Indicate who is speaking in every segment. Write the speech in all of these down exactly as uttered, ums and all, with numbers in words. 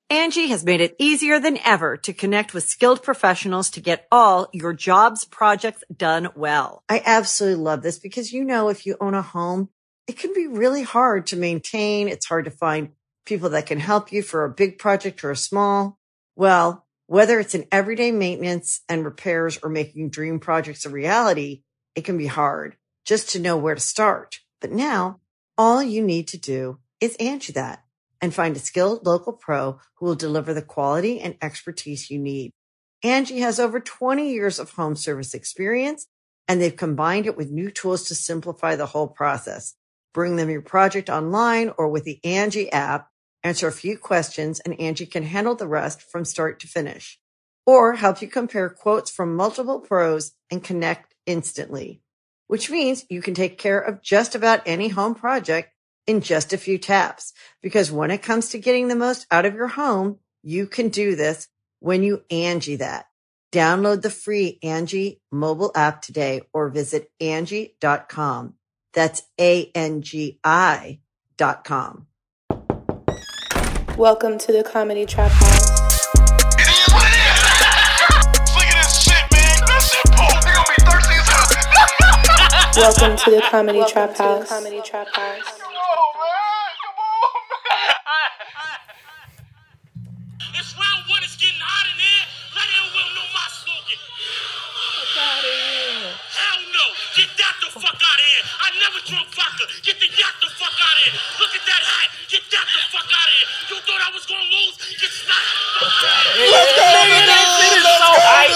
Speaker 1: Angie has made it easier than ever to connect with skilled professionals to get all your jobs projects done well. I absolutely love this because, you know, if you own a home, it can be really hard to maintain. It's hard to find people that can help you for a big project or a small. Well, whether it's in everyday maintenance and repairs or making dream projects a reality, it can be hard just to know where to start. But now all you need to do is Angie that and find a skilled local pro who will deliver the quality and expertise you need. Angie has over twenty years of home service experience, and they've combined it with new tools to simplify the whole process. Bring them your project online or with the Angie app, answer a few questions, and Angie can handle the rest from start to finish. Or help you compare quotes from multiple pros and connect instantly, which means you can take care of just about any home project in just a few taps. Because when it comes to getting the most out of your home, you can do this when you Angie that. Download the free Angie mobile app today or visit Angie dot com. That's A N G I dot com.
Speaker 2: Welcome to the Comedy Trap House.
Speaker 3: Look at this shit, man. That shit poop. They gonna be thirsty as hell.
Speaker 2: Welcome to the Comedy
Speaker 3: Welcome
Speaker 2: Trap
Speaker 3: to the
Speaker 2: House.
Speaker 3: Comedy Trap House.
Speaker 4: It's round one, it's getting hot in here. Let everyone know my slogan. Fuck out of here. Hell no. Get that the fuck out of here. I never drunk vodka. Get the yacht the fuck out of here. Look at that hat. Get that the fuck out of here. You thought I was gonna lose? Get smacked the fuck out of here.
Speaker 5: Let's go, that shit is so hype.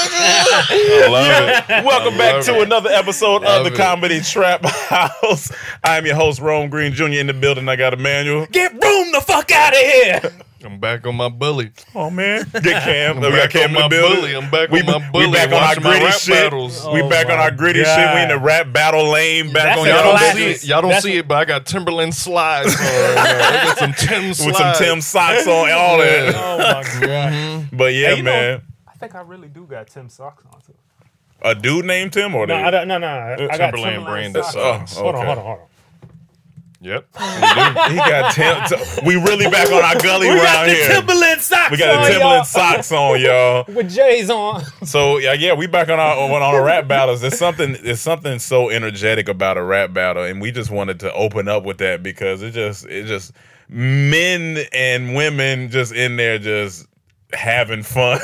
Speaker 5: I love it. Welcome
Speaker 6: I
Speaker 5: back
Speaker 6: love
Speaker 5: to
Speaker 6: it.
Speaker 5: another episode
Speaker 6: Love
Speaker 5: of the
Speaker 6: it.
Speaker 5: Comedy Trap House. I'm your host, Rome Green Junior in the building. I got Emmanuel.
Speaker 7: Get Room the fuck out of here.
Speaker 6: I'm back on my bully.
Speaker 5: Oh man, get Cam.
Speaker 6: I'm
Speaker 5: we got
Speaker 6: back
Speaker 5: Cam
Speaker 6: on
Speaker 5: in the
Speaker 6: my
Speaker 5: building.
Speaker 6: bully. I'm back
Speaker 5: we,
Speaker 6: on my bully.
Speaker 5: We back on our
Speaker 6: watching my
Speaker 5: gritty
Speaker 6: rap
Speaker 5: shit.
Speaker 6: battles.
Speaker 5: we
Speaker 7: Oh
Speaker 5: back on
Speaker 7: my
Speaker 5: our gritty
Speaker 7: God.
Speaker 5: shit. We in the rap battle lane. Back
Speaker 7: That's
Speaker 5: on
Speaker 7: a
Speaker 5: y'all.
Speaker 6: Y'all don't
Speaker 7: classic.
Speaker 6: see it. Y'all don't
Speaker 7: That's
Speaker 6: see
Speaker 7: a-
Speaker 6: it, but I got Timberland slides on. I got some Tim slides.
Speaker 5: With some Tim socks on and all that.
Speaker 7: Oh my god.
Speaker 5: But yeah,
Speaker 7: Hey, you know,
Speaker 5: man.
Speaker 7: I think I really do got Tim socks on too.
Speaker 5: A dude named Tim or
Speaker 7: No,
Speaker 5: they?
Speaker 7: I don't, no, no. I got
Speaker 6: Timberland
Speaker 7: Timberland
Speaker 6: branded
Speaker 7: socks.
Speaker 6: socks.
Speaker 5: Oh,
Speaker 7: Hold on,
Speaker 5: okay.
Speaker 7: hold on, hold on.
Speaker 6: Yep.
Speaker 5: He got Tim. T- we really back on our gully
Speaker 7: We
Speaker 5: around
Speaker 7: got the
Speaker 5: here.
Speaker 7: Timberland socks
Speaker 5: we got the
Speaker 7: on,
Speaker 5: Timberland
Speaker 7: y'all.
Speaker 5: socks on, y'all.
Speaker 7: With J's on.
Speaker 5: So yeah, yeah, we back on our on our rap battles. There's something there's something so energetic about a rap battle, and we just wanted to open up with that because it just it just men and women just in there just having fun,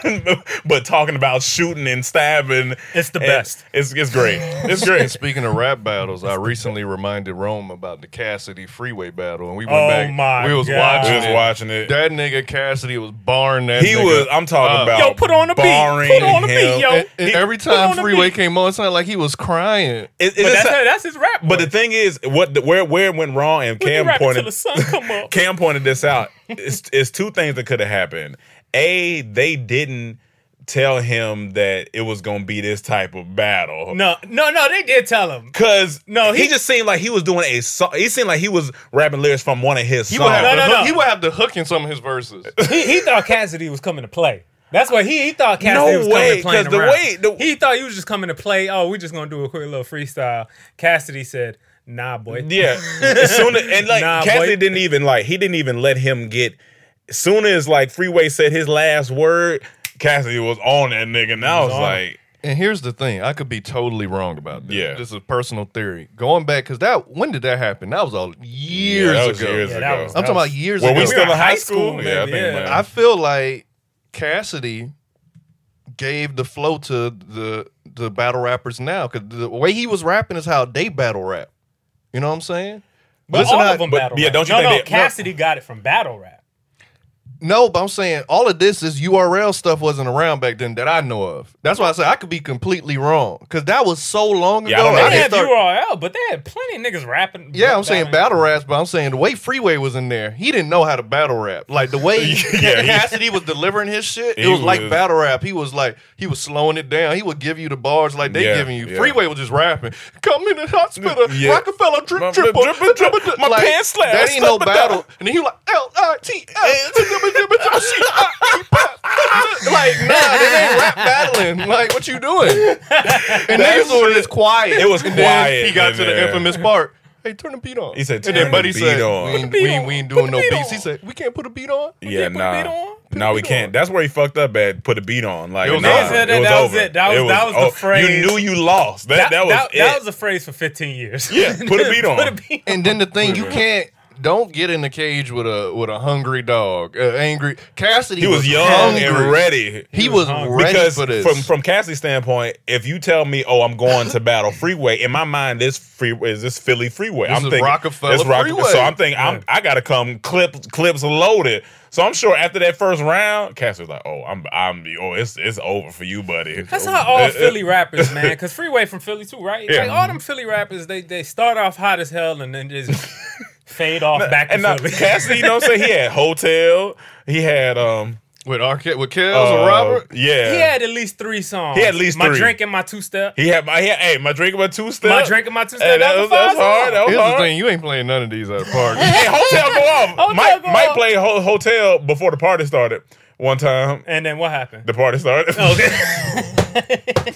Speaker 5: but talking about shooting and stabbing.
Speaker 7: It's the
Speaker 5: and
Speaker 7: best.
Speaker 5: It's it's great. It's
Speaker 6: And
Speaker 5: great.
Speaker 6: speaking of rap battles, I recently reminded Rome about the Cassidy Freeway battle, and we went
Speaker 7: Oh
Speaker 6: back.
Speaker 7: my
Speaker 6: we was
Speaker 7: God.
Speaker 6: watching
Speaker 5: We was
Speaker 6: it.
Speaker 5: watching it.
Speaker 6: That nigga Cassidy was barring that.
Speaker 5: He
Speaker 6: nigga
Speaker 5: was. I'm talking
Speaker 6: up.
Speaker 5: about.
Speaker 7: Yo, put on the beat.
Speaker 5: barring
Speaker 7: Put on the beat,
Speaker 5: him.
Speaker 7: yo.
Speaker 6: And, and
Speaker 7: He-
Speaker 6: every
Speaker 7: put on
Speaker 6: time
Speaker 7: the
Speaker 6: Freeway
Speaker 7: beat.
Speaker 6: came on, it sounded like he was crying.
Speaker 5: It, it
Speaker 7: But
Speaker 5: just-
Speaker 7: that's, that's his rap.
Speaker 5: But the thing is, what the, where where it went wrong, and
Speaker 7: When you
Speaker 5: Cam
Speaker 7: rap
Speaker 5: pointed
Speaker 7: until the sun come up.
Speaker 5: Cam pointed this out. It's, it's two things that could have happened. A, they didn't tell him that it was gonna be this type of battle.
Speaker 7: No, no, no, they did tell him.
Speaker 5: Cause
Speaker 7: No,
Speaker 5: he,
Speaker 7: he-
Speaker 5: just seemed like he was doing a song. He seemed like he was rapping lyrics from one of his
Speaker 6: He
Speaker 5: songs.
Speaker 6: would have
Speaker 7: No,
Speaker 6: the
Speaker 7: no,
Speaker 6: hook,
Speaker 7: no.
Speaker 6: he would have the hook in some of his verses.
Speaker 7: He, he thought Cassidy was coming to play. That's what he, he thought Cassidy
Speaker 5: No
Speaker 7: was
Speaker 5: way,
Speaker 7: coming to play
Speaker 5: 'cause the
Speaker 7: around.
Speaker 5: way- the-
Speaker 7: he thought he was just coming to play. Oh, we just gonna do a quick little freestyle. Cassidy said, "Nah, boy."
Speaker 5: Yeah. As soon as, and like
Speaker 7: Nah,
Speaker 5: Cassidy
Speaker 7: boy.
Speaker 5: didn't even like he didn't even let him get. As soon as like Freeway said his last word, Cassidy was on that nigga. And I
Speaker 7: was
Speaker 5: was
Speaker 7: on
Speaker 5: like,
Speaker 6: And here's the thing, I could be totally wrong about this.
Speaker 5: Yeah.
Speaker 6: This is personal theory. Going back, because that when did that happen? That was all years
Speaker 5: Yeah, that was
Speaker 6: ago.
Speaker 5: years
Speaker 7: Yeah, that
Speaker 5: ago.
Speaker 7: was-
Speaker 6: I'm talking about years
Speaker 5: Were
Speaker 6: ago.
Speaker 5: we still in
Speaker 7: were
Speaker 5: high
Speaker 7: high
Speaker 5: school?
Speaker 7: school,
Speaker 5: Yeah, I
Speaker 7: maybe,
Speaker 5: think
Speaker 7: yeah.
Speaker 5: man.
Speaker 6: I feel like Cassidy gave the flow to the the battle rappers now, because the way he was rapping is how they battle rap. You know what I'm saying?
Speaker 7: But
Speaker 6: Listen,
Speaker 7: all
Speaker 6: I-
Speaker 7: of them
Speaker 5: but-
Speaker 7: battle
Speaker 5: yeah,
Speaker 7: rap.
Speaker 5: don't you
Speaker 7: no,
Speaker 5: think
Speaker 7: no,
Speaker 5: they-
Speaker 7: Cassidy got it from battle rap.
Speaker 6: No, but I'm saying all of this is U R L stuff wasn't around back then that I know of. That's why I say I could be completely wrong, because that was so long
Speaker 5: Yeah, I
Speaker 6: ago.
Speaker 5: don't know.
Speaker 7: They
Speaker 6: I
Speaker 7: didn't
Speaker 6: didn't
Speaker 7: have
Speaker 6: start-
Speaker 7: U R L, but they had plenty of niggas rapping.
Speaker 6: Yeah, I'm saying
Speaker 7: battling.
Speaker 6: battle raps, but I'm saying the way Freeway was in there, he didn't know how to battle rap. Like the way
Speaker 5: Yeah, he-
Speaker 6: Cassidy was delivering his shit, it
Speaker 5: He
Speaker 6: was, like
Speaker 5: was-
Speaker 6: battle rap. He was like, he was slowing it down. He would give you the bars like they
Speaker 5: Yeah,
Speaker 6: giving you.
Speaker 5: yeah.
Speaker 6: Freeway was just rapping. Come in the hospital,
Speaker 5: Yeah.
Speaker 6: Rockefeller drip
Speaker 5: My-
Speaker 6: dripper,
Speaker 5: drip, drip,
Speaker 6: drip,
Speaker 5: drip.
Speaker 6: drip.
Speaker 5: My
Speaker 6: Like,
Speaker 5: pants slapped.
Speaker 6: That ain't no
Speaker 5: Slap it
Speaker 6: battle.
Speaker 5: down.
Speaker 6: And then he was like, L I T L. Like, nah, that ain't rap battling. Like, what you doing? And niggas were just quiet.
Speaker 5: It was
Speaker 6: And then
Speaker 5: quiet
Speaker 6: he got
Speaker 5: in
Speaker 6: to the
Speaker 5: there.
Speaker 6: infamous part. Hey, turn the beat on.
Speaker 5: He said,
Speaker 6: and
Speaker 5: "Turn
Speaker 6: then
Speaker 5: the
Speaker 6: Buddy
Speaker 5: beat
Speaker 6: said,
Speaker 5: on."
Speaker 6: we ain't,
Speaker 7: Put the
Speaker 6: we
Speaker 7: beat
Speaker 6: ain't,
Speaker 7: on.
Speaker 6: we ain't
Speaker 7: Put
Speaker 6: doing
Speaker 7: the
Speaker 6: no
Speaker 7: beat
Speaker 6: beats.
Speaker 7: on.
Speaker 6: He said, we can't put a beat on.
Speaker 5: Yeah,
Speaker 7: put the
Speaker 5: nah.
Speaker 7: beat on? Put the
Speaker 5: No, we
Speaker 7: beat
Speaker 5: can't.
Speaker 7: on.
Speaker 5: That's where he fucked up at. Put a beat on. Like,
Speaker 6: It was
Speaker 5: nah,
Speaker 6: over.
Speaker 7: That-
Speaker 5: it was
Speaker 7: that was
Speaker 5: over.
Speaker 7: it. That was- that was the
Speaker 5: oh,
Speaker 7: phrase.
Speaker 5: You knew you lost. That,
Speaker 7: That,
Speaker 5: that was
Speaker 7: that,
Speaker 5: it.
Speaker 7: that was a phrase for fifteen years.
Speaker 5: Yeah, put a beat on.
Speaker 7: Put a beat on.
Speaker 6: And then the thing, you can't, don't get in the cage with a with a hungry dog, uh, angry. Cassidy
Speaker 5: He was young
Speaker 6: hungry.
Speaker 5: and ready.
Speaker 6: He was
Speaker 7: hungry.
Speaker 6: ready
Speaker 5: Because
Speaker 6: for this.
Speaker 5: from from Cassie's standpoint, if you tell me, "Oh, I'm going to Battle Freeway," in my mind, this free is this Philly Freeway.
Speaker 6: This
Speaker 5: I'm
Speaker 6: is
Speaker 5: thinking
Speaker 6: Rockefeller
Speaker 5: it's Rock-
Speaker 6: Freeway.
Speaker 5: So I'm thinking I'm I gotta come clip clips loaded. So I'm sure after that first round, Cassie was like, "Oh, I'm I'm oh it's it's over for you, buddy."
Speaker 7: That's how all Philly rappers, man. Because Freeway from Philly too, right?
Speaker 5: Yeah.
Speaker 7: Like all them Philly rappers, they they start off hot as hell and then just fade off back to
Speaker 5: and now,
Speaker 7: Philly.
Speaker 5: Cassidy, you know what I'm saying? He had Hotel. He had um
Speaker 6: with Arquette, with Kells
Speaker 5: uh,
Speaker 6: and Robert.
Speaker 5: Yeah.
Speaker 7: He had at least three songs.
Speaker 5: He had at least
Speaker 7: my
Speaker 5: three.
Speaker 7: drink and my two step.
Speaker 5: He had my he had, hey, my drink and my two step.
Speaker 7: My drink and my two step.
Speaker 5: Hey, that
Speaker 7: That
Speaker 5: was,
Speaker 7: was
Speaker 5: that was
Speaker 7: five
Speaker 5: hard.
Speaker 7: songs.
Speaker 5: That was
Speaker 6: Here's
Speaker 5: hard.
Speaker 6: the thing, you ain't playing none of these at a party.
Speaker 5: Hey, Hotel go off.
Speaker 7: Hotel
Speaker 5: Mike
Speaker 7: go
Speaker 5: Mike
Speaker 7: off.
Speaker 5: played ho- Hotel before the party started. One time,
Speaker 7: And then what happened?
Speaker 5: the party started.
Speaker 7: Okay.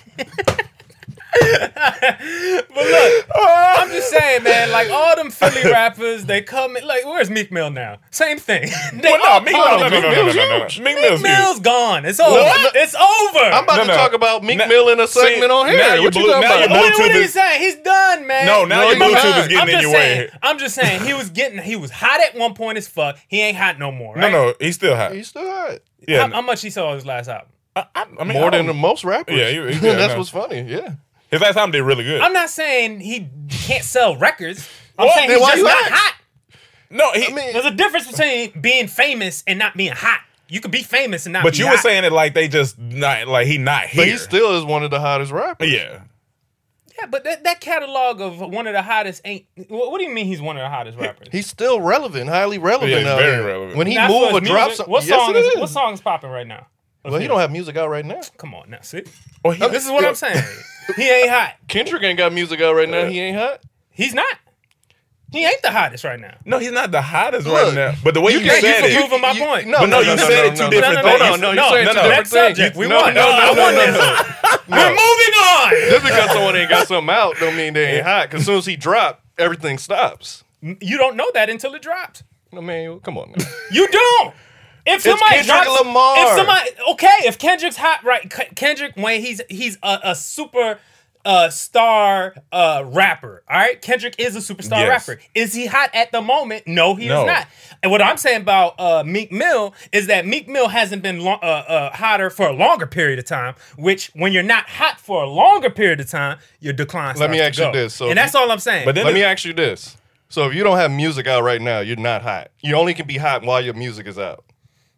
Speaker 7: But look, I'm just saying, man. Like all them Philly rappers, they come in. Like, where's Meek Mill now? Same thing. They
Speaker 5: Well,
Speaker 7: all
Speaker 5: no, Meek
Speaker 7: come.
Speaker 5: Mill, no, no, no, no, no, no, no, no.
Speaker 6: huge.
Speaker 5: Meek
Speaker 7: Meek
Speaker 5: Mill's huge.
Speaker 7: Mill's gone. It's over.
Speaker 5: What?
Speaker 7: It's over.
Speaker 6: I'm about
Speaker 5: No,
Speaker 6: to
Speaker 5: no.
Speaker 6: talk about Meek
Speaker 5: Now-
Speaker 6: Mill in a
Speaker 5: see,
Speaker 6: segment on here.
Speaker 5: now you
Speaker 6: What you
Speaker 5: blew-
Speaker 6: talking
Speaker 5: now
Speaker 6: about?
Speaker 5: you blew-
Speaker 7: what, what
Speaker 5: Bluetooth
Speaker 7: are you
Speaker 5: is-
Speaker 7: saying? He's done, man.
Speaker 5: No, now
Speaker 6: No,
Speaker 5: your
Speaker 6: he's not.
Speaker 5: Bluetooth is getting
Speaker 7: I'm
Speaker 5: in
Speaker 7: just
Speaker 5: your
Speaker 7: saying.
Speaker 5: way.
Speaker 7: I'm just saying. He was getting. He was hot at one point as fuck. He ain't hot no more.
Speaker 5: No,
Speaker 7: Right?
Speaker 5: no, he's still hot.
Speaker 6: He's still hot.
Speaker 5: Yeah,
Speaker 7: How, how much he sold his last album?
Speaker 5: I, I, I mean,
Speaker 6: More
Speaker 5: I
Speaker 6: than the
Speaker 5: don't-
Speaker 6: most rappers.
Speaker 5: Yeah, he- he- yeah,
Speaker 6: that's
Speaker 5: no.
Speaker 6: what's funny. Yeah.
Speaker 5: his last time did really good.
Speaker 7: I'm not saying he can't sell records. I'm
Speaker 5: What?
Speaker 7: saying
Speaker 5: Then
Speaker 7: he's
Speaker 5: why
Speaker 7: just
Speaker 5: you
Speaker 7: not
Speaker 5: ask?
Speaker 7: hot.
Speaker 5: no, he.
Speaker 6: I mean,
Speaker 7: There's a difference between being famous and not being hot. You could be famous and not
Speaker 5: but
Speaker 7: be
Speaker 5: you
Speaker 7: hot.
Speaker 5: were saying it like they just not like he not here.
Speaker 6: but he still is one of the hottest rappers.
Speaker 5: yeah.
Speaker 7: Yeah, but that, that catalog of one of the hottest ain't. What, what do you mean he's one of the hottest rappers?
Speaker 6: He's still relevant, highly relevant.
Speaker 5: Yeah, he's
Speaker 6: out
Speaker 5: very
Speaker 6: here.
Speaker 5: relevant.
Speaker 6: When he
Speaker 7: Not for
Speaker 6: move
Speaker 7: his
Speaker 6: or drop
Speaker 7: music.
Speaker 6: something,
Speaker 7: What
Speaker 6: yes,
Speaker 7: song
Speaker 6: it
Speaker 7: is,
Speaker 6: is.
Speaker 7: what song's popping right now?
Speaker 6: Well, he don't have music out right now.
Speaker 7: Come on now, see.
Speaker 5: Well, he,
Speaker 7: This is what I'm saying. He ain't hot.
Speaker 6: Kendrick ain't got music out right now. He ain't hot.
Speaker 7: He's not. He ain't the hottest right now.
Speaker 5: No, he's not the hottest
Speaker 6: Look,
Speaker 5: right now. But the way you,
Speaker 6: can't-
Speaker 5: said
Speaker 7: you
Speaker 5: it,
Speaker 7: for proving my point.
Speaker 6: No,
Speaker 5: But no,
Speaker 6: no,
Speaker 5: you
Speaker 6: no,
Speaker 5: said
Speaker 6: no,
Speaker 5: it two
Speaker 6: no,
Speaker 5: different
Speaker 6: no,
Speaker 5: things.
Speaker 6: No, no,
Speaker 7: No,
Speaker 6: you're saying
Speaker 7: no,
Speaker 6: two
Speaker 7: no,
Speaker 6: different
Speaker 7: next subject.
Speaker 6: things.
Speaker 7: We
Speaker 6: no,
Speaker 7: won.
Speaker 6: No,
Speaker 7: I
Speaker 6: no,
Speaker 7: won
Speaker 6: no,
Speaker 7: this.
Speaker 6: no, no.
Speaker 7: We're moving on.
Speaker 6: Just because someone ain't got something out, don't mean they ain't hot. Because as soon as he drop, everything stops.
Speaker 7: You don't know that until it drops.
Speaker 6: I mean, come on. Now.
Speaker 7: You don't. If somebody
Speaker 6: Kendrick
Speaker 7: drops,
Speaker 6: Lamar.
Speaker 7: if somebody, okay, if Kendrick's hot, right? K- Kendrick, when he's he's a, a super uh, star uh, rapper, all right. Kendrick is a superstar
Speaker 5: Yes.
Speaker 7: rapper. Is he hot at the moment? No, he
Speaker 5: No.
Speaker 7: is not. And what I'm saying about uh, Meek Mill is that Meek Mill hasn't been lo- uh, uh, hotter for a longer period of time. Which, when you're not hot for a longer period of time, your decline.
Speaker 6: Let me
Speaker 7: starts
Speaker 6: ask
Speaker 7: to
Speaker 6: you
Speaker 7: go.
Speaker 6: this, so
Speaker 7: and that's all I'm saying.
Speaker 5: But then
Speaker 6: Let
Speaker 5: it-
Speaker 6: me ask you this. So if you don't have music out right now, you're not hot. You only can be hot while your music is out.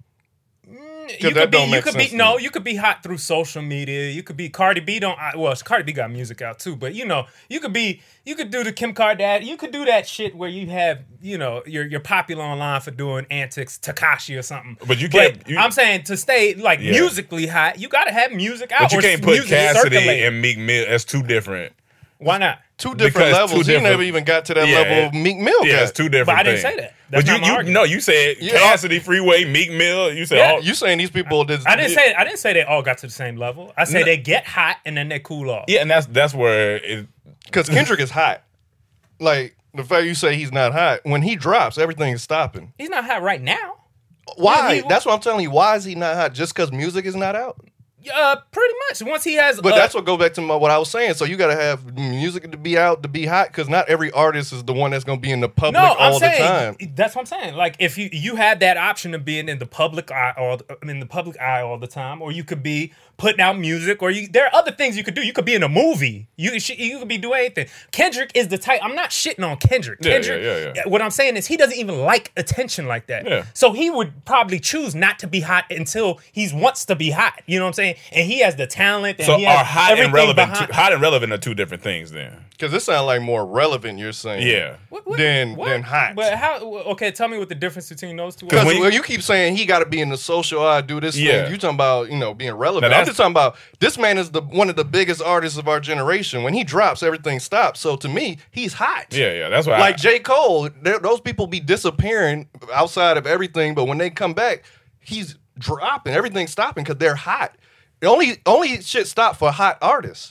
Speaker 7: you
Speaker 6: that
Speaker 7: could be,
Speaker 6: don't
Speaker 7: you
Speaker 6: make
Speaker 7: could
Speaker 6: sense
Speaker 7: be,
Speaker 6: to
Speaker 7: no,
Speaker 6: me.
Speaker 7: you could be hot through social media. You could be Cardi B. Don't I- well, Cardi B got music out too, but you know, you could be, you could do the Kim Kardashian. You could do that shit where you have, you know, you're you're popular online for doing antics, Takashi or something.
Speaker 5: But you can't- you-
Speaker 7: I'm saying to stay like
Speaker 5: Yeah.
Speaker 7: musically hot, you got to have music out.
Speaker 5: but you
Speaker 7: or
Speaker 5: can't put
Speaker 7: music
Speaker 5: Cassidy
Speaker 7: circulating.
Speaker 5: and Meek Mill. That's two different.
Speaker 7: Why not?
Speaker 6: Two different
Speaker 5: Because
Speaker 6: levels.
Speaker 5: two
Speaker 6: He
Speaker 5: different-
Speaker 6: never even got to that
Speaker 5: Yeah,
Speaker 6: level
Speaker 5: it-
Speaker 6: of Meek Mill.
Speaker 5: Yeah,
Speaker 6: got.
Speaker 5: it's two different.
Speaker 7: But I didn't
Speaker 5: things.
Speaker 7: say that. That's
Speaker 5: but you,
Speaker 7: not my
Speaker 5: you
Speaker 7: argument.
Speaker 5: no, you said
Speaker 6: Yeah.
Speaker 5: Cassidy, Freeway, Meek Mill. You said
Speaker 7: Yeah.
Speaker 5: all.
Speaker 6: You saying these people? Did,
Speaker 7: I didn't say I didn't say they all got to the same level. I said
Speaker 5: No.
Speaker 7: they get hot and then they cool off.
Speaker 5: Yeah, and that's that's where it.
Speaker 6: because Kendrick is hot. Like the fact you say he's not hot, when he drops, everything is stopping.
Speaker 7: He's not hot right now.
Speaker 6: Why?
Speaker 7: he-
Speaker 6: That's what I'm telling you. Why is he not hot? Just because music is not out?
Speaker 7: Uh, pretty much. Once he has,
Speaker 6: But
Speaker 7: uh,
Speaker 6: that's what go back to my, what I was saying. So you got to have music to be out to be hot, because not every artist is the one that's going to be in the public
Speaker 7: no. I'm
Speaker 6: all the
Speaker 7: saying
Speaker 6: time.
Speaker 7: that's what I'm saying. Like if you you had that option of being in the public eye all in the public eye all the time, or you could be putting out music, or you there are other things you could do. You could be in a movie. You sh- you could be doing anything. Kendrick is the type. I'm not shitting on Kendrick.
Speaker 5: Yeah,
Speaker 7: Kendrick.
Speaker 5: yeah, yeah, yeah.
Speaker 7: What I'm saying is he doesn't even like attention like that.
Speaker 5: Yeah.
Speaker 7: So he would probably choose not to be hot until he wants to be hot. You know what I'm saying? And he has the talent. And
Speaker 5: So
Speaker 7: he has
Speaker 5: are hot and
Speaker 7: everything
Speaker 5: relevant?
Speaker 7: behind-
Speaker 5: Two, hot and relevant are two different things. Then.
Speaker 6: Because this sounds like more relevant, you're saying.
Speaker 5: Yeah.
Speaker 7: What- what-
Speaker 6: Than,
Speaker 7: what?
Speaker 6: than hot.
Speaker 7: But how? Okay, tell me what the difference between those two.
Speaker 6: Because
Speaker 7: are.
Speaker 5: when you-
Speaker 6: well, you keep saying he got to be in the social eye, do this
Speaker 5: Yeah.
Speaker 6: thing. You talking about, you know, being relevant.
Speaker 5: Now
Speaker 6: I'm
Speaker 5: that's-
Speaker 6: just talking about this man is the one of the biggest artists of our generation. When he drops, everything stops. So to me, he's hot.
Speaker 5: Yeah, yeah. That's why.
Speaker 6: Like
Speaker 5: I,
Speaker 6: J. Cole, they're- those people be disappearing outside of everything, but when they come back, he's dropping. Everything's stopping because they're hot. The only only shit stop for hot artists.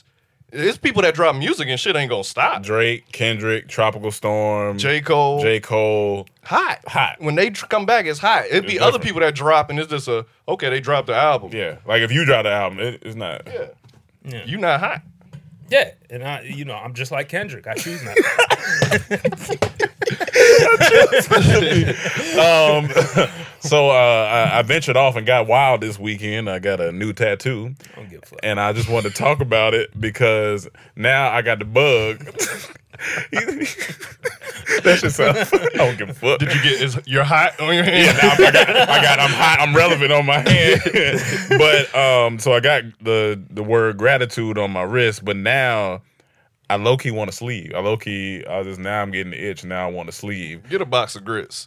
Speaker 6: It's people that drop music and shit ain't gonna stop.
Speaker 5: Drake, Kendrick, Tropical Storm,
Speaker 6: J. Cole.
Speaker 5: J. Cole.
Speaker 6: Hot.
Speaker 5: Hot.
Speaker 6: When they tr- come back, it's hot. It'd be
Speaker 5: It's
Speaker 6: other
Speaker 5: different.
Speaker 6: people that drop and it's just a, okay, they dropped the album.
Speaker 5: Yeah. Like if you drop the album, it, it's not.
Speaker 6: Yeah.
Speaker 7: Yeah.
Speaker 6: You not hot.
Speaker 7: Yeah, and I, you know, I'm just like Kendrick. I choose not.
Speaker 5: um, so uh, I, I ventured off and got wild this weekend. I got a new tattoo.
Speaker 7: I don't give a fuck.
Speaker 5: And I just wanted to talk about it because now I got the bug. That shit sound. I don't give a fuck.
Speaker 6: Did you get is your hot on your hand?
Speaker 5: Yeah, now I got, I got, I'm hot, I'm relevant on my hand. But um, so I got the the word gratitude on my wrist, but now I low key want a sleeve. I low key, I just now I'm getting the itch. Now I want a sleeve.
Speaker 6: Get a box of grits.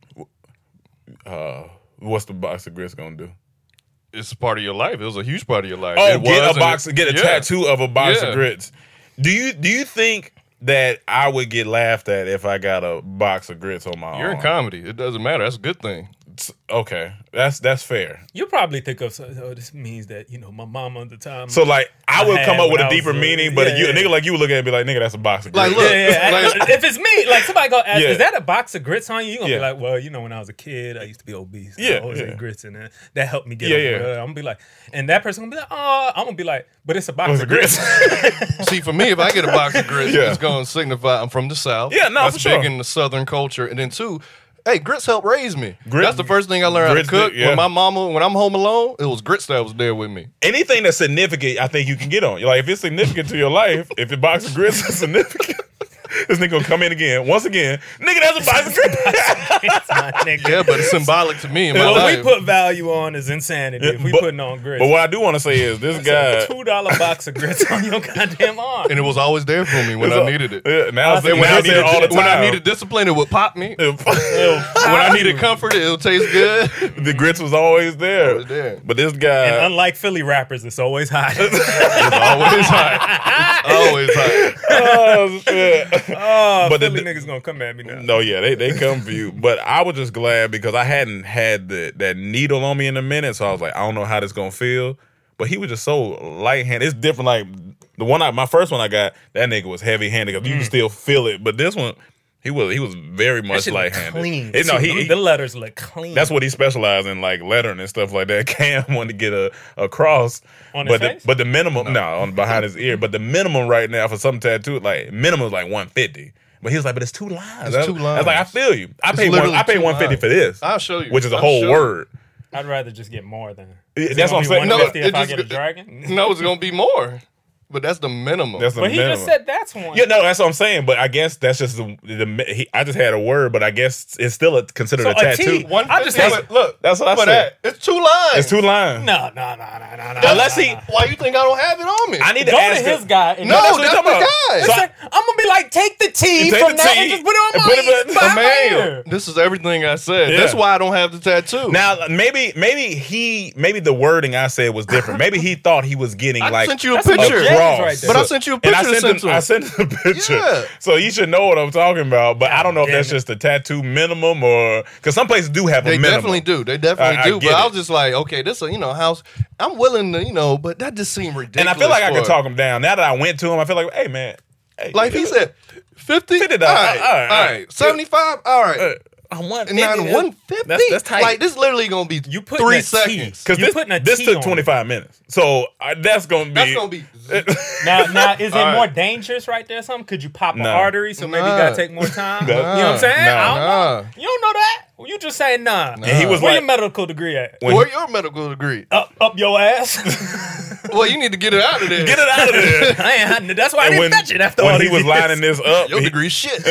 Speaker 5: Uh, what's the box of grits gonna do?
Speaker 6: It's part of your life. It was a huge part of your life.
Speaker 5: Oh,
Speaker 6: It
Speaker 5: get
Speaker 6: was,
Speaker 5: a box,
Speaker 6: and it-
Speaker 5: get a
Speaker 6: yeah.
Speaker 5: tattoo of a box
Speaker 6: Yeah.
Speaker 5: of grits. Do you do you think that I would get laughed at if I got a box of grits on my
Speaker 6: You're
Speaker 5: arm?
Speaker 6: in comedy. It doesn't matter. That's a good thing.
Speaker 5: Okay, that's that's fair.
Speaker 7: You probably think of, oh, this means that, you know, my mama at the time.
Speaker 5: So like, I would
Speaker 7: I
Speaker 5: come
Speaker 7: had
Speaker 5: up with
Speaker 7: when
Speaker 5: a
Speaker 7: I was
Speaker 5: deeper
Speaker 7: little.
Speaker 5: meaning, but
Speaker 7: Yeah,
Speaker 5: you, a
Speaker 7: yeah.
Speaker 5: nigga like you would look at it and be like, nigga, that's a box of grits.
Speaker 6: Like, look,
Speaker 7: yeah, yeah.
Speaker 6: Like-
Speaker 7: if it's me, like somebody go ask,
Speaker 5: Yeah.
Speaker 7: is that a box of grits on you? You gonna
Speaker 5: Yeah.
Speaker 7: be like, well, you know, when I was a kid, I used to be obese.
Speaker 5: Yeah,
Speaker 7: I always
Speaker 5: yeah.
Speaker 7: ate grits, and that, that helped me get
Speaker 5: Yeah,
Speaker 7: over
Speaker 5: yeah.
Speaker 7: it. I'm gonna be like, and that person gonna be like, oh, I'm gonna be like, but it's a box
Speaker 5: Box
Speaker 7: of
Speaker 5: of
Speaker 7: grits.
Speaker 6: See, for me, if I get a box of grits,
Speaker 5: Yeah.
Speaker 6: it's going to signify I'm from the South.
Speaker 5: Yeah, no,
Speaker 6: That's
Speaker 5: for sure.
Speaker 6: big in the Southern culture. And then two, hey, grits help raise me.
Speaker 5: Grit-
Speaker 6: That's the first thing I learned how to
Speaker 5: grits
Speaker 6: cook.
Speaker 5: do- yeah.
Speaker 6: When my mama, when I'm home alone, it was grits that was there with me.
Speaker 5: Anything that's significant, I think you can get on. Like if it's significant to your life, if the box of grits is significant, this nigga gonna come in again, once again, nigga, that's a box of grits.
Speaker 7: My nigga.
Speaker 6: Yeah, but it's symbolic to me in my
Speaker 7: What
Speaker 6: life.
Speaker 7: we put value on is insanity. If we
Speaker 5: But-
Speaker 7: putting on grits,
Speaker 5: But what I do want to say is this guy.
Speaker 7: two dollar box of grits on your goddamn arm.
Speaker 6: and it was always there for me when
Speaker 5: It's
Speaker 6: I
Speaker 5: a-
Speaker 6: needed it.
Speaker 5: Yeah, now it's,
Speaker 7: When
Speaker 5: now
Speaker 6: I
Speaker 5: it's there all the time.
Speaker 6: when I needed discipline, it would pop me.
Speaker 5: It-
Speaker 6: When I needed comfort, it would taste good.
Speaker 5: the grits was always there.
Speaker 6: Always there.
Speaker 5: But this guy,
Speaker 7: And unlike Philly rappers, it's always hot.
Speaker 6: It's always hot. It's always hot.
Speaker 5: oh shit.
Speaker 7: oh,
Speaker 5: But the-
Speaker 7: Philly niggas gonna come at me now.
Speaker 5: No, yeah, they, they come for you. But I was just glad because I hadn't had the, that needle on me in a minute, so I was like, I don't know how this gonna feel. But he was just so light handed. It's different. Like the one I, my first one I got, that nigga was heavy handed because you can still feel it. But this one, he was he was very
Speaker 7: That
Speaker 5: much
Speaker 7: shit
Speaker 5: light
Speaker 7: look
Speaker 5: handed.
Speaker 7: clean.
Speaker 5: No,
Speaker 7: too.
Speaker 5: he,
Speaker 7: the letters look clean.
Speaker 5: that's what he specialized in, like lettering and stuff like that. Cam wanted to get a, a cross,
Speaker 7: On his
Speaker 5: but the,
Speaker 7: face?
Speaker 5: but the minimum no. on behind his ear. But the minimum right now for some tattoo, like minimum is like one fifty. But he was like, but it's two lines.
Speaker 6: It's
Speaker 5: That's-
Speaker 6: two
Speaker 5: I was like, I
Speaker 6: lines.
Speaker 5: feel you. I
Speaker 6: It's
Speaker 5: paid one.
Speaker 6: literally
Speaker 5: I paid
Speaker 6: two
Speaker 5: one fifty
Speaker 6: lines.
Speaker 5: for this.
Speaker 6: I'll show you.
Speaker 5: Which is a
Speaker 6: I'll
Speaker 5: whole
Speaker 6: show you.
Speaker 5: word.
Speaker 7: I'd rather just get more than.
Speaker 5: Yeah,
Speaker 7: Is it
Speaker 5: that's
Speaker 7: gonna
Speaker 5: what I'm saying.
Speaker 7: be
Speaker 5: No,
Speaker 7: one fifty
Speaker 6: it
Speaker 7: if I
Speaker 6: just
Speaker 7: get a
Speaker 6: go-
Speaker 7: dragon.
Speaker 6: No, it's gonna be more, but that's the minimum.
Speaker 5: That's the
Speaker 7: But he
Speaker 5: minimum.
Speaker 7: just said that's one.
Speaker 5: Yeah, no, that's what I'm saying. But I guess that's just the. the he, I just had a word, but I guess it's still a, considered
Speaker 7: So
Speaker 5: a
Speaker 7: a
Speaker 5: tattoo.
Speaker 7: T.
Speaker 6: One
Speaker 7: I just
Speaker 6: fifty,
Speaker 7: had-
Speaker 6: but look,
Speaker 5: That's what I
Speaker 6: for
Speaker 5: said.
Speaker 6: that, it's two lines.
Speaker 5: It's two lines.
Speaker 7: No, no, no, no, no, no.
Speaker 5: Unless
Speaker 7: no,
Speaker 5: he-
Speaker 7: no.
Speaker 6: Why you think I don't have it on me?
Speaker 5: I need to
Speaker 7: Go
Speaker 5: ask
Speaker 7: to his
Speaker 5: the-
Speaker 7: guy. And
Speaker 6: No,
Speaker 5: that's what
Speaker 6: that's
Speaker 5: I'm
Speaker 6: the
Speaker 5: talking
Speaker 6: guy.
Speaker 5: about.
Speaker 7: It's
Speaker 5: So
Speaker 7: like, I'm gonna be like, take the T
Speaker 5: You take
Speaker 7: from
Speaker 5: the
Speaker 7: that
Speaker 5: T
Speaker 7: and just put it on
Speaker 5: and
Speaker 7: my,
Speaker 5: put it in-
Speaker 7: my
Speaker 6: Man,
Speaker 7: ear.
Speaker 6: this is everything I said.
Speaker 5: Yeah.
Speaker 6: That's why I don't have the tattoo.
Speaker 5: Now maybe maybe he maybe the wording I said was different. Maybe he thought he was getting
Speaker 6: I
Speaker 5: like
Speaker 6: sent you a
Speaker 7: That's some
Speaker 6: picture.
Speaker 7: jazz
Speaker 5: cross.
Speaker 7: right there.
Speaker 6: But I sent you a
Speaker 5: And I
Speaker 6: picture to
Speaker 5: sent
Speaker 6: send to
Speaker 5: him,
Speaker 6: him.
Speaker 5: I sent him a picture.
Speaker 6: Yeah.
Speaker 5: So you should know what I'm talking about. But I don't know if
Speaker 7: damn
Speaker 5: that's
Speaker 7: it.
Speaker 5: just a tattoo minimum or because some places do have a
Speaker 6: They
Speaker 5: minimum.
Speaker 6: definitely do. They definitely
Speaker 5: I- I
Speaker 6: do.
Speaker 5: get
Speaker 6: But I
Speaker 5: it.
Speaker 6: was just like, okay, this is, you know, house. I'm willing to, you know, but that just seemed ridiculous.
Speaker 5: And I feel like I
Speaker 6: for
Speaker 5: could
Speaker 6: it.
Speaker 5: talk him down. Now that I went to him, I feel like, hey man, hey,
Speaker 6: Like he said, fifty?
Speaker 5: fifty
Speaker 6: All
Speaker 5: dollars.
Speaker 6: right.
Speaker 5: All right, all
Speaker 6: All
Speaker 5: right.
Speaker 6: right. seventy-five? All right.
Speaker 5: uh, I want
Speaker 6: And now one fifty?
Speaker 5: That's, that's tight.
Speaker 6: Like, this literally going to be
Speaker 7: You putting
Speaker 6: three
Speaker 7: a T.
Speaker 6: seconds.
Speaker 5: Because
Speaker 7: You
Speaker 5: this,
Speaker 7: putting a
Speaker 5: this
Speaker 7: T
Speaker 5: took
Speaker 7: on
Speaker 5: twenty-five minutes. So uh, that's going to be.
Speaker 6: That's going to be...
Speaker 7: Now, now, is it
Speaker 6: All right.
Speaker 7: more dangerous right there? or Something? Could you pop an
Speaker 5: Nah.
Speaker 7: artery? So maybe you
Speaker 6: Nah.
Speaker 7: gotta take more time.
Speaker 5: Nah.
Speaker 7: You know what I'm saying?
Speaker 5: Nah.
Speaker 7: I don't
Speaker 6: Nah.
Speaker 7: know. You don't know that? Well, you just saying nah.
Speaker 5: And he was
Speaker 7: Where
Speaker 5: like,
Speaker 7: your medical degree at?
Speaker 5: when
Speaker 6: Where
Speaker 5: he-
Speaker 6: your medical degree?
Speaker 7: Up, up your ass.
Speaker 6: Well, you need to get it out of there.
Speaker 5: get it out of there.
Speaker 7: I ain't hiding it. That's why I
Speaker 5: And
Speaker 7: didn't
Speaker 5: when,
Speaker 7: fetch it after all
Speaker 5: when he
Speaker 7: these
Speaker 5: was
Speaker 7: years.
Speaker 5: lining this up,
Speaker 6: Your
Speaker 5: he-
Speaker 6: degree shit.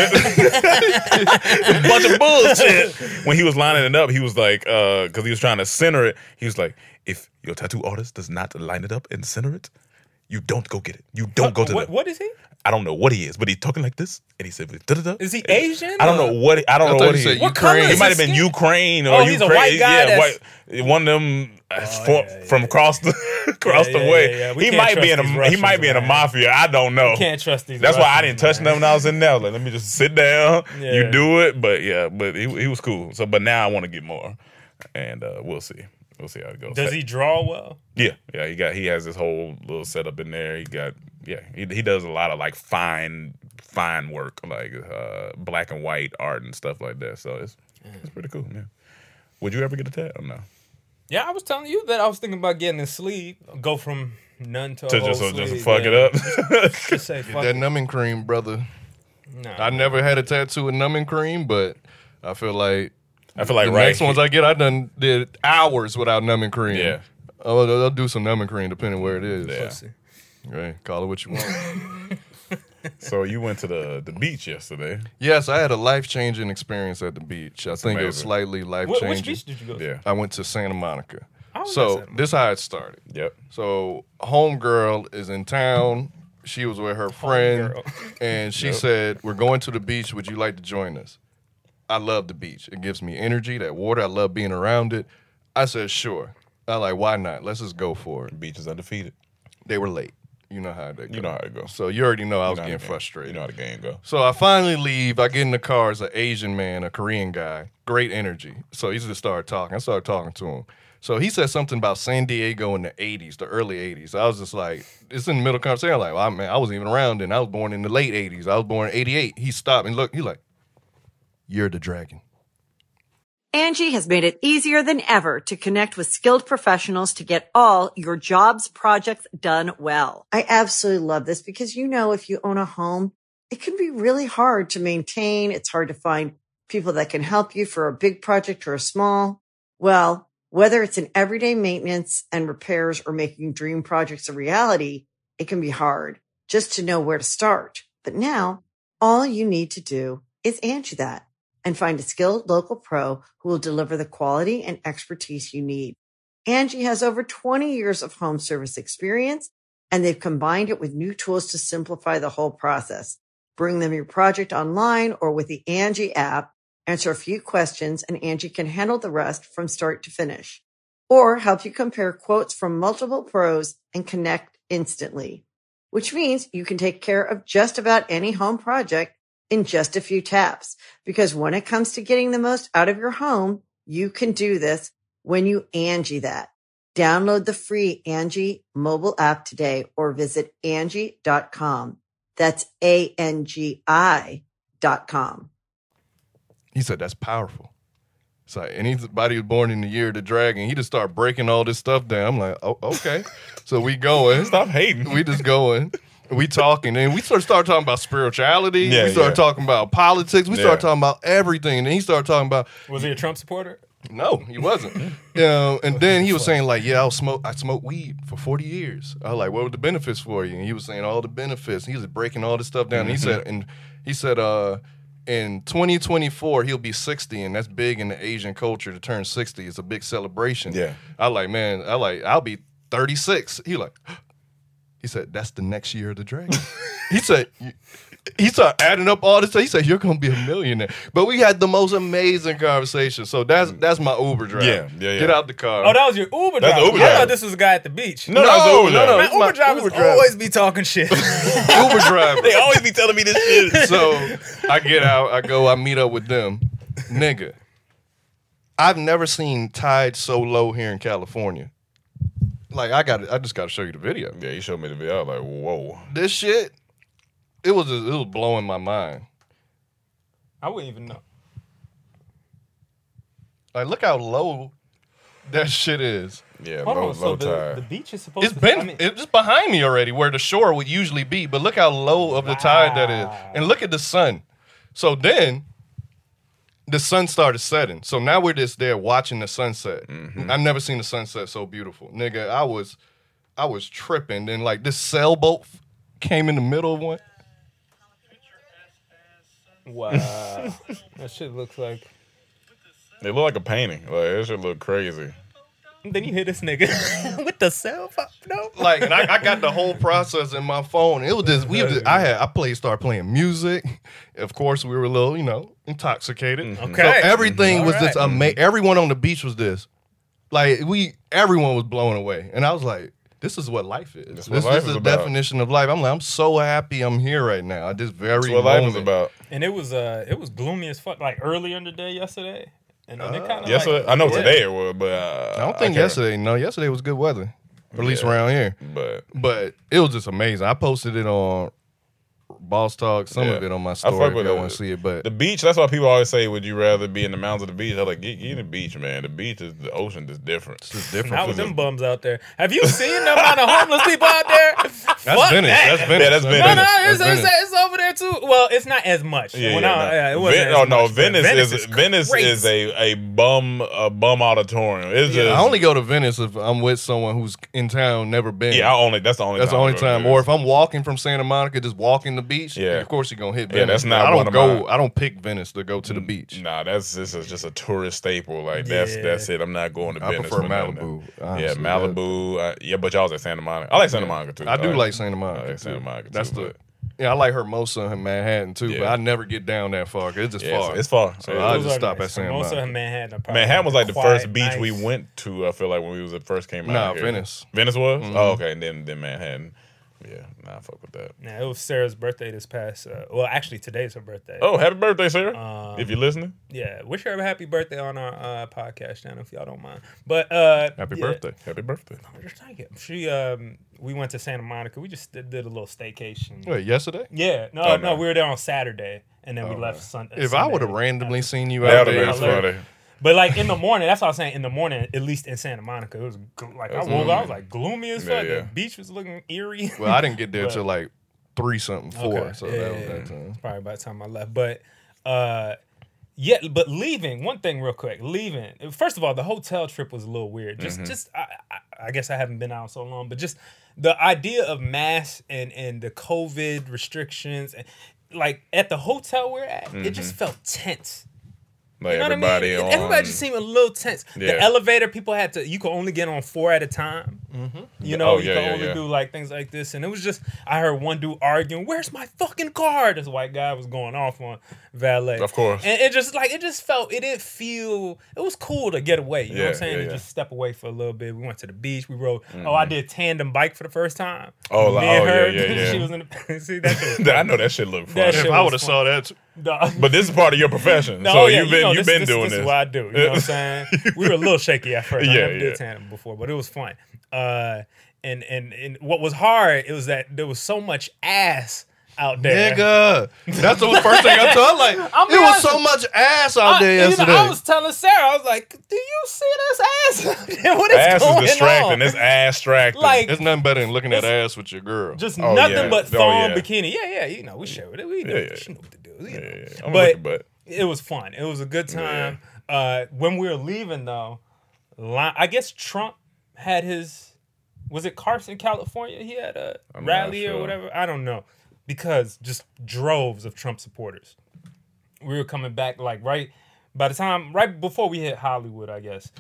Speaker 5: a bunch of bullshit. When he was lining it up, he was like, uh, because he was trying to center it. He was like, if your tattoo artist does not line it up and center it, you don't go get it. You don't go to
Speaker 7: what,
Speaker 5: the.
Speaker 7: what is he?
Speaker 5: I don't know what he is, but he's talking like this, and he said, da-da-da.
Speaker 7: Is he Asian?
Speaker 5: I don't
Speaker 7: or-
Speaker 5: know what. I don't
Speaker 6: I
Speaker 5: know
Speaker 6: thought
Speaker 5: what
Speaker 6: you
Speaker 5: he
Speaker 6: said
Speaker 5: is.
Speaker 7: What color
Speaker 6: Ukraine.
Speaker 7: is
Speaker 5: He might
Speaker 7: his
Speaker 5: have been
Speaker 7: skin?
Speaker 5: Ukraine or
Speaker 7: Oh, he's a
Speaker 5: Ukraine.
Speaker 7: white guy
Speaker 5: Yeah,
Speaker 7: that's-
Speaker 5: white. One of them uh, from,
Speaker 7: yeah, yeah,
Speaker 5: from
Speaker 7: yeah.
Speaker 5: across the across
Speaker 7: Yeah,
Speaker 5: the
Speaker 7: yeah,
Speaker 5: way.
Speaker 7: yeah, yeah. We
Speaker 5: He
Speaker 7: can't
Speaker 5: might be
Speaker 7: trust
Speaker 5: in a
Speaker 7: these
Speaker 5: he
Speaker 7: Russians,
Speaker 5: might be in a
Speaker 7: man.
Speaker 5: mafia. I don't know.
Speaker 7: Can't trust these.
Speaker 5: That's why I
Speaker 7: Russians,
Speaker 5: didn't touch
Speaker 7: man.
Speaker 5: them when I was in there. Like, let me just sit down.
Speaker 7: Yeah.
Speaker 5: You do it, but yeah, but he he was cool. So, but now I want to get more, and uh, we'll see. We'll see how it goes.
Speaker 7: Does he draw well?
Speaker 5: Yeah, yeah. He got he has this whole little setup in there. He got yeah, he he does a lot of like fine fine work, like uh, black and white art and stuff like that. So it's it's pretty cool, man. Would you ever get a tat or no?
Speaker 7: Yeah, I was telling you that I was thinking about getting a sleeve, go from none to a
Speaker 5: To
Speaker 7: whole
Speaker 5: just,
Speaker 7: sleeve.
Speaker 5: just fuck
Speaker 7: yeah.
Speaker 5: it up.
Speaker 7: Just say fuck
Speaker 6: That
Speaker 7: it.
Speaker 6: numbing cream, brother.
Speaker 7: No.
Speaker 6: I never had a tattoo with numbing cream, but I feel like
Speaker 5: I feel like
Speaker 6: the
Speaker 5: right
Speaker 6: next ones I get, I done did hours without numbing cream.
Speaker 5: Yeah.
Speaker 6: Oh, they'll, they'll do some numbing cream depending where it is.
Speaker 5: Yeah.
Speaker 7: Pussy.
Speaker 6: Right. Call it what you want.
Speaker 5: So you went to the the beach yesterday.
Speaker 6: Yes, I had a life changing experience at the beach. I think it was
Speaker 5: amazing.
Speaker 6: slightly life
Speaker 7: Wh-
Speaker 6: changing.
Speaker 7: Which beach did you go to?
Speaker 5: Yeah.
Speaker 6: I went to Santa Monica.
Speaker 7: I was at
Speaker 6: So
Speaker 7: Santa
Speaker 6: this how it started.
Speaker 5: Yep.
Speaker 6: So homegirl is in town. She was with her friend,
Speaker 7: Homegirl.
Speaker 6: and she
Speaker 5: Yep.
Speaker 6: said, "We're going to the beach. Would you like to join us?" I love the beach. It gives me energy. That water, I love being around it. I said, "Sure." I like, why not? Let's just go for it.
Speaker 5: Beach is undefeated.
Speaker 6: They were late. You know how they go.
Speaker 5: You know how it goes.
Speaker 6: So you already know I
Speaker 5: You
Speaker 6: was
Speaker 5: know how
Speaker 6: getting
Speaker 5: the game-
Speaker 6: frustrated.
Speaker 5: You know how the game go.
Speaker 6: So I finally leave. I get in the car. It's an Asian man, a Korean guy. Great energy. So he just started talking. I started talking to him. So he said something about San Diego in the eighties, the early eighties. I was just like, it's in the middle of the conversation. I'm like, well, man, I wasn't even around then. I was born in the late eighties. I was born in eighty-eight. He stopped and looked. He's like, you're the dragon.
Speaker 1: Angie has made it easier than ever to connect with skilled professionals to get all your jobs projects done well. I absolutely love this because, you know, if you own a home, it can be really hard to maintain. It's hard to find people that can help you for a big project or a small. Well, whether it's in everyday maintenance and repairs or making dream projects a reality, it can be hard just to know where to start. But now all you need to do is Angie that and find a skilled local pro who will deliver the quality and expertise you need. Angie has over twenty years of home service experience, and they've combined it with new tools to simplify the whole process. Bring them your project online or with the Angie app, answer a few questions, and Angie can handle the rest from start to finish. Or help you compare quotes from multiple pros and connect instantly, which means you can take care of just about any home project in just a few taps. Because when it comes to getting the most out of your home, you can do this when you Angie that. Download the free Angie mobile app today or visit Angie dot com. That's A N G I dot com.
Speaker 6: He said, that's powerful. It's like anybody who's born in the year of the dragon, he just start breaking all this stuff down. I'm like, oh, okay. So we going.
Speaker 5: Stop hating.
Speaker 6: We just going. We talking, and we start start talking about spirituality.
Speaker 5: Yeah,
Speaker 6: we start
Speaker 5: yeah.
Speaker 6: talking about politics. We start
Speaker 5: Yeah.
Speaker 6: talking about everything. And then he started talking about
Speaker 7: Was he a Trump supporter?
Speaker 6: no, he wasn't. You know, and then he was saying like, yeah, I'll smoke. I smoked weed for forty years. I was like, what were the benefits for you? And he was saying all the benefits. He was breaking all this stuff down. And he said, and he said, uh, in twenty twenty-four he'll be sixty, and that's big in the Asian culture to turn sixty. It's a big celebration.
Speaker 5: Yeah.
Speaker 6: I like, man. I like. I'll be thirty-six. He like. He said, that's the next year of the dragon. He said, he started adding up all this stuff. He said, you're going to be a millionaire. But we had the most amazing conversation. So that's that's my Uber driver.
Speaker 5: Yeah, yeah, yeah.
Speaker 6: Get out the car.
Speaker 7: Oh, that was your Uber
Speaker 5: That's
Speaker 7: driver.
Speaker 5: the Uber
Speaker 7: I
Speaker 5: driver.
Speaker 7: thought this was a guy at the beach.
Speaker 5: No,
Speaker 6: No,
Speaker 5: that's the Uber
Speaker 6: no, no.
Speaker 5: driver.
Speaker 7: Man,
Speaker 6: it's my
Speaker 7: Uber drivers
Speaker 6: Uber driver.
Speaker 7: always be talking shit.
Speaker 6: Uber driver.
Speaker 5: They always be telling me this shit.
Speaker 6: So I get out, I go, I meet up with them. Nigga, I've never seen tide so low here in California. Like, I got, I just got to show you the video.
Speaker 5: Yeah, you showed me the video. I was like, whoa.
Speaker 6: This shit, it was, it was blowing my mind.
Speaker 7: I wouldn't even know.
Speaker 6: Like, look how low that shit is.
Speaker 5: Yeah,
Speaker 7: Hold
Speaker 5: low,
Speaker 7: on, so
Speaker 5: low
Speaker 7: the,
Speaker 5: tide.
Speaker 7: the beach is supposed
Speaker 6: It's
Speaker 7: to
Speaker 6: been,
Speaker 7: I mean,
Speaker 6: it's just behind me already, where the shore would usually be. But look how low of the tide that is,
Speaker 7: Wow.
Speaker 6: and look at the sun. So then, the sun started setting. So now we're just there watching the sunset.
Speaker 5: Mm-hmm.
Speaker 6: I've never seen the sunset so beautiful, nigga. I was, I was tripping. Then like this sailboat f- came in the middle of one.
Speaker 7: wow. That shit looks like.
Speaker 5: It look like a painting. Like, it should look crazy.
Speaker 7: Then you hear this nigga with the cell phone. No.
Speaker 6: Like, and I, I got the whole process in my phone. It was just we. Was just, I had I played, started playing music. Of course, we were a little, you know, intoxicated.
Speaker 7: Okay.
Speaker 6: So everything
Speaker 7: All
Speaker 6: was just
Speaker 7: right.
Speaker 6: amazing. Everyone on the beach was this. Like we, everyone was blown away, and I was like, "This is what life is.
Speaker 5: That's
Speaker 6: This,
Speaker 5: what life
Speaker 6: this
Speaker 5: is
Speaker 6: is the
Speaker 5: about.
Speaker 6: definition of life." I'm like, I'm so happy I'm here right now. At this very
Speaker 5: That's what life
Speaker 6: moment.
Speaker 5: is about.
Speaker 7: And it was uh, it was gloomy as fuck. Like earlier in the day yesterday, and then it kind of
Speaker 5: Yes,
Speaker 7: like,
Speaker 5: I know
Speaker 7: yeah.
Speaker 5: today it was, but uh,
Speaker 6: I don't think
Speaker 5: can't-
Speaker 6: yesterday. No, yesterday was good weather. or at least
Speaker 5: Yeah.
Speaker 6: around here.
Speaker 5: But
Speaker 6: But it was just amazing. I posted it on Boss Talk, some
Speaker 5: Yeah.
Speaker 6: of it on my
Speaker 5: I
Speaker 6: story
Speaker 5: fuck
Speaker 6: if
Speaker 5: with
Speaker 6: y'all
Speaker 5: it.
Speaker 6: want to see it. But
Speaker 5: the beach, that's why people always say, would you rather be in the mountains or the beach? I'm like, get, get in the beach, man. The beach is, the ocean is different.
Speaker 6: it's just different.
Speaker 7: Not with
Speaker 6: for
Speaker 7: them
Speaker 6: them.
Speaker 7: bums out there. Have you seen the amount of homeless people out there?
Speaker 6: That's
Speaker 7: Fuck
Speaker 6: Venice.
Speaker 7: that.
Speaker 6: That's Venice.
Speaker 5: Yeah, that's
Speaker 7: No,
Speaker 5: Venice.
Speaker 7: no, it's,
Speaker 6: That's
Speaker 7: it's,
Speaker 6: Venice.
Speaker 7: it's over there too. Well, it's not as much.
Speaker 5: Yeah,
Speaker 7: When
Speaker 5: yeah,
Speaker 7: I-
Speaker 5: no.
Speaker 7: yeah, it wasn't
Speaker 5: Ven-
Speaker 7: as
Speaker 5: oh no,
Speaker 7: much, but
Speaker 5: Venice,
Speaker 7: Venice
Speaker 5: is,
Speaker 7: is
Speaker 5: Venice
Speaker 7: crazy.
Speaker 5: is a a bum a bum auditorium. It's just
Speaker 6: I only go to Venice if I'm with someone who's in town, never been.
Speaker 5: yeah. I only that's the only
Speaker 6: That's the
Speaker 5: time
Speaker 6: only
Speaker 5: I go to
Speaker 6: time.
Speaker 5: Venice.
Speaker 6: Or if I'm walking from Santa Monica, just walking the beach,
Speaker 5: Yeah.
Speaker 6: of course you're gonna hit
Speaker 5: Yeah,
Speaker 6: Venice.
Speaker 5: that's not
Speaker 6: I don't
Speaker 5: one of
Speaker 6: go.
Speaker 5: my-
Speaker 6: I don't pick Venice to go to the beach.
Speaker 5: Nah, that's this is just a tourist staple. Like that's
Speaker 7: Yeah.
Speaker 5: that's it. I'm not going to
Speaker 6: I
Speaker 5: Venice.
Speaker 6: prefer
Speaker 5: for nothing.
Speaker 6: Malibu.
Speaker 5: Yeah,
Speaker 6: honestly.
Speaker 5: Malibu. Uh, yeah, but y'all was at Santa Monica. I like Santa Monica too.
Speaker 6: I do
Speaker 5: Uh,
Speaker 6: like Santa Monica.
Speaker 5: I like Santa
Speaker 6: too.
Speaker 5: Monica
Speaker 6: That's
Speaker 5: too,
Speaker 6: the.
Speaker 5: but-
Speaker 6: Yeah, I like Hermosa and Manhattan too, but
Speaker 5: Yeah.
Speaker 6: I never get down that far. 'Cause it's just
Speaker 5: Yeah,
Speaker 6: far.
Speaker 5: it's, it's far.
Speaker 6: So
Speaker 5: Yeah.
Speaker 6: I
Speaker 7: Those
Speaker 6: just
Speaker 7: are
Speaker 6: stop
Speaker 7: nice.
Speaker 6: at Santa
Speaker 7: Most of
Speaker 6: Monica.
Speaker 7: Manhattan. are probably
Speaker 5: Manhattan was like the
Speaker 7: quiet,
Speaker 5: first beach we
Speaker 7: nice.
Speaker 5: went to. I feel like when we was first came out.
Speaker 6: Nah,
Speaker 5: here.
Speaker 6: Venice.
Speaker 5: Venice was.
Speaker 6: Mhm.
Speaker 5: Oh, okay. And then then Manhattan. Yeah, nah, I fuck with that.
Speaker 7: Yeah, it was Sarah's birthday this past. Uh, well, actually, today's her birthday.
Speaker 5: Oh, happy birthday, Sarah!
Speaker 7: Um,
Speaker 5: if you're listening,
Speaker 7: Yeah, wish her a happy birthday on our uh, podcast channel if y'all don't mind. But uh,
Speaker 6: Happy
Speaker 7: yeah,
Speaker 6: birthday.
Speaker 5: happy birthday.
Speaker 7: Just thank you. She um, we went to Santa Monica. We just did, did a little staycation.
Speaker 6: Wait, yesterday?
Speaker 7: Yeah, no,
Speaker 5: Oh,
Speaker 7: no,
Speaker 5: no.
Speaker 7: we were there on Saturday, and then we
Speaker 6: Oh,
Speaker 7: left
Speaker 6: man.
Speaker 7: Sunday.
Speaker 6: If I would have randomly seen you
Speaker 5: That
Speaker 6: out
Speaker 5: would
Speaker 6: there,
Speaker 5: have been
Speaker 7: hilarious.
Speaker 5: funny.
Speaker 7: But like in the morning, that's what I was saying. In the morning, at least in Santa Monica, it was gl- like I
Speaker 5: That's
Speaker 7: woke up, I
Speaker 5: gloomy.
Speaker 7: was like gloomy as
Speaker 5: Yeah,
Speaker 7: fuck.
Speaker 5: yeah.
Speaker 7: The beach was looking eerie.
Speaker 6: well, I didn't get there
Speaker 7: But-
Speaker 6: till like three something, four.
Speaker 7: Okay.
Speaker 6: So
Speaker 7: Yeah,
Speaker 6: that was
Speaker 7: yeah,
Speaker 6: that
Speaker 7: yeah.
Speaker 6: time.
Speaker 7: Probably by the time I left. But uh yeah, but leaving, one thing real quick, leaving. First of all, the hotel trip was a little weird. Just
Speaker 5: Mm-hmm.
Speaker 7: just I, I, I guess I haven't been out so long, but just the idea of masks and and the COVID restrictions and like at the hotel we're at, it just felt tense.
Speaker 5: Like
Speaker 7: You know
Speaker 5: everybody
Speaker 7: what I mean?
Speaker 5: on.
Speaker 7: Everybody just seemed a little tense.
Speaker 5: Yeah.
Speaker 7: The elevator, people had to. You could only get on four at a time. Mm-hmm. You know,
Speaker 5: Oh,
Speaker 7: you
Speaker 5: yeah,
Speaker 7: could
Speaker 5: yeah,
Speaker 7: only
Speaker 5: yeah.
Speaker 7: do like things like this, and it was just. I heard one dude arguing, "Where's my fucking car?" This white guy was going off on valet.
Speaker 5: Of course.
Speaker 7: and it just like it just felt. It didn't feel. It was cool to get away. You know what
Speaker 5: Yeah,
Speaker 7: I'm saying?
Speaker 5: yeah,
Speaker 7: To
Speaker 5: yeah.
Speaker 7: just step away for a little bit. We went to the beach. We rode. Oh, I did tandem bike for the first time.
Speaker 5: Oh, like-
Speaker 7: Me and
Speaker 5: oh, yeah,
Speaker 7: her.
Speaker 5: yeah, yeah.
Speaker 7: She was in the. See that shit. was
Speaker 5: I know that shit look
Speaker 7: That
Speaker 5: funny.
Speaker 7: shit
Speaker 6: If I
Speaker 7: was
Speaker 6: would have
Speaker 7: fun.
Speaker 6: saw that,
Speaker 7: Dog.
Speaker 5: But this is part of your profession,
Speaker 7: No,
Speaker 5: so
Speaker 7: yeah,
Speaker 5: you've
Speaker 7: you
Speaker 5: been
Speaker 7: know,
Speaker 5: you've
Speaker 7: this,
Speaker 5: been
Speaker 7: this,
Speaker 5: doing
Speaker 7: this
Speaker 5: this.
Speaker 7: is what I do. You know what I'm saying? We were a little shaky at first. I
Speaker 5: Yeah,
Speaker 7: never
Speaker 5: yeah.
Speaker 7: did tandem before, but it was fun. Uh, and and and what was hard, it was that there was so much ass out there.
Speaker 6: nigga, that's the first thing I told. Like,
Speaker 7: I'll be
Speaker 6: it was
Speaker 7: honest.
Speaker 6: so much ass out
Speaker 7: I,
Speaker 6: there
Speaker 7: you know,
Speaker 6: yesterday.
Speaker 7: I was telling Sarah, I was like, "Do you see this ass? out there? What is
Speaker 5: Ass
Speaker 7: going
Speaker 5: is distracting.
Speaker 7: on?
Speaker 5: It's ass distracting.
Speaker 7: Like
Speaker 6: There's nothing better than looking at ass with your girl.
Speaker 7: just
Speaker 5: Oh,
Speaker 7: nothing
Speaker 5: yeah.
Speaker 7: but
Speaker 5: Oh,
Speaker 7: thong
Speaker 5: yeah.
Speaker 7: bikini. Yeah, yeah, you know, we showed it. We knew,
Speaker 5: Yeah, yeah.
Speaker 7: she knew what to do. You
Speaker 5: yeah,
Speaker 7: know.
Speaker 5: yeah, yeah. I'm
Speaker 7: But-
Speaker 5: looking, but
Speaker 7: It was fun. It was a good time. Uh, when we were leaving, though, li- I guess Trump had his. Was it Carson, California? He had a
Speaker 5: I'm not
Speaker 7: rally or
Speaker 5: sure.
Speaker 7: whatever. I don't know, because just droves of Trump supporters. We were coming back like right by the time right before we hit Hollywood, I guess.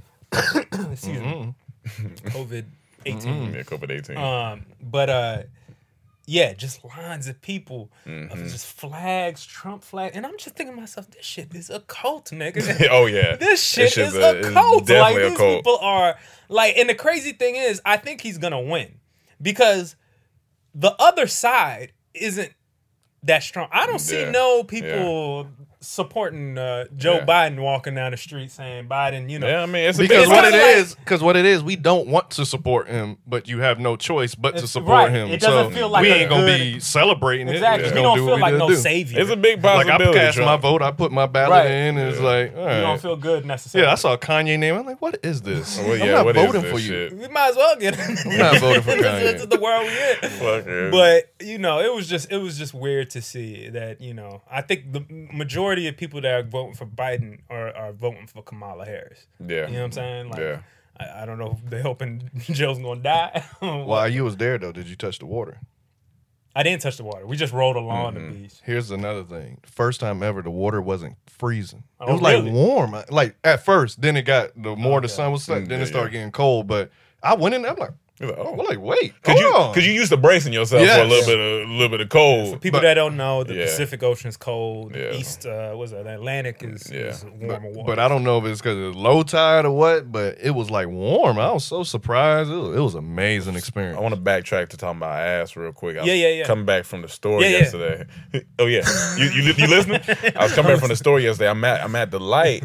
Speaker 7: Excuse me. COVID eighteen.
Speaker 5: yeah, COVID eighteen.
Speaker 7: Um, but uh, yeah, just lines of people,
Speaker 5: Mm-hmm.
Speaker 7: of just flags, Trump flag, and I'm just thinking to myself, this shit is a cult, nigga.
Speaker 5: oh yeah,
Speaker 7: This shit
Speaker 5: shit's
Speaker 7: is a,
Speaker 5: it's
Speaker 7: cult. Like
Speaker 5: Definitely
Speaker 7: these
Speaker 5: a cult.
Speaker 7: people are like, and the crazy thing is, I think he's gonna win because the other side isn't that strong. I don't see
Speaker 5: Yeah.
Speaker 7: no people supporting uh, Joe
Speaker 5: Yeah.
Speaker 7: Biden walking down the street saying Biden, you know.
Speaker 5: Yeah, I mean it's a
Speaker 6: Because
Speaker 5: big
Speaker 6: what
Speaker 7: kinda
Speaker 6: it
Speaker 7: like-
Speaker 6: is, because what it is, we don't want to support him, but you have no choice but to
Speaker 7: It's-
Speaker 6: support
Speaker 7: right.
Speaker 6: him.
Speaker 7: It doesn't
Speaker 6: so
Speaker 7: feel like
Speaker 6: we
Speaker 7: a
Speaker 6: ain't gonna
Speaker 7: good-
Speaker 6: be celebrating it.
Speaker 7: Exactly.
Speaker 6: We're just
Speaker 7: We
Speaker 6: gonna
Speaker 7: don't
Speaker 6: do
Speaker 7: feel
Speaker 6: what
Speaker 7: like
Speaker 6: we
Speaker 7: no
Speaker 6: gotta do.
Speaker 7: savior.
Speaker 5: It's a big
Speaker 6: Like I
Speaker 5: possibility.
Speaker 6: cast my
Speaker 5: Trump.
Speaker 6: vote, I put my ballot
Speaker 7: Right.
Speaker 6: in, and it's
Speaker 5: Yeah.
Speaker 6: like, all right.
Speaker 7: You don't feel good necessarily.
Speaker 6: yeah, I saw Kanye name. I'm like, what is this?
Speaker 5: Well,
Speaker 6: I'm
Speaker 5: yeah,
Speaker 6: not
Speaker 5: what is
Speaker 6: voting
Speaker 5: this
Speaker 6: for you.
Speaker 5: shit?
Speaker 7: We might as well get it.
Speaker 6: I'm not voting for
Speaker 7: this,
Speaker 6: Kanye.
Speaker 7: this is the world we in.
Speaker 5: Fuck yeah.
Speaker 7: But you know, it was just it was just weird to see that. You know, I think the majority of people that are voting for Biden are, are voting for Kamala Harris.
Speaker 5: yeah,
Speaker 7: You know what I'm saying? Like,
Speaker 5: Yeah.
Speaker 7: I, I don't know if they're hoping Joe's gonna die.
Speaker 6: While you was there though, did you touch the water?
Speaker 7: I didn't touch the water. We just rolled along
Speaker 5: Mm-hmm.
Speaker 7: the beach.
Speaker 6: Here's another thing. First time ever, the water wasn't freezing. It
Speaker 7: Oh,
Speaker 6: was like
Speaker 7: really?
Speaker 6: warm. Like at first, then it got the more the
Speaker 7: Okay.
Speaker 6: sun was set,
Speaker 5: Mm,
Speaker 6: then
Speaker 5: yeah,
Speaker 6: it started
Speaker 5: yeah.
Speaker 6: getting cold. But I went in there, I'm like,
Speaker 5: You're like, oh.
Speaker 6: I'm like, wait,
Speaker 5: Cause you,
Speaker 6: hold on.
Speaker 5: cause you used to bracing yourself for a
Speaker 6: Yes.
Speaker 5: little bit of, a little bit of cold.
Speaker 7: People
Speaker 6: But-
Speaker 7: that don't know, the
Speaker 5: Yeah.
Speaker 7: Pacific Ocean's cold.
Speaker 5: Yeah.
Speaker 7: East, uh, what's that? The Atlantic is,
Speaker 5: Yeah.
Speaker 7: is warmer water.
Speaker 6: But I don't know if it's because it's low tide or what, but it was like warm. I was so surprised. It was, it was an amazing experience.
Speaker 5: I want to backtrack to talking about ass real quick. I was
Speaker 7: Yeah, yeah, yeah.
Speaker 5: Coming back from the store
Speaker 7: Yeah, yeah.
Speaker 5: yesterday. oh yeah, you, you you listening? I was coming back from the store yesterday. I'm at I'm at the light,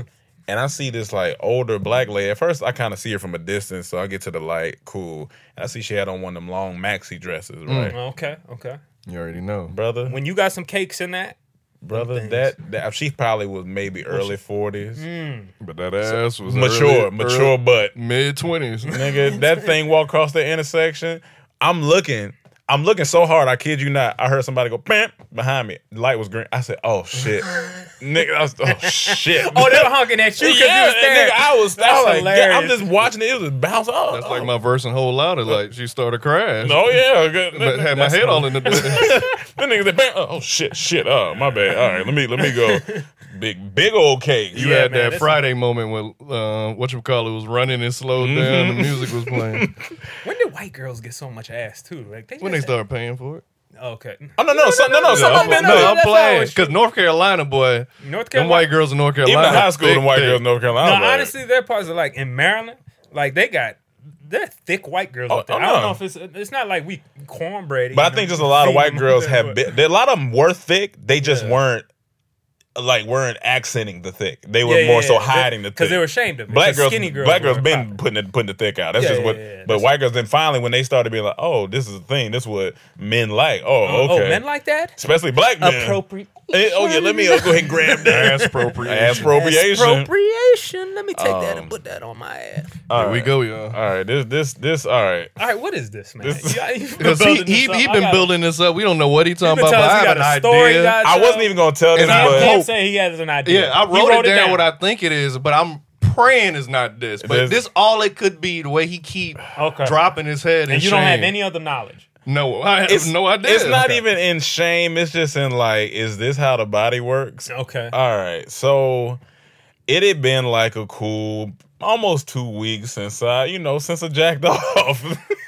Speaker 5: and I see this like older black lady. At first, I kind of see her from a distance, so I get to the light, cool. And I see she had on one of them long maxi dresses, right?
Speaker 7: Okay, okay.
Speaker 6: You already know.
Speaker 5: Brother,
Speaker 7: When you got some cakes in that,
Speaker 5: brother,
Speaker 7: things.
Speaker 5: that, that she probably was maybe early forties,
Speaker 6: But that ass was
Speaker 5: mature,
Speaker 6: early,
Speaker 5: mature
Speaker 6: early,
Speaker 5: butt.
Speaker 6: mid twenties.
Speaker 5: Nigga, that thing walked across the intersection. I'm looking. I'm looking so hard, I kid you not. I heard somebody go, bam, behind me. The light was green. I said, oh, shit. Nigga, I was, oh, shit.
Speaker 7: oh, they were honking at you because
Speaker 5: yeah,
Speaker 7: you was there.
Speaker 5: nigga, I was, I
Speaker 7: That's
Speaker 5: was like,
Speaker 7: hilarious.
Speaker 5: yeah, I'm just watching it. It was just bounce off.
Speaker 6: That's like my verse in Whole Lotta. Like, she started crying.
Speaker 5: Oh, yeah. Good.
Speaker 6: But had my head all in the dirt.
Speaker 5: Then nigga said, bam. Oh, shit, shit. Oh, my bad. All right, let me, let me go. Big, big old cake.
Speaker 6: You
Speaker 7: Yeah,
Speaker 6: had
Speaker 7: man,
Speaker 6: that
Speaker 7: that's-
Speaker 6: Friday moment when, uh, whatchamacallit was running and slowed down. The music was playing.
Speaker 7: When did white girls get so much ass, too? Like they
Speaker 6: When they
Speaker 7: just-
Speaker 6: started paying for it.
Speaker 7: Okay.
Speaker 5: Oh, no, no. some- No, no. Some
Speaker 6: No,
Speaker 5: of them
Speaker 6: I'm,
Speaker 5: been
Speaker 6: no,
Speaker 5: there.
Speaker 6: I'm
Speaker 7: That's
Speaker 6: playing.
Speaker 7: always
Speaker 6: Because North Carolina, boy,
Speaker 7: North
Speaker 6: them
Speaker 7: Carolina.
Speaker 6: white girls in North Carolina.
Speaker 5: Even the high school,
Speaker 6: thick,
Speaker 5: them white
Speaker 6: thick.
Speaker 5: girls in North Carolina.
Speaker 7: No,
Speaker 5: I was like,
Speaker 7: honestly, there are parts of like in Maryland, like they got they're thick white girls
Speaker 5: Oh,
Speaker 7: out there.
Speaker 5: oh,
Speaker 7: I don't
Speaker 5: no.
Speaker 7: know if it's it's not like we cornbread.
Speaker 5: But I think just a lot of white girls have been. A lot of them were thick. They just
Speaker 7: Yeah.
Speaker 5: weren't like weren't accenting the thick. They were
Speaker 7: Yeah,
Speaker 5: more
Speaker 7: yeah,
Speaker 5: so
Speaker 7: yeah.
Speaker 5: hiding the thick
Speaker 7: because they were ashamed of it.
Speaker 5: Black
Speaker 7: 'Cause
Speaker 5: girls,
Speaker 7: skinny girls,
Speaker 5: black girls
Speaker 7: were
Speaker 5: been
Speaker 7: popping.
Speaker 5: putting it, putting the thick out. That's
Speaker 7: Yeah,
Speaker 5: just
Speaker 7: yeah,
Speaker 5: what.
Speaker 7: yeah, yeah.
Speaker 5: But
Speaker 7: That's
Speaker 5: white girls then finally when they started being like, oh, this is the thing. This is what men like. Oh,
Speaker 7: Oh,
Speaker 5: okay.
Speaker 7: oh, men like that.
Speaker 5: especially black men.
Speaker 7: Appropriate.
Speaker 5: Eh, oh yeah, let me uh, go ahead and grab that.
Speaker 6: Ass appropriation.
Speaker 5: Ass appropriation.
Speaker 7: Appropriation. Let me take that
Speaker 5: Um,
Speaker 7: and put that on my ass.
Speaker 5: All
Speaker 6: Here we
Speaker 5: right.
Speaker 6: go, y'all.
Speaker 5: All right, this this this. All right.
Speaker 7: All right, what is this, man?
Speaker 5: This-
Speaker 7: You- you've been
Speaker 6: Because he,
Speaker 7: building
Speaker 6: he,
Speaker 7: this up.
Speaker 6: he
Speaker 7: I
Speaker 6: been
Speaker 7: gotta-
Speaker 6: building this up. We don't know what he talking
Speaker 7: been
Speaker 6: about, but
Speaker 7: telling us
Speaker 6: I
Speaker 7: he
Speaker 6: have
Speaker 7: got
Speaker 6: an
Speaker 7: a story he
Speaker 6: idea.
Speaker 7: got-
Speaker 5: I wasn't even gonna tell this,
Speaker 6: And I
Speaker 5: but
Speaker 7: Cam
Speaker 6: hope-
Speaker 7: said he has an idea.
Speaker 6: Yeah, I
Speaker 7: He
Speaker 6: wrote, it down,
Speaker 7: down
Speaker 6: what I think it is, but I'm praying it's not this. But
Speaker 5: There's-
Speaker 6: this all it could be the way he keep
Speaker 7: Okay.
Speaker 6: dropping his head.
Speaker 7: and
Speaker 6: in
Speaker 7: you don't have
Speaker 6: shame.
Speaker 7: any other knowledge.
Speaker 6: No, I have
Speaker 5: it's
Speaker 6: no idea.
Speaker 5: It's not
Speaker 6: Okay.
Speaker 5: even in shame. It's just in like, is this how the body works?
Speaker 7: Okay.
Speaker 5: All right. So it had been like a cool almost two weeks since I, you know, since I jacked off.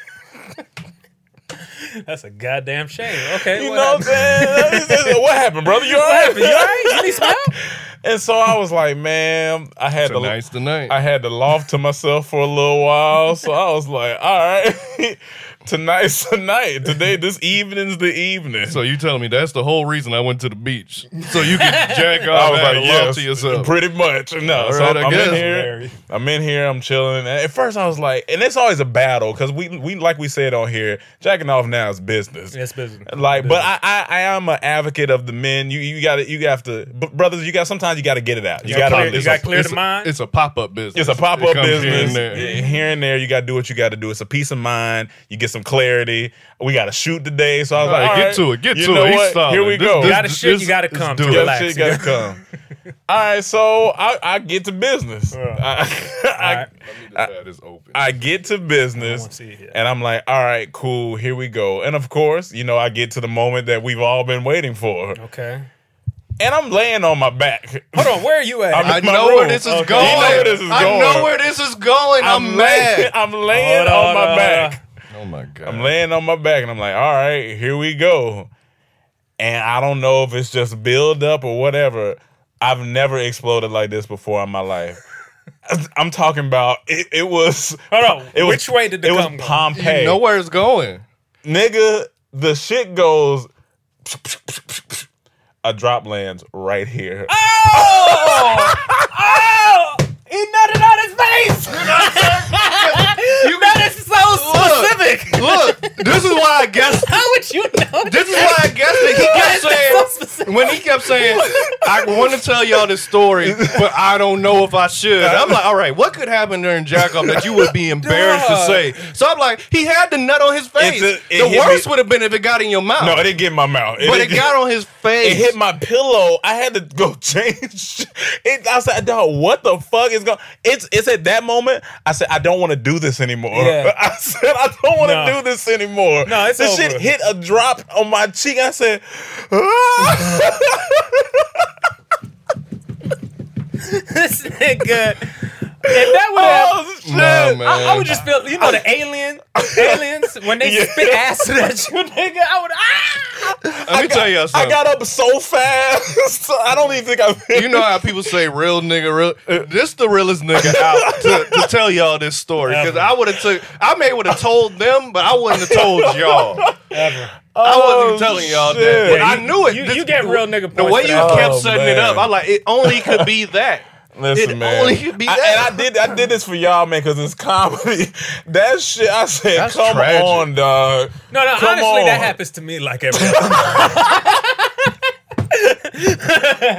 Speaker 7: That's a goddamn shame. Okay.
Speaker 5: you
Speaker 7: what
Speaker 5: know what I'm
Speaker 7: happened?
Speaker 5: saying? What happened, brother? You all
Speaker 7: What
Speaker 5: right?
Speaker 7: happened? You all right? You need some help?
Speaker 5: And so I was like, man, I had to
Speaker 6: Tonight's the night.
Speaker 5: I had to loft to myself for a little while. So I was like, all right, tonight's the night. Today, this evening's the evening.
Speaker 6: So you telling me that's the whole reason I went to the beach, so you can jack
Speaker 5: I
Speaker 6: off
Speaker 5: was
Speaker 6: and
Speaker 5: like,
Speaker 6: love
Speaker 5: yes,
Speaker 6: to yourself.
Speaker 5: pretty much. No,
Speaker 6: All
Speaker 5: so
Speaker 6: right,
Speaker 5: I'm,
Speaker 6: I
Speaker 5: I'm
Speaker 6: guess.
Speaker 5: in here.
Speaker 7: Hilarious.
Speaker 5: I'm in here. I'm chilling. And at first, I was like, and it's always a battle because we, we, like we said on here, jacking off now is business.
Speaker 7: It's business.
Speaker 5: Like,
Speaker 7: Business.
Speaker 5: but I, I, I am an advocate of the men. You, you got to, you have to, b- brothers. You got sometimes you got to get it out. You,
Speaker 7: You gotta
Speaker 5: got
Speaker 7: clear-
Speaker 5: to.
Speaker 7: you gotta clear
Speaker 6: it's
Speaker 7: the
Speaker 6: a,
Speaker 7: mind.
Speaker 6: It's a pop up business.
Speaker 5: It's a pop
Speaker 6: It
Speaker 5: up
Speaker 6: comes here
Speaker 5: business.
Speaker 6: and there.
Speaker 5: Yeah, Here and there, you got to do what you got to do. It's a peace of mind. You get some clarity. We got to shoot today. So I was
Speaker 6: All
Speaker 5: like,
Speaker 6: right,
Speaker 5: all
Speaker 6: get
Speaker 5: right,
Speaker 6: to it. Get
Speaker 5: you
Speaker 6: to
Speaker 5: know
Speaker 6: it. He's
Speaker 5: what?
Speaker 6: solid.
Speaker 5: Here we
Speaker 6: This-
Speaker 5: go.
Speaker 6: this-
Speaker 7: You gotta shit, you gotta
Speaker 6: this
Speaker 7: come.
Speaker 6: dude.
Speaker 7: to
Speaker 5: Yeah,
Speaker 7: relax.
Speaker 5: shit gotta come. All right, so I, I get to business. I, I,
Speaker 7: right.
Speaker 6: Let me just have this open.
Speaker 5: I get to business,
Speaker 7: wanna see it here.
Speaker 5: and I'm like, all right, cool, here we go. And of course, you know, I get to the moment that we've all been waiting for,
Speaker 7: Okay.
Speaker 5: and I'm laying on my back.
Speaker 7: Hold on. Where are you at?
Speaker 5: I'm
Speaker 6: I
Speaker 5: in my
Speaker 6: know
Speaker 5: room.
Speaker 6: where this is
Speaker 5: Okay.
Speaker 6: going.
Speaker 5: You know where this is
Speaker 6: I
Speaker 5: going.
Speaker 6: know where this is going. I'm,
Speaker 5: I'm
Speaker 6: mad.
Speaker 5: laying, I'm laying
Speaker 7: Hold
Speaker 5: on,
Speaker 7: on,
Speaker 5: my
Speaker 7: hold on,
Speaker 5: back.
Speaker 7: hold
Speaker 6: Oh my god.
Speaker 5: I'm laying on my back, and I'm like, all right, here we go. And I don't know if it's just build up or whatever. I've never exploded like this before in my life. I'm talking about it. It was.
Speaker 7: Hold on.
Speaker 5: It was,
Speaker 7: Which way did the
Speaker 5: it was
Speaker 7: cum go?
Speaker 5: Pompeii?
Speaker 6: You know where it's going.
Speaker 5: Nigga, the shit goes. A drop lands right here.
Speaker 7: Oh! Oh! He nutted on his face! You that is so specific!
Speaker 6: Look, this is why I guess.
Speaker 7: How would you know?
Speaker 6: This is why I guess that he kept
Speaker 7: so
Speaker 6: saying
Speaker 7: specific.
Speaker 6: when he kept saying, "I want to tell y'all this story, but I don't know if I should." I'm like, all right, what could happen during jack off that you would be embarrassed to
Speaker 7: Dog.
Speaker 6: say? So I'm like, he had the nut on his face.
Speaker 5: It's a- it
Speaker 6: the
Speaker 5: hit
Speaker 6: worst
Speaker 5: me-
Speaker 6: would have been if it got in your mouth.
Speaker 5: No, it didn't get in my mouth.
Speaker 6: but it
Speaker 5: didn't get-
Speaker 6: got on his face.
Speaker 5: It hit my pillow. I had to go change. It, I said, "Dog, what the fuck is going?" It's it's at that moment. I said, "I don't want to do this anymore."
Speaker 7: Yeah.
Speaker 5: I said, "I don't want to
Speaker 7: No.
Speaker 5: do this anymore."
Speaker 7: No, it's
Speaker 5: the
Speaker 7: over.
Speaker 5: shit hit a drop on my cheek. I said, "Ah."
Speaker 7: This nigga. If that would have.
Speaker 5: Oh shit!
Speaker 6: Nah, man.
Speaker 7: I, I would just feel, you know, the alien, aliens when they
Speaker 5: Yeah.
Speaker 7: spit acid at you, nigga. I would. Ah!
Speaker 6: Let me tell y'all
Speaker 5: I
Speaker 6: something.
Speaker 5: got up so fast. I don't even think I.
Speaker 6: You know how people say real nigga, real. This the realest nigga out to, to tell y'all this story because
Speaker 7: Ever.
Speaker 6: I would have took. I may would have told them, but I wouldn't have told y'all.
Speaker 7: Ever.
Speaker 6: I wasn't
Speaker 5: Oh,
Speaker 6: telling y'all
Speaker 5: shit.
Speaker 6: that. But
Speaker 7: Yeah,
Speaker 6: I
Speaker 7: you-
Speaker 6: kneit.
Speaker 7: you-
Speaker 6: This-
Speaker 7: you get real nigga
Speaker 6: The
Speaker 7: points
Speaker 6: way
Speaker 7: for
Speaker 6: you
Speaker 7: that.
Speaker 6: kept
Speaker 5: Oh,
Speaker 6: setting it
Speaker 5: man.
Speaker 6: up, I like it. Only could be that.
Speaker 5: Listen,
Speaker 6: It
Speaker 5: man.
Speaker 6: only could be
Speaker 5: I,
Speaker 6: that.
Speaker 5: and I did I did this for y'all, man, because it's comedy. That shit, I said,
Speaker 6: That's
Speaker 5: come
Speaker 6: tragic.
Speaker 5: on, dog.
Speaker 7: No, no,
Speaker 5: Come
Speaker 7: honestly,
Speaker 5: on.
Speaker 7: that happens to me like every other. no, no,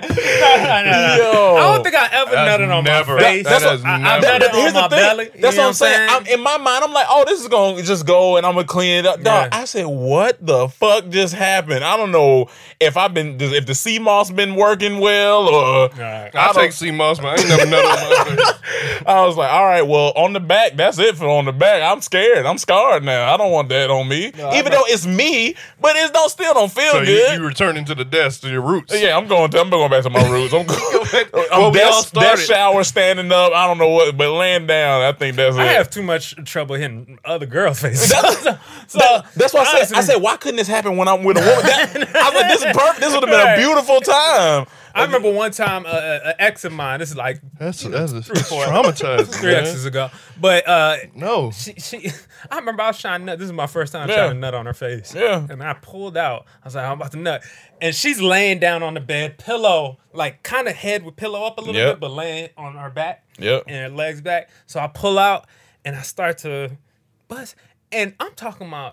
Speaker 7: no.
Speaker 5: Yo.
Speaker 7: I don't think I ever
Speaker 6: That's
Speaker 7: nutted on
Speaker 6: never-
Speaker 7: my face.
Speaker 6: that
Speaker 7: That's
Speaker 6: has
Speaker 7: what, I, I
Speaker 6: never-
Speaker 7: nutted
Speaker 5: Here's
Speaker 7: on
Speaker 5: the
Speaker 7: my
Speaker 5: thing.
Speaker 7: belly.
Speaker 5: That's
Speaker 7: you know
Speaker 5: what I'm saying. I'm, in my mind, I'm like, oh, this is going to just go and I'm going to clean it up. Dog,
Speaker 7: Yeah.
Speaker 5: I said, what the fuck just happened? I don't know if I've been, if the sea moss been working well or.
Speaker 7: Right.
Speaker 6: I
Speaker 5: I
Speaker 6: take
Speaker 5: don't-
Speaker 6: sea moss, man. I ain't never nut on my face.
Speaker 5: I was like, all right, well, on the back, that's it for on the back. I'm scared. I'm scarred now. I don't want that on me. Even though it's me, but it don't still don't feel
Speaker 6: So you,
Speaker 5: good.
Speaker 6: you returning to the desk, to your roots.
Speaker 5: Yeah, I'm going. To, I'm going back to my roots. I'm going.
Speaker 6: Well,
Speaker 5: I'm
Speaker 6: we all
Speaker 5: desk, desk
Speaker 6: started.
Speaker 5: shower, standing up. I don't know what, but laying down. I think that's it.
Speaker 7: I have too much trouble hitting other girls' faces. so, so
Speaker 5: That- that's why I said.
Speaker 7: honestly-
Speaker 5: I said, why couldn't this happen when I'm with a woman? That, I was like, this is perfect. This would have been
Speaker 7: Right.
Speaker 5: a beautiful time.
Speaker 7: I remember one time uh, an ex of mine. This is like
Speaker 6: That's that's, that's
Speaker 7: four-
Speaker 6: traumatizing.
Speaker 7: three
Speaker 6: man.
Speaker 7: exes ago, but uh,
Speaker 6: No.
Speaker 7: she, she, I remember I was trying to nut. This is my first time
Speaker 5: Yeah.
Speaker 7: trying to nut on her face.
Speaker 5: Yeah.
Speaker 7: And I pulled out. I was like, I'm about to nut. And she's laying down on the bed, pillow, like kind of head with pillow up a little
Speaker 5: Yep.
Speaker 7: bit, but laying on her back.
Speaker 5: Yep.
Speaker 7: And her legs back. So I pull out and I start to bust. And I'm talking about,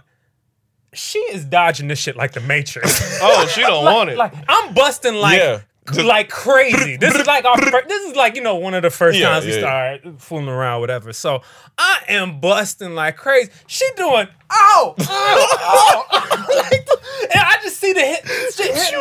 Speaker 7: she is dodging this shit like the Matrix.
Speaker 6: Oh, she don't want it.
Speaker 7: Like, I'm busting like.
Speaker 5: Yeah.
Speaker 7: Like crazy. This is like our first, this is like, you know, one of the first
Speaker 5: Yeah,
Speaker 7: times we
Speaker 5: yeah, yeah.
Speaker 7: started fooling around, whatever. So I am busting like crazy. She doing oh, oh, oh. Like, and I just see the hit, shit hitting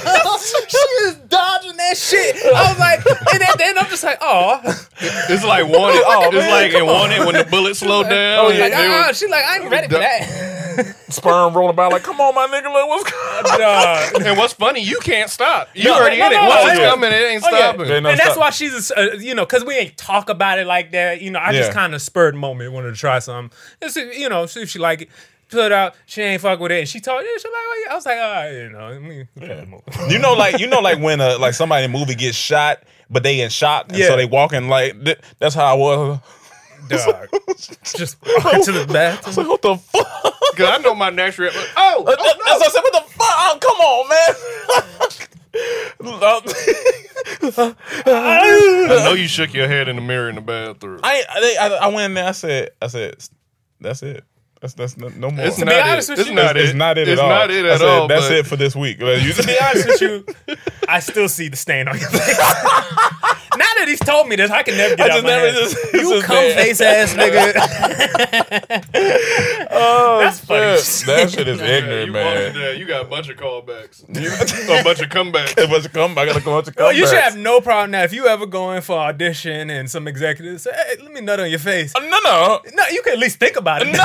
Speaker 7: the she is dodging that shit. I was like, and then, then I'm just like, oh,
Speaker 6: It's like wanted.
Speaker 5: Oh,
Speaker 6: it's
Speaker 5: man,
Speaker 6: like
Speaker 5: come
Speaker 6: it wanted when the bullet slowed down.
Speaker 5: Oh, yeah.
Speaker 7: like,
Speaker 6: They
Speaker 7: uh,
Speaker 6: was-
Speaker 7: she like, I ain't ready for that.
Speaker 5: Sperm rolling about like, come on, my nigga, look what's going on.
Speaker 7: Dog.
Speaker 6: And what's funny, you can't stop. You
Speaker 5: No,
Speaker 6: already
Speaker 7: no,
Speaker 6: in it.
Speaker 7: no,
Speaker 6: Once
Speaker 7: no,
Speaker 6: it's
Speaker 5: yeah.
Speaker 6: coming, it ain't
Speaker 7: Oh, yeah.
Speaker 6: stopping.
Speaker 5: They know
Speaker 7: And that's
Speaker 5: stop.
Speaker 7: why she's, a, uh, you know, because we ain't talk about it like that. You know, I just
Speaker 5: Yeah.
Speaker 7: kind of spurred moment, wanted to try something. And see, you know, see if she like it. Put it out. She ain't fuck with it. And she told, yeah, she like, oh, yeah. I was like, all right, you know, let me put the movie.
Speaker 5: You know, like you know, like when uh, like somebody in a movie gets shot, but they in shock, and
Speaker 7: Yeah.
Speaker 5: so they walking like th- that's how I was.
Speaker 7: Dog. Just walking to the
Speaker 5: I
Speaker 7: bathroom.
Speaker 5: was like, what the fuck?
Speaker 6: Because I know my natural. Oh,
Speaker 5: That's
Speaker 6: oh
Speaker 5: what I said. What the fuck? Oh, come on, man.
Speaker 6: I know you shook your head in the mirror in the bathroom.
Speaker 5: I, I I I went in there. I said I said that's it. That's that's no, no more.
Speaker 6: It's
Speaker 7: To
Speaker 6: not
Speaker 7: be
Speaker 6: it.
Speaker 7: honest with
Speaker 6: It's
Speaker 7: you-
Speaker 6: not
Speaker 5: It's
Speaker 6: it.
Speaker 5: not it
Speaker 6: It's
Speaker 5: at all.
Speaker 6: not it
Speaker 5: I
Speaker 6: at
Speaker 5: said,
Speaker 6: all.
Speaker 5: That's
Speaker 6: but
Speaker 5: it for this week. Like, you-
Speaker 7: To be honest with you, I still see the stain on your face. Now that he's told me this, I can never get
Speaker 5: I
Speaker 7: out
Speaker 5: just
Speaker 7: my
Speaker 5: never
Speaker 7: head.
Speaker 5: just- it's
Speaker 7: You
Speaker 5: just
Speaker 7: cum
Speaker 5: there.
Speaker 7: face ass nigga.
Speaker 5: Oh,
Speaker 7: That's funny.
Speaker 5: shit. That shit is
Speaker 6: Yeah,
Speaker 5: ignorant,
Speaker 6: you
Speaker 5: man.
Speaker 6: walked in there, you got a bunch of callbacks. a bunch of comebacks.
Speaker 5: A bunch of come, I gotta go to come.
Speaker 7: Well, you should have no problem now if you ever go in for audition and some executives say, "Hey, let me nut on your face."
Speaker 5: No, no,
Speaker 7: No, you can at least think about it.
Speaker 5: no, no.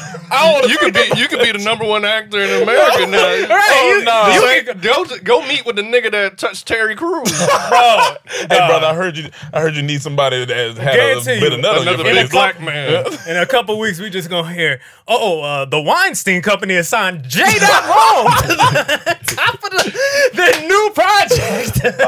Speaker 5: I don't.
Speaker 6: You could be you could be the number one actor in America now.
Speaker 7: Right,
Speaker 5: Oh,
Speaker 7: you-
Speaker 5: no.
Speaker 6: You
Speaker 7: you
Speaker 6: ain't- go go meet with the nigga that touched Terry Crews.
Speaker 7: bro.
Speaker 5: Hey, brother, I heard you. I heard you need somebody that has had a
Speaker 7: Guarantee
Speaker 5: bit
Speaker 7: you,
Speaker 5: of nut on your
Speaker 6: Another
Speaker 5: face.
Speaker 6: big black man.
Speaker 7: In a couple weeks, we just gonna hear, oh, uh, the Weinstein Company has signed J. Rome to the top of the, the new project.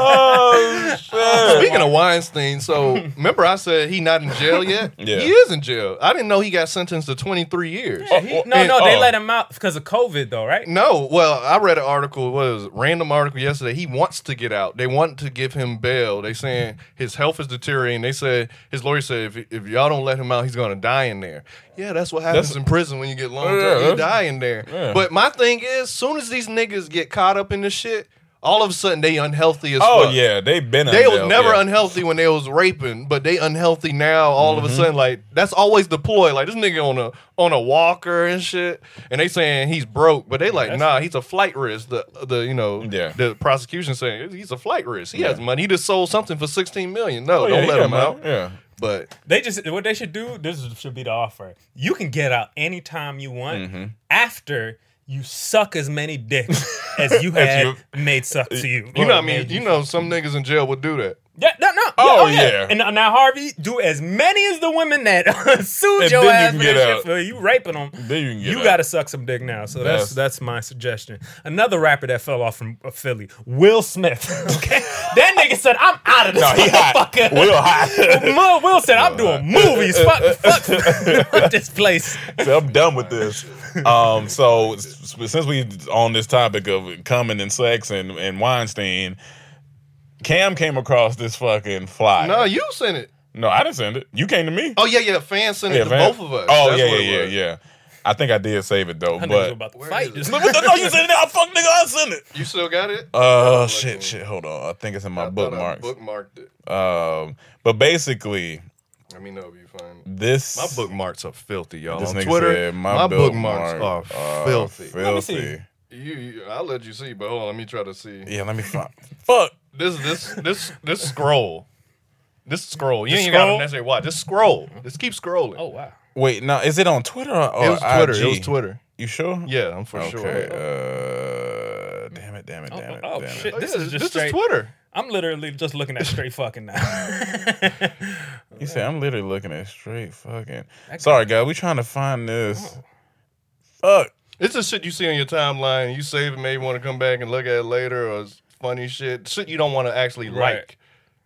Speaker 5: Oh shit!
Speaker 6: Speaking of Weinstein, so remember I said he not in jail yet?
Speaker 5: Yeah.
Speaker 6: He is in jail. I didn't know he got sentenced to twenty-three years.
Speaker 7: He- no, no,
Speaker 5: oh.
Speaker 7: they let him out because of COVID, though, right?
Speaker 6: No, well, I read an article, what was it, random article yesterday. He wants to get out. They want to give him bail. They saying his health is deteriorating. They said his lawyer said if if y'all don't let him out, he's gonna die in there. Yeah, that's what happens
Speaker 5: That's-
Speaker 6: in prison when you get long
Speaker 5: Yeah,
Speaker 6: term. You
Speaker 5: that's-
Speaker 6: die in there.
Speaker 5: yeah.
Speaker 6: But my thing is, soon as these niggas get caught up in this shit, all of a sudden they unhealthy as
Speaker 5: Oh
Speaker 6: fuck.
Speaker 5: yeah, they been.
Speaker 6: They was
Speaker 5: undealt,
Speaker 6: never
Speaker 5: yeah.
Speaker 6: unhealthy when they was raping, but they unhealthy now. All
Speaker 5: Mm-hmm.
Speaker 6: of a sudden, like that's always the ploy. Like this nigga on a on a walker and shit, and they saying he's broke, but they like nah, he's a flight risk. The the you know
Speaker 5: Yeah.
Speaker 6: the prosecution saying he's a flight risk. He
Speaker 5: Yeah.
Speaker 6: has money. He just sold something for sixteen million. No,
Speaker 5: Oh, yeah,
Speaker 6: don't
Speaker 5: he
Speaker 6: let
Speaker 5: got
Speaker 6: him
Speaker 5: money.
Speaker 6: out.
Speaker 5: Yeah.
Speaker 6: But
Speaker 7: They just what they should do. This should be the offer. You can get out anytime you want after you suck as many dicks as you had
Speaker 5: you-
Speaker 7: made suck to you.
Speaker 6: you know what I
Speaker 7: Made
Speaker 6: mean. You know some niggas in jail would do that.
Speaker 7: Yeah, no, no.
Speaker 5: Oh, yeah.
Speaker 7: And now, now, Harvey, do as many as the women that sued
Speaker 5: And
Speaker 7: your
Speaker 5: then you
Speaker 7: ass
Speaker 5: can
Speaker 7: for
Speaker 5: get
Speaker 7: that
Speaker 5: out.
Speaker 7: shit for you raping them.
Speaker 5: Then you can get
Speaker 7: You
Speaker 5: out.
Speaker 7: got to suck some dick now. So that's
Speaker 5: That's-
Speaker 7: that's my suggestion. Another rapper that fell off from uh, Philly, Will Smith. Okay, that nigga said, "I'm out of this
Speaker 5: No, he hot.
Speaker 7: motherfucker."
Speaker 5: Will hot.
Speaker 7: Will, Will said, "I'm doing movies. Fuck, fuck this place."
Speaker 5: So I'm done with this. Um, so s- since we on this topic of coming and sex and, and Weinstein, Cam came across this fucking flyer.
Speaker 6: No, you sent it.
Speaker 5: No, I didn't send it. You came to me.
Speaker 6: Oh yeah, yeah. Fans sent it
Speaker 5: yeah,
Speaker 6: to
Speaker 5: man.
Speaker 6: both of us.
Speaker 5: Oh
Speaker 6: That's
Speaker 5: yeah,
Speaker 6: what
Speaker 5: yeah,
Speaker 6: it
Speaker 5: yeah,
Speaker 6: was.
Speaker 5: yeah. I think I did save it though,
Speaker 7: I niggas
Speaker 5: but
Speaker 7: about to
Speaker 6: Where
Speaker 7: fight
Speaker 6: is
Speaker 7: this.
Speaker 6: it?
Speaker 5: no, you sent it. I fuck nigga, I sent it.
Speaker 6: You still got it?
Speaker 5: Uh,
Speaker 6: I'm
Speaker 5: shit,
Speaker 6: looking.
Speaker 5: shit. Hold on. I think it's in my
Speaker 6: I thought I
Speaker 5: bookmarks.
Speaker 6: bookmarked it.
Speaker 5: Um, but basically,
Speaker 6: Let me know if you find it.
Speaker 5: this
Speaker 6: My bookmarks are filthy, y'all.
Speaker 5: This
Speaker 6: On
Speaker 5: nigga
Speaker 6: Twitter,
Speaker 5: said my,
Speaker 6: my
Speaker 5: bookmarks
Speaker 6: bookmarks are filthy.
Speaker 5: Filthy.
Speaker 7: Let me see.
Speaker 6: You, you, I'll let you see, but hold on, let me try to see.
Speaker 5: Yeah, let me find. Fuck.
Speaker 6: This, this, this, this scroll. This scroll. You
Speaker 7: This
Speaker 6: ain't gotta
Speaker 7: scroll?
Speaker 6: necessarily watch. Just scroll. Just keep scrolling.
Speaker 7: Oh wow.
Speaker 5: Wait, now is it on Twitter or, or
Speaker 6: it was Twitter.
Speaker 5: I G?
Speaker 6: It was Twitter.
Speaker 5: You sure?
Speaker 6: Yeah, I'm for
Speaker 5: Okay.
Speaker 6: sure.
Speaker 5: Uh, damn it, damn it,
Speaker 7: Oh,
Speaker 5: damn it,
Speaker 7: oh,
Speaker 5: damn
Speaker 7: shit.
Speaker 5: it.
Speaker 7: This
Speaker 6: Yeah,
Speaker 7: is just
Speaker 6: this
Speaker 7: straight.
Speaker 6: is Twitter.
Speaker 7: I'm literally just looking at straight fucking now.
Speaker 5: You say I'm literally looking at straight fucking. Sorry, guys. We trying to find this.
Speaker 6: Oh.
Speaker 5: Fuck.
Speaker 6: It's the shit you see on your timeline. You save it, maybe want to come back and look at it later, or it's funny shit. Shit you don't want to actually
Speaker 7: Right.
Speaker 6: like.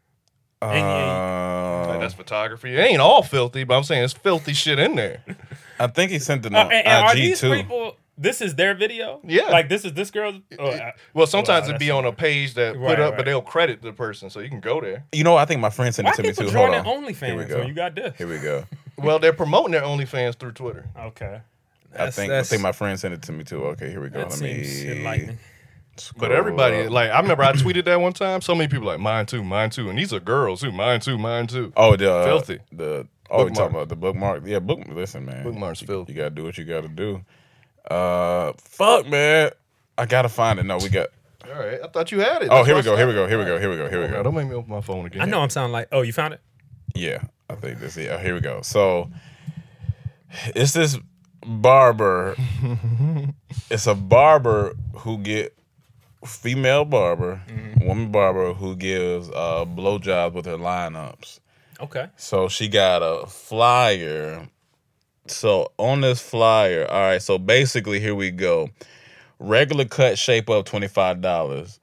Speaker 5: Uh,
Speaker 6: Like, that's photography. It ain't all filthy, but I'm saying it's filthy shit in there.
Speaker 5: I think he sent it
Speaker 7: Uh,
Speaker 5: on
Speaker 7: and, and are
Speaker 5: I G
Speaker 7: these
Speaker 5: too.
Speaker 7: people? This is their video.
Speaker 6: Yeah.
Speaker 7: Like this is this girl's. Oh, I-
Speaker 6: Well, sometimes
Speaker 7: Wow,
Speaker 6: it'd be
Speaker 7: that's-
Speaker 6: on a page that
Speaker 7: Right,
Speaker 6: put up,
Speaker 7: right.
Speaker 6: but they'll credit the person, so you can go there.
Speaker 5: You know, I think my friend sent
Speaker 7: Why
Speaker 5: it to me
Speaker 7: people
Speaker 5: too. Hold
Speaker 7: joining
Speaker 5: on. Here we
Speaker 7: OnlyFans
Speaker 5: go.
Speaker 7: when you got this?
Speaker 5: Here we go.
Speaker 6: Well, they're promoting their OnlyFans through Twitter.
Speaker 7: Okay.
Speaker 5: I
Speaker 7: That's-
Speaker 5: think I
Speaker 7: that's-
Speaker 5: think my friend sent it to me too. Okay, here we go.
Speaker 7: That
Speaker 5: Let
Speaker 7: seems
Speaker 5: me.
Speaker 7: enlightening.
Speaker 6: But
Speaker 5: scroll
Speaker 6: everybody,
Speaker 5: up.
Speaker 6: like, I remember I tweeted that one time. So many people like, mine too, mine too. And these are girls too, mine too, mine too.
Speaker 5: Oh, the uh,
Speaker 6: Filthy.
Speaker 5: The oh, we
Speaker 6: Bookmark.
Speaker 5: talking about the bookmark? Yeah, book. Listen, man,
Speaker 6: Bookmarks
Speaker 5: you,
Speaker 6: filthy.
Speaker 5: You gotta do what you gotta do. Uh, fuck, man, I gotta find it. No, we got.
Speaker 6: All right, I thought you had it.
Speaker 5: Oh,
Speaker 6: That's
Speaker 5: here
Speaker 6: why
Speaker 5: we
Speaker 6: I
Speaker 5: go. Here we
Speaker 6: stopped.
Speaker 5: go. Here we go. Here we go. Here we
Speaker 6: Now,
Speaker 5: go.
Speaker 6: don't make me open my phone again.
Speaker 7: I know I'm sounding like. Oh, you found it?
Speaker 5: Yeah, I think that's it. Oh, here we go. So it's this barber. It's a barber who get female barber, woman barber who gives uh, blowjobs with her lineups.
Speaker 7: Okay.
Speaker 5: So she got a flyer. So on this flyer, all right. So basically, here we go. Regular cut, shape up, twenty five dollars.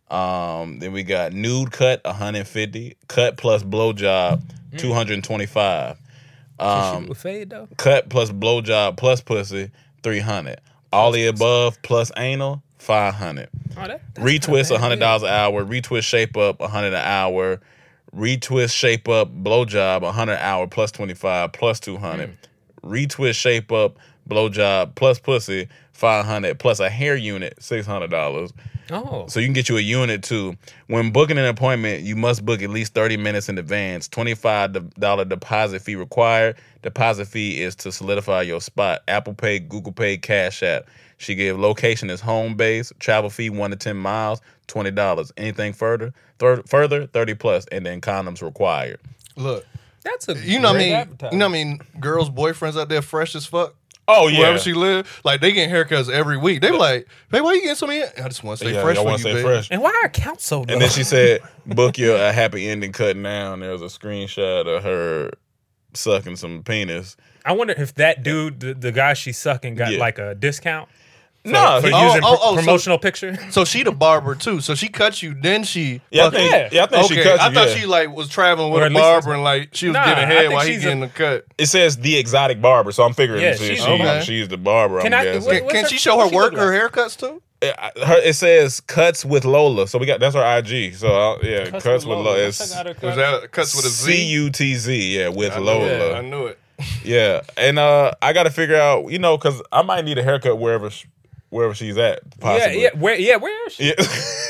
Speaker 5: Um, then we got nude cut, one hundred fifty. Cut plus blowjob, two hundred twenty five. Um,
Speaker 7: With fade though.
Speaker 5: cut plus blowjob plus pussy, three hundred. All the above plus anal, five hundred.
Speaker 7: Oh, that, that's
Speaker 5: Retwist,
Speaker 7: kinda
Speaker 5: one hundred
Speaker 7: bad.
Speaker 5: dollars an hour. Retwist, shape up, one hundred an hour. Retwist, shape up, blowjob, one hundred an hour plus twenty-five plus two hundred. Retwist, shape up, blowjob plus pussy, five hundred plus a hair unit, six hundred dollars.
Speaker 7: Oh.
Speaker 5: So you can get you a unit too. When booking an appointment, you must book at least thirty minutes in advance. twenty-five dollars deposit fee required. Deposit fee is to solidify your spot. Apple Pay, Google Pay, Cash App. She gave location as home base. Travel fee one to ten miles, twenty dollars. Anything further, thir- further, thirty plus, and then condoms required.
Speaker 6: Look,
Speaker 7: That's a
Speaker 6: you know what I
Speaker 7: great
Speaker 6: mean?
Speaker 7: advertisement.
Speaker 6: You know what I mean? Girls' boyfriends out there fresh as fuck.
Speaker 5: Oh yeah,
Speaker 6: Wherever she live, like they getting haircuts every week. They be like, "Hey, why you getting so many?" I just want to stay
Speaker 5: yeah,
Speaker 6: fresh
Speaker 5: I
Speaker 6: for
Speaker 5: want
Speaker 6: you,
Speaker 5: to stay
Speaker 6: baby.
Speaker 5: fresh.
Speaker 7: And why are accounts so low?
Speaker 5: And then she said, book your a happy ending cut now. And there was a screenshot of her sucking some penis.
Speaker 7: I wonder if that dude, the, the guy she's sucking, got
Speaker 5: Yeah.
Speaker 7: like a discount
Speaker 5: No,
Speaker 7: for
Speaker 5: he-
Speaker 6: Oh,
Speaker 7: using
Speaker 6: oh,
Speaker 7: pr-
Speaker 6: oh, so-
Speaker 7: promotional picture.
Speaker 6: So she the barber too. So she cuts you, then she.
Speaker 5: yeah, I
Speaker 6: fuck
Speaker 5: think,
Speaker 6: you.
Speaker 7: Yeah.
Speaker 5: yeah, I think
Speaker 6: Okay,
Speaker 5: she cut you.
Speaker 6: I thought
Speaker 5: yeah.
Speaker 6: she like was traveling with
Speaker 7: Or
Speaker 6: a
Speaker 7: at least
Speaker 6: barber
Speaker 7: that's-
Speaker 6: and like she was
Speaker 7: Nah,
Speaker 6: giving
Speaker 7: I
Speaker 6: head
Speaker 7: think
Speaker 6: while he
Speaker 7: she's
Speaker 6: getting
Speaker 7: a-
Speaker 6: the cut.
Speaker 5: It says the exotic barber, so I'm figuring
Speaker 7: Yeah,
Speaker 5: she,
Speaker 7: she's-
Speaker 5: she,
Speaker 6: Okay.
Speaker 5: she's the barber.
Speaker 7: Can
Speaker 5: I'm
Speaker 7: I-
Speaker 5: guessing.
Speaker 7: what-
Speaker 6: Can,
Speaker 7: what's
Speaker 6: can
Speaker 7: her-
Speaker 6: she show her
Speaker 7: what she
Speaker 6: work,
Speaker 7: look
Speaker 6: her
Speaker 7: like?
Speaker 6: haircuts too?
Speaker 5: It, her, it says cuts with Lola, so we got that's our I G. So I'll, yeah, cuts, with Lola.
Speaker 7: Let's
Speaker 5: It's
Speaker 7: check out her
Speaker 6: Was
Speaker 7: cuts.
Speaker 6: that cuts with a Z?
Speaker 5: C U T Z. Yeah, with
Speaker 6: I knew
Speaker 5: Lola.
Speaker 6: it. I knew it.
Speaker 5: Yeah, and uh, I got to figure out, you know, because I might need a haircut wherever sh- wherever she's at.
Speaker 7: Yeah,
Speaker 5: Possibly.
Speaker 7: yeah. Where? Yeah, where is she?
Speaker 5: Yeah.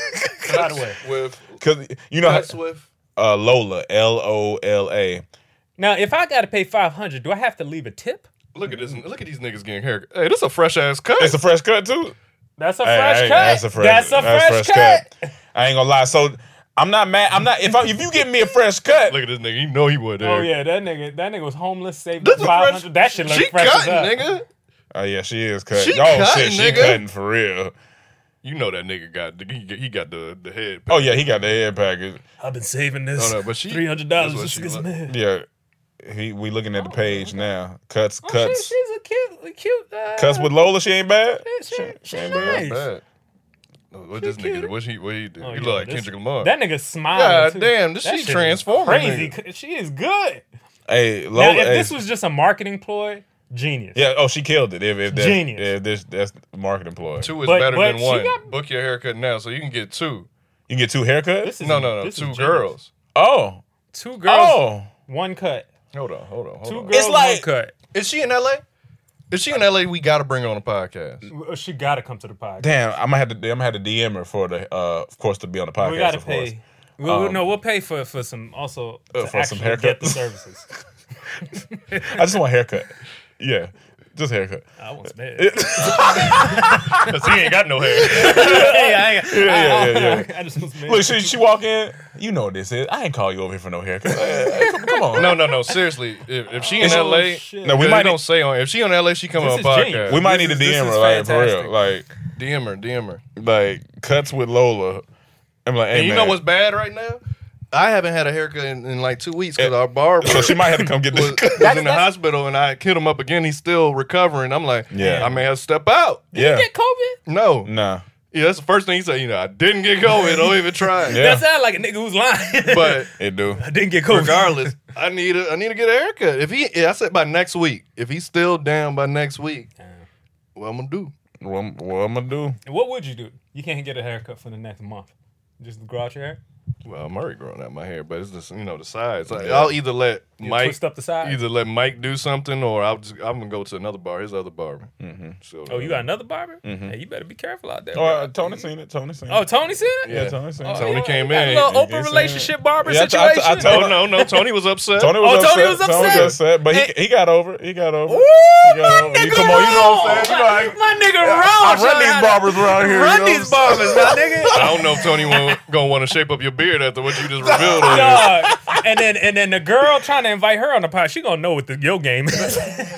Speaker 7: By the way.
Speaker 6: With
Speaker 5: Because you know,
Speaker 6: cuts with.
Speaker 5: uh, Lola, L O L A.
Speaker 7: Now, if I got to pay five hundred, do I have to leave a tip?
Speaker 6: Look at this. Look at these niggas getting haircut. Hey, this a fresh ass cut.
Speaker 5: It's a fresh cut too.
Speaker 7: That's a
Speaker 5: Hey,
Speaker 7: fresh
Speaker 5: hey,
Speaker 7: cut.
Speaker 5: That's a fresh.
Speaker 7: That's a fresh, cut.
Speaker 5: I ain't gonna lie. So I'm not mad. I'm not. If I, if you give me a fresh cut,
Speaker 6: Look at this nigga. You know he would.
Speaker 7: Oh yeah, that nigga, that nigga was homeless, saved
Speaker 6: This
Speaker 7: up
Speaker 6: a
Speaker 7: five
Speaker 6: fresh.
Speaker 7: hundred. That shit look
Speaker 6: She
Speaker 7: fresh as
Speaker 6: cutting,
Speaker 7: hell.
Speaker 6: nigga.
Speaker 5: oh yeah, she is cut.
Speaker 6: She
Speaker 5: oh
Speaker 6: cutting,
Speaker 5: shit, she
Speaker 6: nigga.
Speaker 5: cutting for real.
Speaker 6: You know that nigga got the, he, he got the the head.
Speaker 5: Oh yeah, he got the head package.
Speaker 7: I've been saving this
Speaker 6: No, no, but she-
Speaker 7: three hundred dollars
Speaker 6: that's what
Speaker 7: just
Speaker 6: she
Speaker 7: to get some
Speaker 6: look-
Speaker 7: head.
Speaker 5: Yeah, he. We looking at the page now. Cuts,
Speaker 7: Oh,
Speaker 5: cuts,
Speaker 7: she, she's a cute, a cute. Uh,
Speaker 5: cuts with Lola. She ain't bad.
Speaker 7: She, she, she
Speaker 5: ain't
Speaker 7: nice.
Speaker 6: Bad. Oh, what this nigga? do? What he? What he do?
Speaker 7: Oh,
Speaker 6: he
Speaker 7: yeah,
Speaker 6: look like
Speaker 7: this-
Speaker 6: Kendrick Lamar.
Speaker 7: That nigga smile.
Speaker 6: God
Speaker 7: too.
Speaker 6: damn, this
Speaker 7: That
Speaker 6: she
Speaker 7: shit is
Speaker 6: transforming.
Speaker 7: Crazy.
Speaker 6: nigga.
Speaker 7: She is good.
Speaker 5: Hey, Lola.
Speaker 7: Now, if
Speaker 5: hey,
Speaker 7: this was just a marketing ploy, genius.
Speaker 5: yeah. Oh, she killed it. If, if that's,
Speaker 7: Genius.
Speaker 5: Yeah, if this that's marketing ploy.
Speaker 6: Two is
Speaker 7: But-
Speaker 6: better
Speaker 7: but
Speaker 6: than
Speaker 7: she
Speaker 6: one.
Speaker 7: got-
Speaker 6: Book your haircut now, so you can get two.
Speaker 5: You can get two haircuts?
Speaker 7: This is
Speaker 6: No, no, no.
Speaker 7: this is
Speaker 6: Two
Speaker 7: generous.
Speaker 6: girls.
Speaker 5: Oh.
Speaker 7: Two girls.
Speaker 5: Oh.
Speaker 7: One cut.
Speaker 6: Hold on, hold on, hold
Speaker 7: Two
Speaker 6: on.
Speaker 7: girls.
Speaker 5: It's like-
Speaker 7: one cut.
Speaker 6: Is she in L A? If she in L A, we got to bring her on the podcast.
Speaker 7: Well, She got to come to the podcast.
Speaker 5: Damn, I'm gonna have to I'm gonna have to D M her for the uh of course to be on the podcast.
Speaker 7: we got to
Speaker 5: of course.
Speaker 7: pay. We'll, we'll- no, we'll pay for for some also
Speaker 5: Uh,
Speaker 7: to
Speaker 5: for some
Speaker 7: actually get the
Speaker 5: haircuts.
Speaker 7: services.
Speaker 5: I just want a haircut. Yeah. Just haircut.
Speaker 7: I was mad.
Speaker 6: Because he ain't got no hair.
Speaker 7: Hey, I, ain't,
Speaker 5: Yeah, yeah, yeah, yeah.
Speaker 7: I just was mad.
Speaker 5: Look, she she walk in, you know what this is. I ain't call you over here for no haircut. Hey, hey, come, come on.
Speaker 6: No, no, no. Seriously, if, if she in
Speaker 7: Oh,
Speaker 6: L A,
Speaker 7: shit.
Speaker 5: No, we
Speaker 6: we
Speaker 5: might
Speaker 6: don't say on. If she in L A, she coming
Speaker 7: This
Speaker 6: on
Speaker 7: is
Speaker 6: podcast.
Speaker 7: genius.
Speaker 5: we might
Speaker 7: This
Speaker 5: need to
Speaker 7: is-
Speaker 5: D M
Speaker 7: this
Speaker 5: her,
Speaker 7: is
Speaker 5: like, for real.
Speaker 7: fantastic.
Speaker 5: Like
Speaker 6: D M her, D M her.
Speaker 5: like cuts with Lola. I'm like, hey,
Speaker 6: And you
Speaker 5: man.
Speaker 6: know what's bad right now? I haven't had a haircut in, in like two weeks because our barber
Speaker 5: So she might have to come get
Speaker 6: was,
Speaker 5: this.
Speaker 6: was in the hospital, and I hit him up again. He's still recovering. I'm like,
Speaker 5: Yeah.
Speaker 6: I may have to step out.
Speaker 5: Yeah.
Speaker 7: Get COVID?
Speaker 6: No,
Speaker 5: Nah.
Speaker 6: yeah, that's the first thing he said. You know, I didn't get COVID. Don't even try.
Speaker 5: Yeah.
Speaker 7: That sounds like a nigga who's lying.
Speaker 6: But
Speaker 5: It do.
Speaker 7: I didn't get COVID.
Speaker 6: regardless, I need a, I need to get a haircut. If he, yeah, I said by next week. If he's still down by next week, what I'm gonna do?
Speaker 5: What, what I'm gonna do?
Speaker 7: What would you do? You can't get a haircut for the next month. Just grow out your hair?
Speaker 6: Well, I'm already growing out my hair, but it's just you know the sides. Like,
Speaker 5: Yeah.
Speaker 6: I'll either let
Speaker 7: You
Speaker 6: Mike
Speaker 7: twist up the sides?
Speaker 6: either let Mike do something, or I'll just I'm gonna go to another bar. His other barber. Mm-hmm. So,
Speaker 7: Oh, you got another barber? Hey, you better be careful out there.
Speaker 5: Oh,
Speaker 7: bro.
Speaker 5: uh, Tony seen it. Tony seen it.
Speaker 7: Oh, Tony seen it?
Speaker 5: yeah, Tony seen it.
Speaker 7: Oh,
Speaker 6: Tony
Speaker 7: yeah,
Speaker 6: came
Speaker 7: you got
Speaker 6: in.
Speaker 7: A little
Speaker 5: He-
Speaker 7: open
Speaker 5: he seen
Speaker 7: relationship
Speaker 5: it.
Speaker 7: barber
Speaker 5: Yeah, I t- I t-
Speaker 7: situation.
Speaker 5: I told
Speaker 6: Oh no, no, Tony was upset.
Speaker 5: Tony was
Speaker 7: Oh,
Speaker 5: upset.
Speaker 7: Tony was
Speaker 5: Tony was
Speaker 7: upset.
Speaker 5: upset, but
Speaker 7: Hey.
Speaker 5: he he got over. it. He got over. it.
Speaker 7: Ooh,
Speaker 5: He got
Speaker 7: my
Speaker 5: over. it.
Speaker 7: nigga
Speaker 5: Come on, you know what I'm
Speaker 7: wrong.
Speaker 5: saying? You know, I-
Speaker 7: My nigga wrong.
Speaker 5: I run
Speaker 7: Shout
Speaker 5: these
Speaker 7: out.
Speaker 5: barbers around here.
Speaker 7: Run
Speaker 5: you know
Speaker 7: these
Speaker 5: what I'm saying?
Speaker 7: barbers, my nigga.
Speaker 6: I don't know if Tony wa- gonna want to shape up your beard after what you just revealed. on here.
Speaker 7: Dog. And then and then the girl trying to invite her on the pod, she gonna know what the your game is.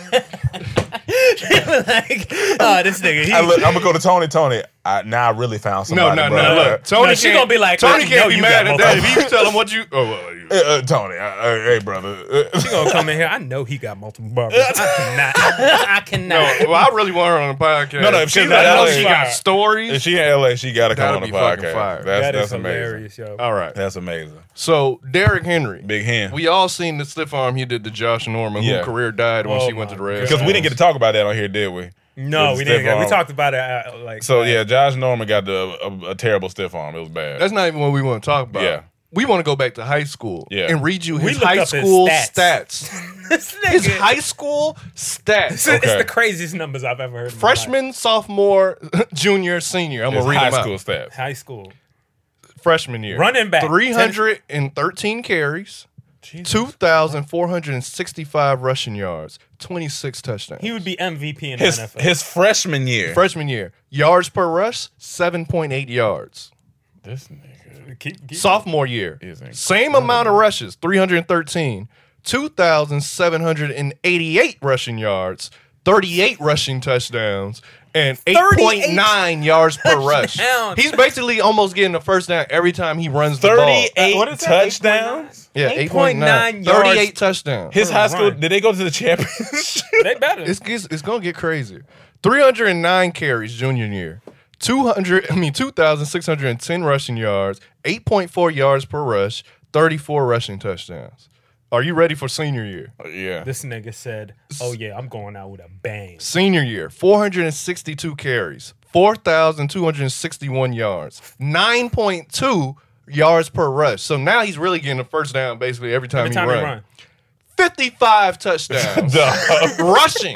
Speaker 7: She was like, oh, this nigga. He,
Speaker 5: I look, I'm gonna go to Tony. Tony, I, now I really found
Speaker 6: No,
Speaker 5: somebody.
Speaker 6: no,
Speaker 5: bro.
Speaker 6: no. Look, Tony
Speaker 7: No, she
Speaker 6: can't-
Speaker 7: gonna be like,
Speaker 6: Tony
Speaker 7: I know
Speaker 6: can't be
Speaker 7: you
Speaker 6: mad
Speaker 7: got
Speaker 6: at that.
Speaker 7: multiple-
Speaker 6: If you tell him what you, oh, well, you
Speaker 5: Uh, uh, Tony, uh, uh, hey brother. Uh,
Speaker 7: She gonna come in here. I know he got multiple barbers. I cannot. I
Speaker 6: no,
Speaker 7: cannot.
Speaker 6: well, I really want her on the podcast.
Speaker 5: No, no, if she's
Speaker 6: Because I
Speaker 5: in
Speaker 6: know
Speaker 5: L A,
Speaker 6: she got stories.
Speaker 5: if she in L A, she gotta come
Speaker 6: That'll
Speaker 5: on the
Speaker 6: be fucking
Speaker 5: podcast.
Speaker 6: fire.
Speaker 5: That's
Speaker 7: That is
Speaker 5: that's amazing.
Speaker 7: hilarious, yo.
Speaker 6: All right.
Speaker 5: That's amazing.
Speaker 6: So Derrick Henry,
Speaker 5: Big hand.
Speaker 6: we all seen the stiff arm he did to Josh Norman,
Speaker 5: Yeah.
Speaker 6: whose career died when
Speaker 7: Oh
Speaker 6: she went to the
Speaker 7: my
Speaker 6: Reds.
Speaker 5: Because we didn't get to talk about that on here, did we?
Speaker 7: No,
Speaker 5: With
Speaker 7: we
Speaker 5: the
Speaker 7: didn't.
Speaker 5: stiff
Speaker 7: Get, we
Speaker 5: arm.
Speaker 7: talked about it uh, like.
Speaker 5: So
Speaker 7: like,
Speaker 5: yeah, Josh Norman got the a, a terrible stiff arm. It was bad.
Speaker 6: That's not even what we want to talk about.
Speaker 5: Yeah.
Speaker 6: We want to go back to high school
Speaker 5: Yeah.
Speaker 6: and read you
Speaker 7: We
Speaker 6: his
Speaker 7: looked
Speaker 6: high
Speaker 7: up his
Speaker 6: school
Speaker 7: stats.
Speaker 6: stats.
Speaker 7: this
Speaker 6: his
Speaker 7: nigga.
Speaker 6: high school stats.
Speaker 7: It's
Speaker 5: Okay.
Speaker 7: the craziest numbers I've ever heard. in my life.
Speaker 6: Freshman, sophomore, junior, senior. I'm
Speaker 5: It's
Speaker 6: gonna read
Speaker 5: high
Speaker 6: them
Speaker 5: school
Speaker 6: out.
Speaker 5: stats.
Speaker 7: High school.
Speaker 6: Freshman year,
Speaker 7: Running back.
Speaker 6: three hundred thirteen carries, two thousand four hundred sixty-five rushing yards, twenty-six touchdowns.
Speaker 7: He would be M V P in
Speaker 5: His
Speaker 7: the N F L.
Speaker 5: his freshman year.
Speaker 6: Freshman year, yards per rush, seven point eight yards.
Speaker 5: this nigga.
Speaker 7: Keep- keep-
Speaker 6: Sophomore year,
Speaker 5: Is incredible.
Speaker 6: same amount of rushes, three hundred thirteen, two thousand seven hundred eighty-eight rushing yards, thirty-eight rushing touchdowns, and eight point nine yards per rush.
Speaker 7: touchdowns.
Speaker 6: He's basically almost getting a first down every time he runs the ball.
Speaker 5: thirty-eight
Speaker 7: What is that?
Speaker 5: touchdowns.
Speaker 6: Yeah,
Speaker 7: eight
Speaker 6: eight
Speaker 7: point
Speaker 6: point
Speaker 7: nine
Speaker 6: nine,
Speaker 7: yards.
Speaker 6: thirty-eight touchdowns.
Speaker 5: His
Speaker 7: For a
Speaker 5: high school.
Speaker 7: run.
Speaker 5: Did they go to the championship?
Speaker 7: They better.
Speaker 6: It's, it's, it's going to get crazy. three hundred nine carries junior year. two hundred, I mean, two thousand six hundred ten rushing yards, eight point four yards per rush, thirty-four rushing touchdowns. Are you ready for senior year?
Speaker 5: yeah.
Speaker 7: This nigga said, "Oh yeah, I'm going out with a bang."
Speaker 6: Senior year, four hundred sixty-two carries, four thousand two hundred sixty-one yards, nine point two yards per rush. So now he's really getting a first down basically every time,
Speaker 7: Every time
Speaker 6: he,
Speaker 7: he
Speaker 6: runs.
Speaker 7: run.
Speaker 6: fifty-five touchdowns.
Speaker 5: Dog.
Speaker 6: Rushing.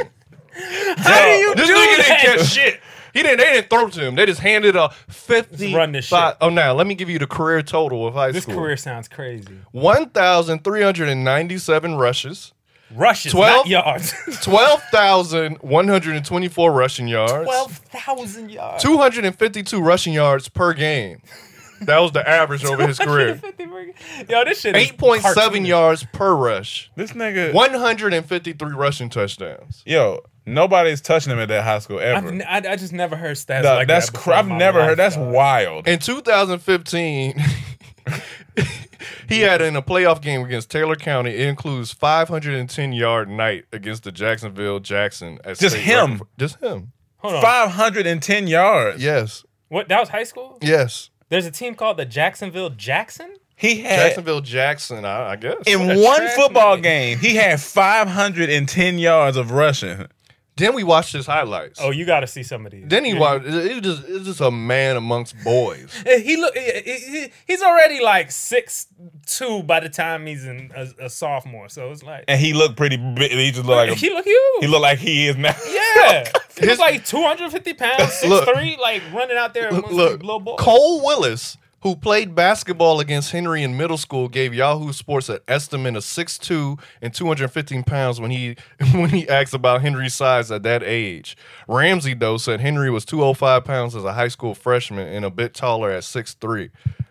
Speaker 7: How do you
Speaker 6: This
Speaker 7: do
Speaker 6: nigga
Speaker 7: that?
Speaker 6: didn't catch shit. He didn't. They didn't throw to him. They just handed a fifty.
Speaker 7: run this shit.
Speaker 6: Oh, now let me give you the career total of high
Speaker 7: This
Speaker 6: school.
Speaker 7: career sounds crazy.
Speaker 6: One thousand three hundred and ninety-seven rushes,
Speaker 7: Rushes,
Speaker 6: Twelve-
Speaker 7: not yards.
Speaker 6: twelve thousand one hundred and twenty-four rushing yards,
Speaker 7: Twelve thousand yards.
Speaker 6: two hundred and fifty-two rushing yards per game. That was the average over his career.
Speaker 7: Yo, this shit. is
Speaker 6: Eight point seven
Speaker 7: cartoonish.
Speaker 6: yards per rush.
Speaker 5: This nigga.
Speaker 6: One hundred and fifty-three rushing touchdowns.
Speaker 5: Yo, nobody's touching him at that high school ever.
Speaker 7: I've n- I, I just never heard stats
Speaker 5: Dog,
Speaker 7: like
Speaker 5: that's
Speaker 7: that.
Speaker 5: cr-
Speaker 7: before
Speaker 5: I've
Speaker 7: in my
Speaker 5: never
Speaker 7: life,
Speaker 5: heard. That's
Speaker 7: dog.
Speaker 5: wild.
Speaker 6: In two thousand fifteen, he had in a playoff game against Taylor County. It includes five hundred ten yard night against the Jacksonville Jackson. At
Speaker 5: Just
Speaker 6: state
Speaker 5: him?
Speaker 6: record. Just him.
Speaker 7: Hold on.
Speaker 5: Five hundred and ten yards.
Speaker 6: Yes.
Speaker 7: What? That was high school.
Speaker 6: Yes.
Speaker 7: There's a team called the Jacksonville Jackson.
Speaker 5: He had
Speaker 6: Jacksonville Jackson, I, I guess.
Speaker 5: in
Speaker 7: What a
Speaker 5: one
Speaker 7: trash
Speaker 5: football
Speaker 7: name.
Speaker 5: game. He had five hundred and ten yards of rushing.
Speaker 6: Then we watched his highlights.
Speaker 7: Oh, you got to see some of these.
Speaker 6: Then he
Speaker 7: Yeah.
Speaker 6: watched. It was just, it was just a man amongst boys.
Speaker 7: He look. He, he, he's already like six two by the time he's in a, a sophomore. So it's like
Speaker 5: And he looked pretty big. He just looked like a,
Speaker 7: he look huge.
Speaker 5: he looked like he is now.
Speaker 7: Yeah, he
Speaker 6: His-
Speaker 7: was like two hundred fifty pounds, six
Speaker 6: Look.
Speaker 7: three, like running out there amongst
Speaker 6: Look,
Speaker 7: these little boys.
Speaker 6: Cole Willis, who played basketball against Henry in middle school, gave Yahoo Sports an estimate of six two and two hundred fifteen pounds when he when he asked about Henry's size at that age. Ramsey, though, said Henry was two hundred five pounds as a high school freshman and a bit taller at six three.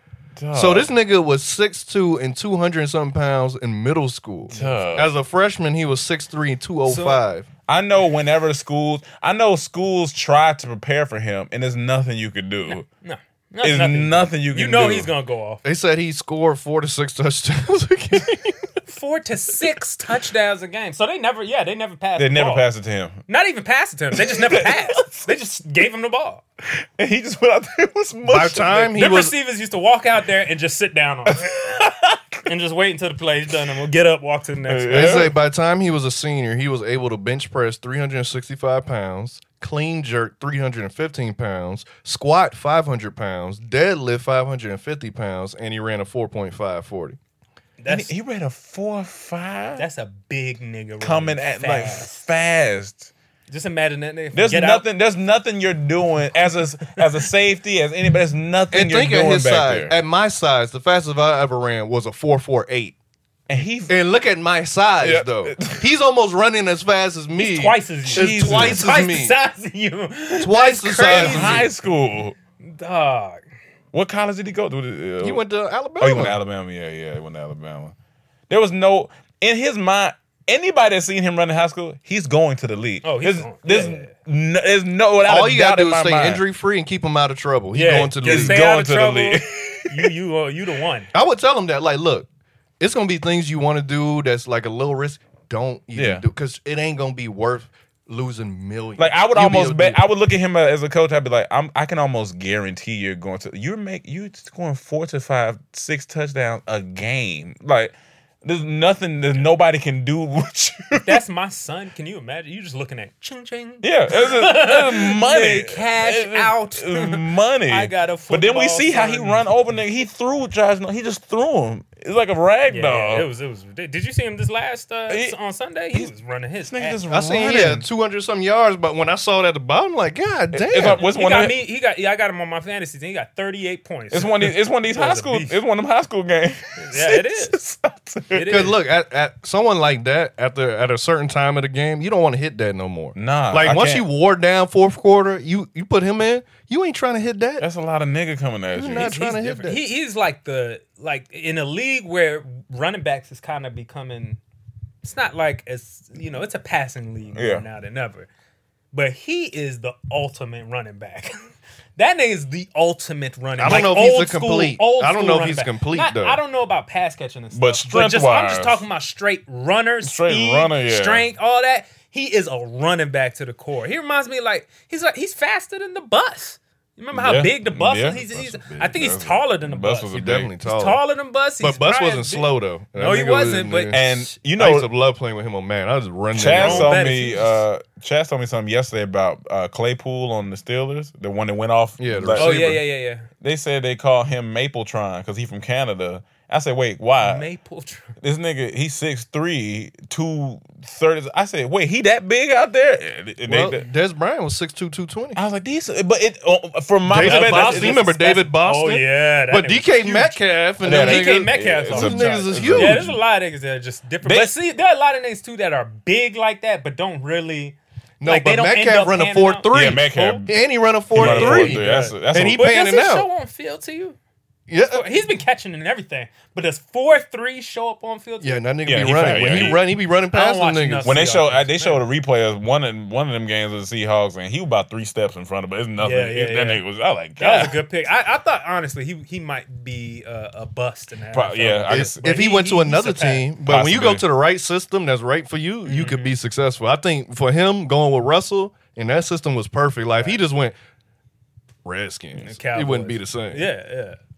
Speaker 6: So this nigga was six two and two hundred and something pounds in middle school.
Speaker 5: Tough.
Speaker 6: As a freshman, he was six three and two oh five.
Speaker 5: I know whenever schools, I know schools try to prepare for him, and there's nothing you could do.
Speaker 7: No,
Speaker 5: There's
Speaker 7: nothing.
Speaker 5: nothing you can
Speaker 7: You know
Speaker 5: do.
Speaker 7: he's gonna go off.
Speaker 6: They said he scored four to six touchdowns a game.
Speaker 7: Four to six touchdowns a game. So they never, yeah, they never passed.
Speaker 5: They
Speaker 7: the
Speaker 5: never
Speaker 7: ball.
Speaker 5: passed it to him.
Speaker 7: Not even passed it to him. They just never passed. They just gave him the ball.
Speaker 5: And he just went out there and was mushing.
Speaker 6: By the time he
Speaker 7: Them
Speaker 6: was
Speaker 7: receivers used to walk out there and just sit down on it. And just wait until the play's done and we'll get up, walk to the next
Speaker 5: Yeah.
Speaker 7: one.
Speaker 6: They say by the time he was a senior, he was able to bench press three hundred sixty-five pounds, clean jerk three hundred fifteen pounds, squat five hundred pounds, deadlift five hundred fifty pounds, and he ran a four point five forty.
Speaker 5: And
Speaker 7: That's,
Speaker 5: he, he ran a four five
Speaker 7: that's a big nigga
Speaker 5: coming
Speaker 7: running
Speaker 5: at like
Speaker 7: fast.
Speaker 5: fast.
Speaker 7: Just imagine that nigga.
Speaker 5: There's
Speaker 7: get
Speaker 5: nothing.
Speaker 7: Out.
Speaker 5: There's nothing you're doing as a as a safety as anybody. There's nothing
Speaker 6: And
Speaker 5: you're
Speaker 6: think
Speaker 5: doing
Speaker 6: at his
Speaker 5: back
Speaker 6: size.
Speaker 5: there.
Speaker 6: At my size, the fastest I ever ran was a four four eight.
Speaker 5: and he
Speaker 6: And look at my size,
Speaker 5: Yeah.
Speaker 6: though. He's almost running as fast as me.
Speaker 7: Twice as you.
Speaker 6: It's
Speaker 5: Jesus.
Speaker 6: twice
Speaker 7: Twice
Speaker 6: as
Speaker 7: the
Speaker 6: me.
Speaker 7: size of you.
Speaker 6: Twice the
Speaker 7: That's
Speaker 6: size
Speaker 5: in
Speaker 6: of
Speaker 7: crazy.
Speaker 6: me.
Speaker 5: high school.
Speaker 7: Dog.
Speaker 5: What college did he go to? Uh,
Speaker 6: He went to Alabama.
Speaker 5: Oh, he went to Alabama. Yeah, yeah, he went to Alabama. There was no in his mind. Anybody that's seen him run in high school, he's going to the league.
Speaker 7: Oh, he's
Speaker 5: there's,
Speaker 7: going-
Speaker 5: there's,
Speaker 7: yeah,
Speaker 5: no, there's no without
Speaker 6: All
Speaker 5: a
Speaker 6: you
Speaker 5: doubt
Speaker 6: gotta do
Speaker 5: in
Speaker 6: is
Speaker 5: my
Speaker 6: stay
Speaker 5: mind.
Speaker 6: injury free and keep him out of trouble. He's
Speaker 7: Yeah,
Speaker 6: going to the
Speaker 7: just
Speaker 6: league.
Speaker 7: stay
Speaker 5: Going
Speaker 7: out of
Speaker 5: to the
Speaker 7: trouble.
Speaker 5: league.
Speaker 7: you, you, uh, you the one.
Speaker 6: I would tell him that, like, look, it's gonna be things you want to do that's like a little risk. Don't even
Speaker 5: Yeah.
Speaker 6: do because it ain't gonna be worth losing millions.
Speaker 5: Like I would
Speaker 6: You'll be
Speaker 5: almost
Speaker 6: able to
Speaker 5: bet.
Speaker 6: do-
Speaker 5: I would look at him as a coach. I'd be like, I'm, I can almost guarantee you're going to. You're make you scoring four to five, six touchdowns a game. Like there's nothing that nobody can do with you.
Speaker 7: That's my son. Can you imagine? You just looking at ching ching.
Speaker 5: Yeah, it's, it's money,
Speaker 7: Yeah, cash
Speaker 5: It's-
Speaker 7: out.
Speaker 5: it's money.
Speaker 7: I got a
Speaker 5: But then we
Speaker 7: football
Speaker 5: see how he
Speaker 7: son.
Speaker 5: run over nigga. He threw Josh. He just threw him. It's like a rag
Speaker 7: Yeah,
Speaker 5: doll.
Speaker 7: it was. It was. Did you see him this last uh,
Speaker 5: He-
Speaker 7: on Sunday? He was running his.
Speaker 5: This nigga
Speaker 7: ass.
Speaker 5: just
Speaker 6: I seen he had two hundred some yards, but when I saw it at the bottom, I'm like, God damn.
Speaker 5: It's like, what's
Speaker 7: He
Speaker 5: one
Speaker 7: got
Speaker 5: of
Speaker 7: me. He got. Yeah, I got him on my fantasy team. He got thirty-eight points.
Speaker 5: It's one. Of these, it's one of these
Speaker 7: That
Speaker 5: high
Speaker 7: was a
Speaker 5: school.
Speaker 7: beast.
Speaker 5: It's one of them high school games.
Speaker 7: Yeah, it is. It
Speaker 6: Because
Speaker 7: is.
Speaker 6: look, at, at someone like that, at the at a certain time of the game, you don't want to hit that no more.
Speaker 5: Nah,
Speaker 6: like
Speaker 5: I
Speaker 6: once
Speaker 5: can't.
Speaker 6: you wore down fourth quarter, you you put him in, you ain't trying to hit that.
Speaker 5: That's a lot of nigga coming at you.
Speaker 6: You're not
Speaker 7: He's
Speaker 6: trying to hit
Speaker 7: different.
Speaker 6: that.
Speaker 7: He, he's like the like in a league where running backs is kind of becoming. It's not like as you know, it's a passing league more
Speaker 5: Yeah.
Speaker 7: now than ever. But he is the ultimate running back. That nigga is the ultimate running.
Speaker 6: I don't
Speaker 7: like
Speaker 6: know if he's
Speaker 7: old
Speaker 6: a
Speaker 7: school-
Speaker 6: complete-
Speaker 7: old
Speaker 6: I don't
Speaker 7: school
Speaker 6: know if
Speaker 7: running
Speaker 6: he's
Speaker 7: back.
Speaker 6: complete,
Speaker 7: Not-
Speaker 6: though.
Speaker 7: I don't know about pass catching and stuff.
Speaker 5: But
Speaker 7: just, I'm just
Speaker 5: strength-wise-
Speaker 7: talking about straight runner,
Speaker 5: Straight
Speaker 7: speed,
Speaker 5: runner, yeah.
Speaker 7: strength, all that. He is a running back to the core. He reminds me like he's like he's faster than the bus. You remember how
Speaker 5: Yeah.
Speaker 7: big the bus
Speaker 5: Yeah.
Speaker 7: was? He's,
Speaker 5: Bus
Speaker 7: he's,
Speaker 5: was big.
Speaker 7: I think he's
Speaker 5: Bus was-
Speaker 7: taller than the
Speaker 5: Bus
Speaker 7: bus.
Speaker 5: was
Speaker 6: He
Speaker 5: a
Speaker 6: definitely
Speaker 5: big-
Speaker 6: taller.
Speaker 7: He's taller than Bus. He's
Speaker 6: But Bus
Speaker 7: probably
Speaker 6: wasn't
Speaker 7: as big.
Speaker 6: slow though.
Speaker 7: No, he
Speaker 6: That nigga was
Speaker 7: wasn't,
Speaker 6: in
Speaker 7: but-
Speaker 6: there.
Speaker 5: And you
Speaker 6: I
Speaker 5: know,
Speaker 6: used to love playing with him on man. I was running.
Speaker 5: Chaz
Speaker 6: that
Speaker 7: Don't
Speaker 5: told
Speaker 7: bet
Speaker 5: me.
Speaker 7: if
Speaker 5: Uh, Chaz told me something yesterday about uh, Claypool on the Steelers, the one that went off.
Speaker 6: Yeah, the
Speaker 5: Like,
Speaker 7: Oh yeah,
Speaker 6: receiver.
Speaker 7: yeah, yeah, yeah.
Speaker 5: They said they call him Mapletron because he's from Canada. I said, wait, why?
Speaker 7: Maple. Tr-
Speaker 5: This nigga, he's six three, two thirty. I said, wait, he that big out there? And they-
Speaker 6: Well,
Speaker 5: they-
Speaker 6: Des Bryant was six two, two twenty.
Speaker 5: I was like, these, but it uh, from my
Speaker 6: David
Speaker 5: perspective,
Speaker 6: Boston.
Speaker 5: it's-
Speaker 6: You remember David Boston?
Speaker 7: Oh yeah, that
Speaker 6: But
Speaker 7: nigga
Speaker 6: D
Speaker 7: was
Speaker 6: K
Speaker 7: huge.
Speaker 6: Metcalf and
Speaker 5: Yeah,
Speaker 6: them
Speaker 5: D
Speaker 7: K
Speaker 6: niggas,
Speaker 7: Metcalf's
Speaker 5: it's
Speaker 7: off
Speaker 6: those
Speaker 7: the
Speaker 6: niggas
Speaker 7: charts.
Speaker 6: is
Speaker 5: Yeah,
Speaker 6: huge.
Speaker 7: Yeah, there's a lot of niggas that are just different.
Speaker 5: They-
Speaker 7: but see, there are a lot of niggas too that are big like that, but don't really.
Speaker 6: No,
Speaker 7: like, they
Speaker 6: but
Speaker 7: don't end
Speaker 6: Metcalf
Speaker 7: up
Speaker 6: run a
Speaker 7: panning
Speaker 6: four
Speaker 7: out.
Speaker 6: three.
Speaker 5: Yeah, Metcalf.
Speaker 6: And he run a
Speaker 5: He
Speaker 6: four
Speaker 5: run a four
Speaker 6: three.
Speaker 5: three. That's a- that's
Speaker 6: And
Speaker 5: a-
Speaker 6: he
Speaker 7: But does
Speaker 6: panning
Speaker 7: it
Speaker 6: out.
Speaker 7: show on field to you?
Speaker 6: Yeah,
Speaker 7: He's been catching and everything, but does four three show up on field? To
Speaker 6: yeah,
Speaker 7: you?
Speaker 6: that nigga
Speaker 5: Yeah,
Speaker 6: be
Speaker 5: he
Speaker 6: running.
Speaker 5: fast,
Speaker 6: When
Speaker 5: yeah,
Speaker 6: he
Speaker 5: he-
Speaker 6: run, he be running
Speaker 7: I don't
Speaker 6: past them
Speaker 7: watch
Speaker 6: niggas.
Speaker 7: enough.
Speaker 5: when they
Speaker 7: Seahawks,
Speaker 5: show they
Speaker 7: man.
Speaker 5: showed a replay of one of one of them games of the Seahawks, and he was about three steps in front of it. It's nothing.
Speaker 7: Yeah, yeah,
Speaker 5: that
Speaker 7: yeah.
Speaker 5: nigga was. I was like,
Speaker 7: That was
Speaker 5: God.
Speaker 7: a good pick. I, I thought honestly he he might be uh, a bust in that.
Speaker 5: Pro- yeah, I
Speaker 6: If,
Speaker 5: can-
Speaker 7: But
Speaker 6: if he,
Speaker 7: he-
Speaker 6: went to
Speaker 7: he-
Speaker 6: another
Speaker 7: he's a pass.
Speaker 6: team, but when you go
Speaker 5: Possibly.
Speaker 6: to the right system that's right for you, you could be successful. I think for him going with Russell and that system was perfect. Like if he just went Redskins, it
Speaker 7: Cowboys.
Speaker 6: wouldn't be the same.
Speaker 7: Yeah, yeah.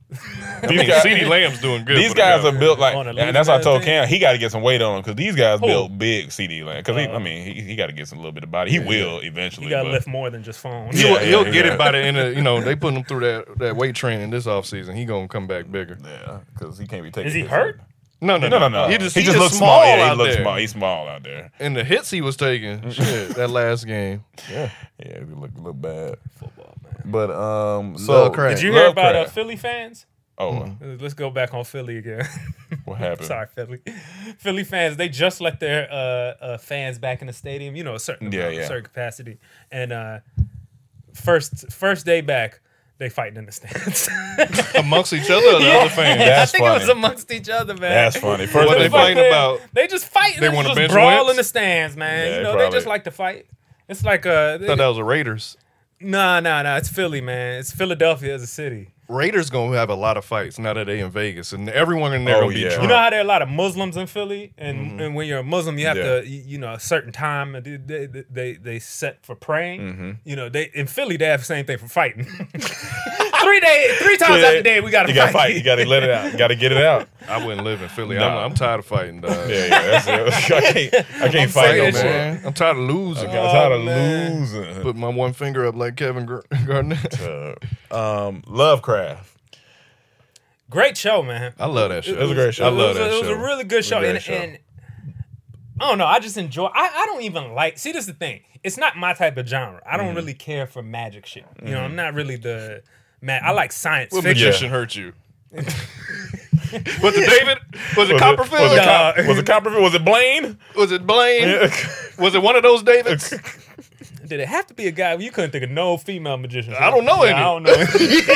Speaker 5: These guys,
Speaker 6: CeeDee Lamb's doing good.
Speaker 5: these
Speaker 6: for the
Speaker 5: guys
Speaker 6: Cowboys.
Speaker 5: are built like,
Speaker 7: On a
Speaker 5: and that's why I told
Speaker 7: losing
Speaker 5: Cam he got to get some weight on because these guys
Speaker 7: Who?
Speaker 5: built big CeeDee Lamb. Because
Speaker 7: Uh,
Speaker 5: I mean, he, he got to get some little bit of body. He will eventually.
Speaker 7: You gotta
Speaker 5: but-
Speaker 7: lift more than just phone.
Speaker 6: He'll,
Speaker 5: Yeah,
Speaker 6: he'll
Speaker 5: yeah,
Speaker 6: get
Speaker 5: yeah.
Speaker 6: it by the end of, you know, they putting him through that, that weight training this offseason. He going to come back bigger.
Speaker 5: Yeah, because he can't be taking.
Speaker 7: Is he
Speaker 5: hits.
Speaker 7: hurt?
Speaker 6: No, no,
Speaker 5: No, no, no.
Speaker 6: He just,
Speaker 5: he
Speaker 6: he
Speaker 5: just
Speaker 6: just
Speaker 5: looks
Speaker 6: small
Speaker 5: small. Yeah, he
Speaker 6: out
Speaker 5: looks
Speaker 6: there.
Speaker 5: small. He's small out there.
Speaker 6: And the hits he was taking, shit, that last game. Yeah.
Speaker 5: Yeah, he look a little bad.
Speaker 7: Football, man.
Speaker 5: But um, so
Speaker 6: Love Craig.
Speaker 7: Did you hear
Speaker 5: Love
Speaker 7: about uh,
Speaker 5: Craig.
Speaker 7: Philly fans?
Speaker 5: Oh,
Speaker 7: Uh, Let's go back on Philly again.
Speaker 5: what happened?
Speaker 7: Sorry, Philly. Philly fans, they just let their uh, uh, fans back in the stadium, you know, a certain
Speaker 5: Yeah,
Speaker 7: amount,
Speaker 5: yeah.
Speaker 7: certain capacity. And uh, first first day back, they fighting in the stands.
Speaker 6: Amongst each other or the other fans?
Speaker 5: That's
Speaker 7: I think it was
Speaker 5: funny.
Speaker 7: amongst each other, man.
Speaker 5: That's funny. First,
Speaker 6: What
Speaker 5: they
Speaker 6: they
Speaker 7: Fuck
Speaker 6: fighting
Speaker 7: them.
Speaker 6: about?
Speaker 7: They just fighting.
Speaker 6: They
Speaker 7: They
Speaker 6: wanna
Speaker 7: just
Speaker 6: bench
Speaker 7: brawl
Speaker 6: Wentz?
Speaker 7: in the stands, man.
Speaker 5: Yeah,
Speaker 7: you
Speaker 5: they
Speaker 7: know, they
Speaker 5: probably-
Speaker 7: just like to fight. It's like uh,
Speaker 6: I thought that was the Raiders.
Speaker 7: nah, nah, nah. It's Philly, man. It's Philadelphia as a city.
Speaker 6: Raiders going to have a lot of fights now that they in Vegas. And everyone in there
Speaker 5: Oh,
Speaker 6: going to be
Speaker 5: yeah.
Speaker 6: drunk.
Speaker 7: You know how there are a lot of Muslims in Philly, and,
Speaker 6: Mm-hmm.
Speaker 7: and when you're a Muslim, you have
Speaker 5: Yeah.
Speaker 7: to, you, you know, a certain time they they, they, they set for praying.
Speaker 5: Mm-hmm.
Speaker 7: You know, they in Philly they have the same thing for fighting. three days, three times
Speaker 5: Yeah.
Speaker 7: out the day we gotta
Speaker 5: You
Speaker 7: fight.
Speaker 5: got to fight. You got to let it out. You got to get it out.
Speaker 6: I wouldn't live in Philly.
Speaker 5: Nah.
Speaker 6: I'm, I'm tired of fighting, dog.
Speaker 5: Yeah, yeah. That's it. I can't. I can't fight no
Speaker 7: saying
Speaker 5: more.
Speaker 7: shit.
Speaker 6: Man, I'm tired of losing.
Speaker 5: I'm tired of
Speaker 7: Oh, man.
Speaker 5: losing.
Speaker 6: Put my one finger up like Kevin Gar- Garnett.
Speaker 5: Uh, um, Lovecraft.
Speaker 7: Great show, man.
Speaker 6: I love that show.
Speaker 5: It was a great show.
Speaker 6: I love
Speaker 7: it was,
Speaker 6: that
Speaker 7: a, it was
Speaker 6: show.
Speaker 7: a really good show,
Speaker 5: great
Speaker 7: and,
Speaker 5: show.
Speaker 7: and I don't know. I just enjoy. I, I don't even like. See, this is the thing. It's not my type of genre. I
Speaker 5: Mm-hmm.
Speaker 7: don't really care for magic shit. You know, I'm not really the man. I like science
Speaker 6: What
Speaker 7: fiction.
Speaker 6: magician hurt you? was it David? Was it
Speaker 5: Was
Speaker 6: Copperfield?
Speaker 5: It, was, it
Speaker 7: Nah.
Speaker 5: Cop- was it Copperfield? Was it Blaine?
Speaker 6: Was it Blaine? Was it one of those Davids?
Speaker 7: Did it have to be a guy? You couldn't think of no female magicians.
Speaker 6: I don't know
Speaker 7: Yeah,
Speaker 6: any.
Speaker 7: I don't know.
Speaker 5: I,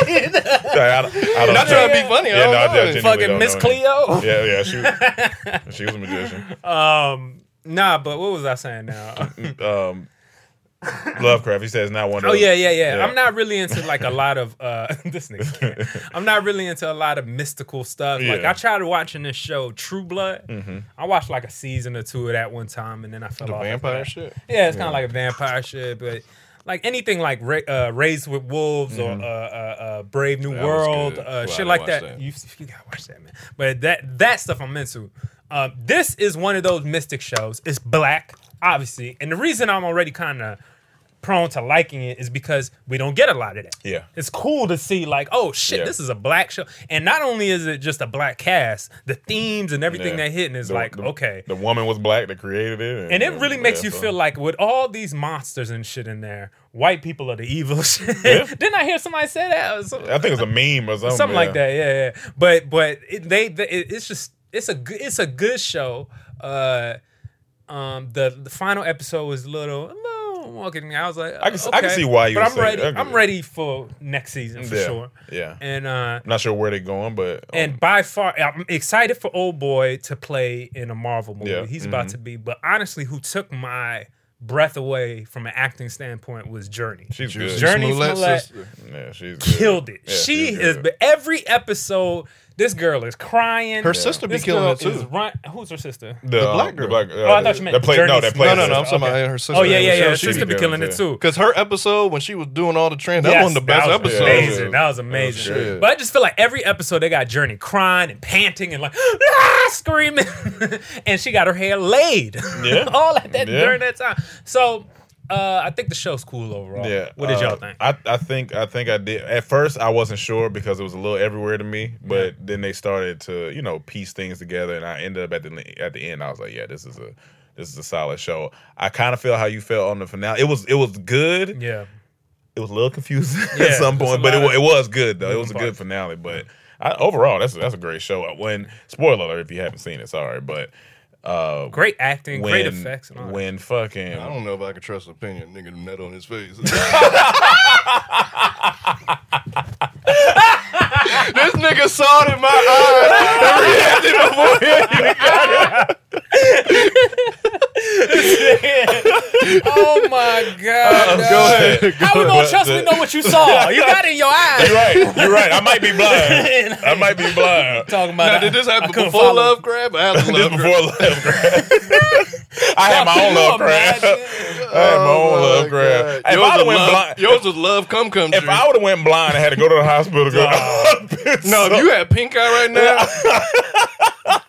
Speaker 5: I, I don't
Speaker 6: Not
Speaker 5: know.
Speaker 6: trying to be funny. I
Speaker 5: Yeah,
Speaker 6: don't
Speaker 5: no, I
Speaker 6: know.
Speaker 5: genuinely
Speaker 7: Fucking
Speaker 5: don't
Speaker 7: Miss
Speaker 5: know any.
Speaker 7: Cleo.
Speaker 5: Yeah, yeah. She, was- she was a magician.
Speaker 7: Um, nah, but what was I saying now?
Speaker 5: Um, Lovecraft. He says not one of
Speaker 7: Oh
Speaker 5: those.
Speaker 7: yeah, yeah, yeah,
Speaker 5: Yeah.
Speaker 7: I'm not really into like a lot of uh this nigga. can't. I'm not really into a lot of mystical stuff. Like
Speaker 5: Yeah. Mm-hmm.
Speaker 7: I tried watching this show True Blood. I watched like a season or two of that one time, and then I fell
Speaker 6: The
Speaker 7: off. after
Speaker 6: vampire
Speaker 7: that.
Speaker 6: shit.
Speaker 7: Yeah, it's kind of like a vampire shit, but like anything like Ra- uh, Raised with Wolves or uh, uh, uh, Brave New
Speaker 6: That was
Speaker 7: World,
Speaker 6: good.
Speaker 7: uh,
Speaker 6: Well, I
Speaker 7: shit
Speaker 6: didn't
Speaker 7: like
Speaker 6: watch
Speaker 7: that.
Speaker 6: that.
Speaker 7: You, you gotta watch that, man. But that that stuff I'm into. Um, this is one of those mystic shows. It's black, obviously, and the reason I'm already kind of prone to liking it is because we don't get a lot of that.
Speaker 5: Yeah.
Speaker 7: It's cool to see like, oh shit,
Speaker 5: Yeah.
Speaker 7: this is a black show. And not only is it just a black cast, the themes and everything
Speaker 5: Yeah.
Speaker 7: they're hitting is
Speaker 5: The-
Speaker 7: like,
Speaker 5: the-
Speaker 7: okay.
Speaker 5: The woman was black that created it,
Speaker 7: And it really makes
Speaker 5: yeah,
Speaker 7: you
Speaker 5: so-
Speaker 7: feel like with all these monsters and shit in there, white people are the evil shit.
Speaker 5: Yeah.
Speaker 7: Didn't I hear somebody say that? It was-
Speaker 5: I think it was a meme or something.
Speaker 7: something
Speaker 5: yeah.
Speaker 7: like that. Yeah, yeah. But but it, they, they it, it's just it's a good it's a good show. Uh, um, the the final episode was a little a little more getting me. I was like,
Speaker 5: I can-
Speaker 7: okay.
Speaker 5: I can see why you
Speaker 7: But
Speaker 5: would
Speaker 7: I'm
Speaker 5: say
Speaker 7: ready.
Speaker 5: that.
Speaker 7: I'm ready for next season for
Speaker 5: Yeah.
Speaker 7: sure.
Speaker 5: Yeah.
Speaker 7: And uh,
Speaker 5: I'm not sure where they're going, but um,
Speaker 7: and by far, I'm excited for Old Boy to play in a Marvel movie.
Speaker 5: Yeah.
Speaker 7: He's
Speaker 5: Mhm.
Speaker 7: about to be. But honestly, who took my breath away from an acting standpoint was Journey.
Speaker 5: she's good.
Speaker 7: Journey
Speaker 6: Smollett
Speaker 7: Smollett
Speaker 6: sister.
Speaker 5: Yeah, she's good.
Speaker 7: killed it.
Speaker 5: Yeah,
Speaker 7: she
Speaker 5: she's
Speaker 7: is.
Speaker 5: good.
Speaker 7: But every episode, this girl is crying.
Speaker 6: Her sister be
Speaker 7: This
Speaker 6: killing
Speaker 7: girl
Speaker 6: it, too.
Speaker 7: is Run, who's her sister?
Speaker 5: The,
Speaker 6: The
Speaker 5: um,
Speaker 6: black girl.
Speaker 5: The black,
Speaker 7: Oh, I thought you meant
Speaker 5: that play,
Speaker 7: Journey's-
Speaker 5: no, that plays
Speaker 6: No, no, no. I'm
Speaker 5: her.
Speaker 6: talking
Speaker 7: Okay.
Speaker 6: about her sister.
Speaker 7: Oh yeah,
Speaker 6: in
Speaker 7: yeah,
Speaker 6: the
Speaker 7: yeah.
Speaker 6: show.
Speaker 7: Her
Speaker 6: She
Speaker 7: sister
Speaker 6: be
Speaker 7: be killing it too.
Speaker 6: Because her episode when she was doing all the trends, that
Speaker 7: Yes,
Speaker 6: was one of the best
Speaker 7: that was
Speaker 6: episodes.
Speaker 7: Amazing. That was amazing.
Speaker 6: shit.
Speaker 7: But I just feel like every episode they got Journey crying and panting and like ah, screaming, and she got her hair laid.
Speaker 5: Yeah.
Speaker 7: all at that
Speaker 5: Yeah.
Speaker 7: during that time. So uh, I think the show's cool overall.
Speaker 5: Yeah.
Speaker 7: What did y'all
Speaker 5: uh,
Speaker 7: think?
Speaker 5: I, I think I think I did. At first, I wasn't sure because it was a little everywhere to me. But then they started to, you know, piece things together, and I ended up at the at the end. I was like, yeah, this is a this is a solid show. I kind of feel how you felt on the finale. It was it was good.
Speaker 7: yeah.
Speaker 5: It was a little confusing
Speaker 7: Yeah,
Speaker 5: at some
Speaker 7: there's a
Speaker 5: point, but it,
Speaker 7: lot
Speaker 5: wa-
Speaker 7: of
Speaker 5: it was good though. It
Speaker 7: moving
Speaker 5: was a good
Speaker 7: parts.
Speaker 5: finale. But I, overall, that's that's a great show. When spoiler alert if you haven't seen it, sorry, but uh,
Speaker 7: Great acting,
Speaker 5: when
Speaker 7: great effects, and all that.
Speaker 5: when fucking
Speaker 6: I don't know if I can trust opinion. Nigga net on his face. This nigga saw it in my eye and reacted before he even got it.
Speaker 7: Oh my god!
Speaker 5: Uh, go ahead.
Speaker 7: How we gonna trust we know what you saw? You got it in your eyes.
Speaker 5: You're right. You're right. I might be blind. I might be blind.
Speaker 7: Talking about
Speaker 6: Now,
Speaker 7: I-
Speaker 6: did this
Speaker 7: I
Speaker 6: happen
Speaker 7: couldn't
Speaker 6: before
Speaker 7: follow.
Speaker 6: love grab or after
Speaker 5: This
Speaker 6: love
Speaker 5: before
Speaker 6: grab?
Speaker 5: love grab. I had my own love grab. I had my own
Speaker 6: Oh,
Speaker 5: love
Speaker 6: my
Speaker 5: grab.
Speaker 6: God.
Speaker 5: If I
Speaker 6: Yours
Speaker 5: would have
Speaker 6: was
Speaker 5: went
Speaker 6: love-
Speaker 5: blind,
Speaker 6: Yours was love come country.
Speaker 5: if I would have went blind, I had to go to the hospital. Go,
Speaker 6: no, if you had pink eye right now,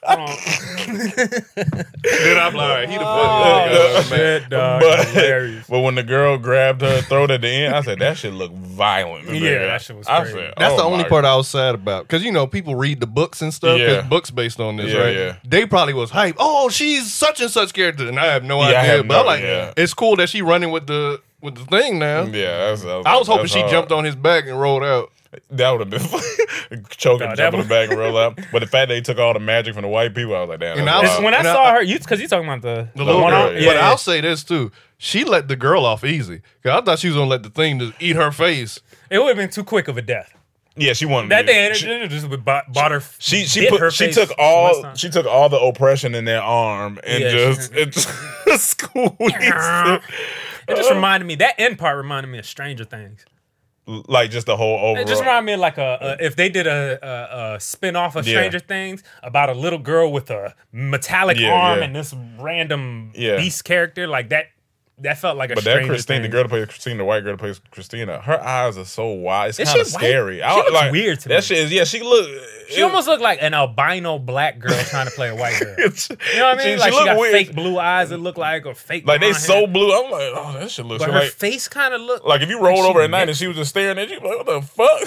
Speaker 6: then I'm like, all right, he the funny
Speaker 5: Oh,
Speaker 6: nigga, man.
Speaker 7: Shit, dog.
Speaker 5: but,
Speaker 7: Hilarious.
Speaker 5: but when the girl grabbed her throat at the end, I said that shit looked violent.
Speaker 7: Yeah,
Speaker 5: nigga.
Speaker 7: that shit was
Speaker 5: I
Speaker 7: crazy.
Speaker 5: said,
Speaker 6: That's
Speaker 5: oh
Speaker 6: the only
Speaker 5: my
Speaker 6: part I was sad about. Because, you know, people read the books and stuff.
Speaker 5: Yeah.
Speaker 6: There's books based on this,
Speaker 5: Yeah,
Speaker 6: right?
Speaker 5: yeah.
Speaker 6: They probably was hype. Oh, she's such and such character. And I have no
Speaker 5: Yeah, I
Speaker 6: idea.
Speaker 5: have
Speaker 6: But
Speaker 5: no-
Speaker 6: I'm like,
Speaker 5: yeah.
Speaker 6: it's cool that she running with the with the thing now.
Speaker 5: Yeah, that's, that's,
Speaker 6: I was hoping
Speaker 5: that's
Speaker 6: she
Speaker 5: hard.
Speaker 6: jumped on his back and rolled out.
Speaker 5: That would have been choking,
Speaker 7: Nah, that
Speaker 5: jump on
Speaker 7: would-
Speaker 5: the back and roll up. But the fact they took all the magic from the white people, I was like, damn.
Speaker 6: And
Speaker 5: That's
Speaker 6: I was-
Speaker 7: It's
Speaker 5: wild.
Speaker 7: when I
Speaker 6: And I-
Speaker 7: saw her, you because you talking about the,
Speaker 6: The little
Speaker 7: one
Speaker 6: girl.
Speaker 7: on-
Speaker 5: yeah.
Speaker 6: But I'll say this, too. She let the girl off easy. Because I thought she was going to let the thing just eat her face.
Speaker 7: It would have been too quick of a death.
Speaker 5: Yeah, she wanted
Speaker 7: That
Speaker 5: to-
Speaker 7: day,
Speaker 5: she-
Speaker 7: it just would bought, bought her.
Speaker 5: She she
Speaker 7: bit
Speaker 5: put
Speaker 7: her
Speaker 5: she
Speaker 7: face
Speaker 5: took
Speaker 7: last
Speaker 5: all
Speaker 7: time.
Speaker 5: she took all the oppression in their arm and
Speaker 7: Yeah,
Speaker 5: just it just squeezed it.
Speaker 7: It just reminded me. That end part reminded me of Stranger Things.
Speaker 5: Like just the whole overall.
Speaker 7: It just reminded me of like a, a if they did a, a, a spin off of
Speaker 5: Yeah.
Speaker 7: Stranger Things about a little girl with a metallic
Speaker 5: Yeah,
Speaker 7: arm
Speaker 5: yeah.
Speaker 7: and this random
Speaker 5: Yeah.
Speaker 7: beast character like that. That felt like a
Speaker 5: But that
Speaker 7: Stranger
Speaker 5: Christine, the
Speaker 7: Things.
Speaker 5: girl that plays Christina, the white girl that plays Christina, her eyes are so wide. It's
Speaker 7: Is
Speaker 5: kind of
Speaker 7: she white?
Speaker 5: scary.
Speaker 7: She
Speaker 5: I,
Speaker 7: looks
Speaker 5: like,
Speaker 7: weird to
Speaker 5: that
Speaker 7: me.
Speaker 5: shit is yeah. She look.
Speaker 7: She almost looked like an albino black girl trying to play a white girl. You know what I mean?
Speaker 5: She,
Speaker 7: like
Speaker 5: she
Speaker 7: she
Speaker 5: look
Speaker 7: got
Speaker 5: weird.
Speaker 7: fake blue eyes. It looked like or fake.
Speaker 5: Like they
Speaker 7: blonde
Speaker 5: so
Speaker 7: hair.
Speaker 5: blue. I'm like, oh, that shit looks
Speaker 7: But her
Speaker 5: like.
Speaker 7: face kind of looked
Speaker 5: Like if you rolled
Speaker 7: she
Speaker 5: over at night and
Speaker 7: mixed.
Speaker 5: she was just staring at you, like what the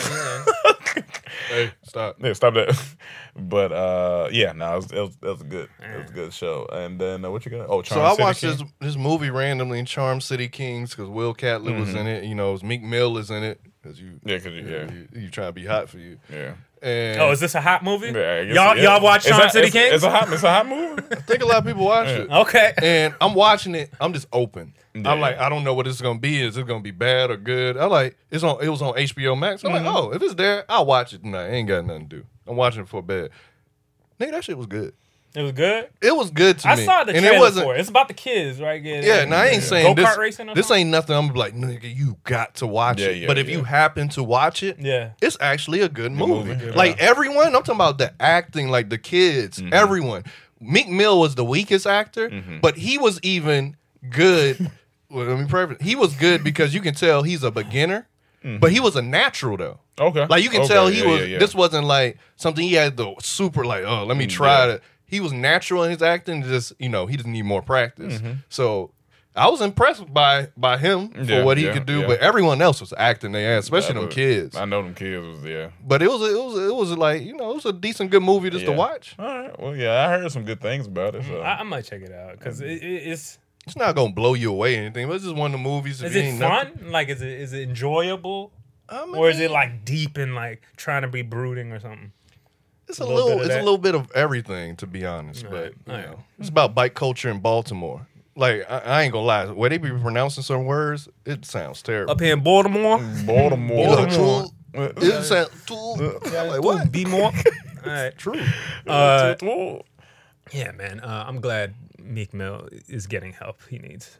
Speaker 5: fuck?
Speaker 6: Hey, stop.
Speaker 5: Yeah, stop that. But uh, yeah, no, it was, it was, it was a good, it was a good show. And then uh, what you got? Oh,
Speaker 6: So
Speaker 5: Charm
Speaker 6: I
Speaker 5: City
Speaker 6: watched
Speaker 5: King?
Speaker 6: this this movie randomly in Charm City Kings because Will Catlett was in it. You know, Meek Mill is in it because you,
Speaker 5: Yeah, cause you, yeah,
Speaker 6: you, you trying to be hot for you.
Speaker 5: yeah.
Speaker 6: And
Speaker 7: Oh, is this a hot movie?
Speaker 5: Yeah, I guess
Speaker 7: y'all
Speaker 5: it is.
Speaker 7: y'all watch
Speaker 5: It's
Speaker 7: Charm
Speaker 5: a-
Speaker 7: City
Speaker 5: it's,
Speaker 7: Kings?
Speaker 5: It's a hot, it's a hot movie.
Speaker 6: I think a lot of people watch it.
Speaker 7: Okay.
Speaker 6: And I'm watching it. I'm just open.
Speaker 5: Yeah.
Speaker 6: I'm like, I don't know what this is gonna be. Is it gonna be bad or good? I'm like, it's on. It was on H B O Max. I'm
Speaker 5: Mm-hmm.
Speaker 6: like, oh, if it's there, I'll watch it tonight. I ain't got nothing to do. I'm watching it for bed. Nigga, that shit was good.
Speaker 7: It was good.
Speaker 6: It was good to
Speaker 7: I
Speaker 6: me.
Speaker 7: saw the
Speaker 6: and
Speaker 7: trailer
Speaker 6: it wasn't.
Speaker 7: for it. It's about the kids, right? Getting,
Speaker 6: Yeah, now I ain't saying
Speaker 7: go-kart
Speaker 6: this.
Speaker 7: racing. Or
Speaker 6: This
Speaker 7: something?
Speaker 6: ain't nothing. I'm like, nigga, you got to watch
Speaker 5: Yeah,
Speaker 6: it.
Speaker 5: yeah,
Speaker 6: but if
Speaker 5: yeah.
Speaker 6: you happen to watch it,
Speaker 7: Yeah.
Speaker 6: it's actually a good movie.
Speaker 5: movie.
Speaker 6: Like everyone, I'm talking about the acting, like the kids,
Speaker 5: Mm-hmm.
Speaker 6: everyone. Meek Mill was the weakest actor,
Speaker 5: Mm-hmm.
Speaker 6: but he was even good. Well, I mean, perfect. He was good because you can tell he's a beginner, but he was a natural though.
Speaker 5: Okay,
Speaker 6: Like you can
Speaker 5: Okay,
Speaker 6: tell he
Speaker 5: yeah,
Speaker 6: was.
Speaker 5: yeah, yeah.
Speaker 6: This wasn't like something he had the super like. Oh, let me try
Speaker 5: yeah.
Speaker 6: to. He was natural in his acting. Just you know, he just need more practice.
Speaker 5: Mm-hmm.
Speaker 6: So I was impressed by by him for
Speaker 5: Yeah,
Speaker 6: what he
Speaker 5: yeah,
Speaker 6: could do.
Speaker 5: yeah.
Speaker 6: But everyone else was acting their ass, especially
Speaker 5: Yeah,
Speaker 6: them
Speaker 5: but
Speaker 6: kids.
Speaker 5: I know them kids was yeah.
Speaker 6: But it was it was it was like you know it was a decent good movie just to
Speaker 5: Yeah.
Speaker 6: watch.
Speaker 5: All right. Well, yeah, I heard some good things about it. So.
Speaker 7: I, I might check it out because it, it, it's.
Speaker 6: It's not gonna blow you away or anything. But it's just one of the movies. if
Speaker 7: Is
Speaker 6: you
Speaker 7: it
Speaker 6: ain't
Speaker 7: fun?
Speaker 6: nothing-
Speaker 7: Like, is it is it enjoyable,
Speaker 6: I mean,
Speaker 7: or is it like deep and like trying to be brooding or something?
Speaker 6: It's a,
Speaker 7: a
Speaker 6: little.
Speaker 7: little bit of
Speaker 6: it's a
Speaker 7: that?
Speaker 6: little bit of everything, to be honest.
Speaker 7: All
Speaker 6: but
Speaker 7: right,
Speaker 6: you
Speaker 7: all right.
Speaker 6: know, it's about bike culture in Baltimore. Like I, I ain't gonna lie, where they be pronouncing some words, it sounds terrible.
Speaker 7: Up here in Baltimore,
Speaker 5: Baltimore.
Speaker 6: Baltimore.
Speaker 5: Uh,
Speaker 6: It sounds too. I'm like what?
Speaker 7: be more. All right.
Speaker 6: True.
Speaker 7: Uh,
Speaker 5: uh,
Speaker 7: yeah, man. Uh, I'm glad Meek Mill is getting help he needs.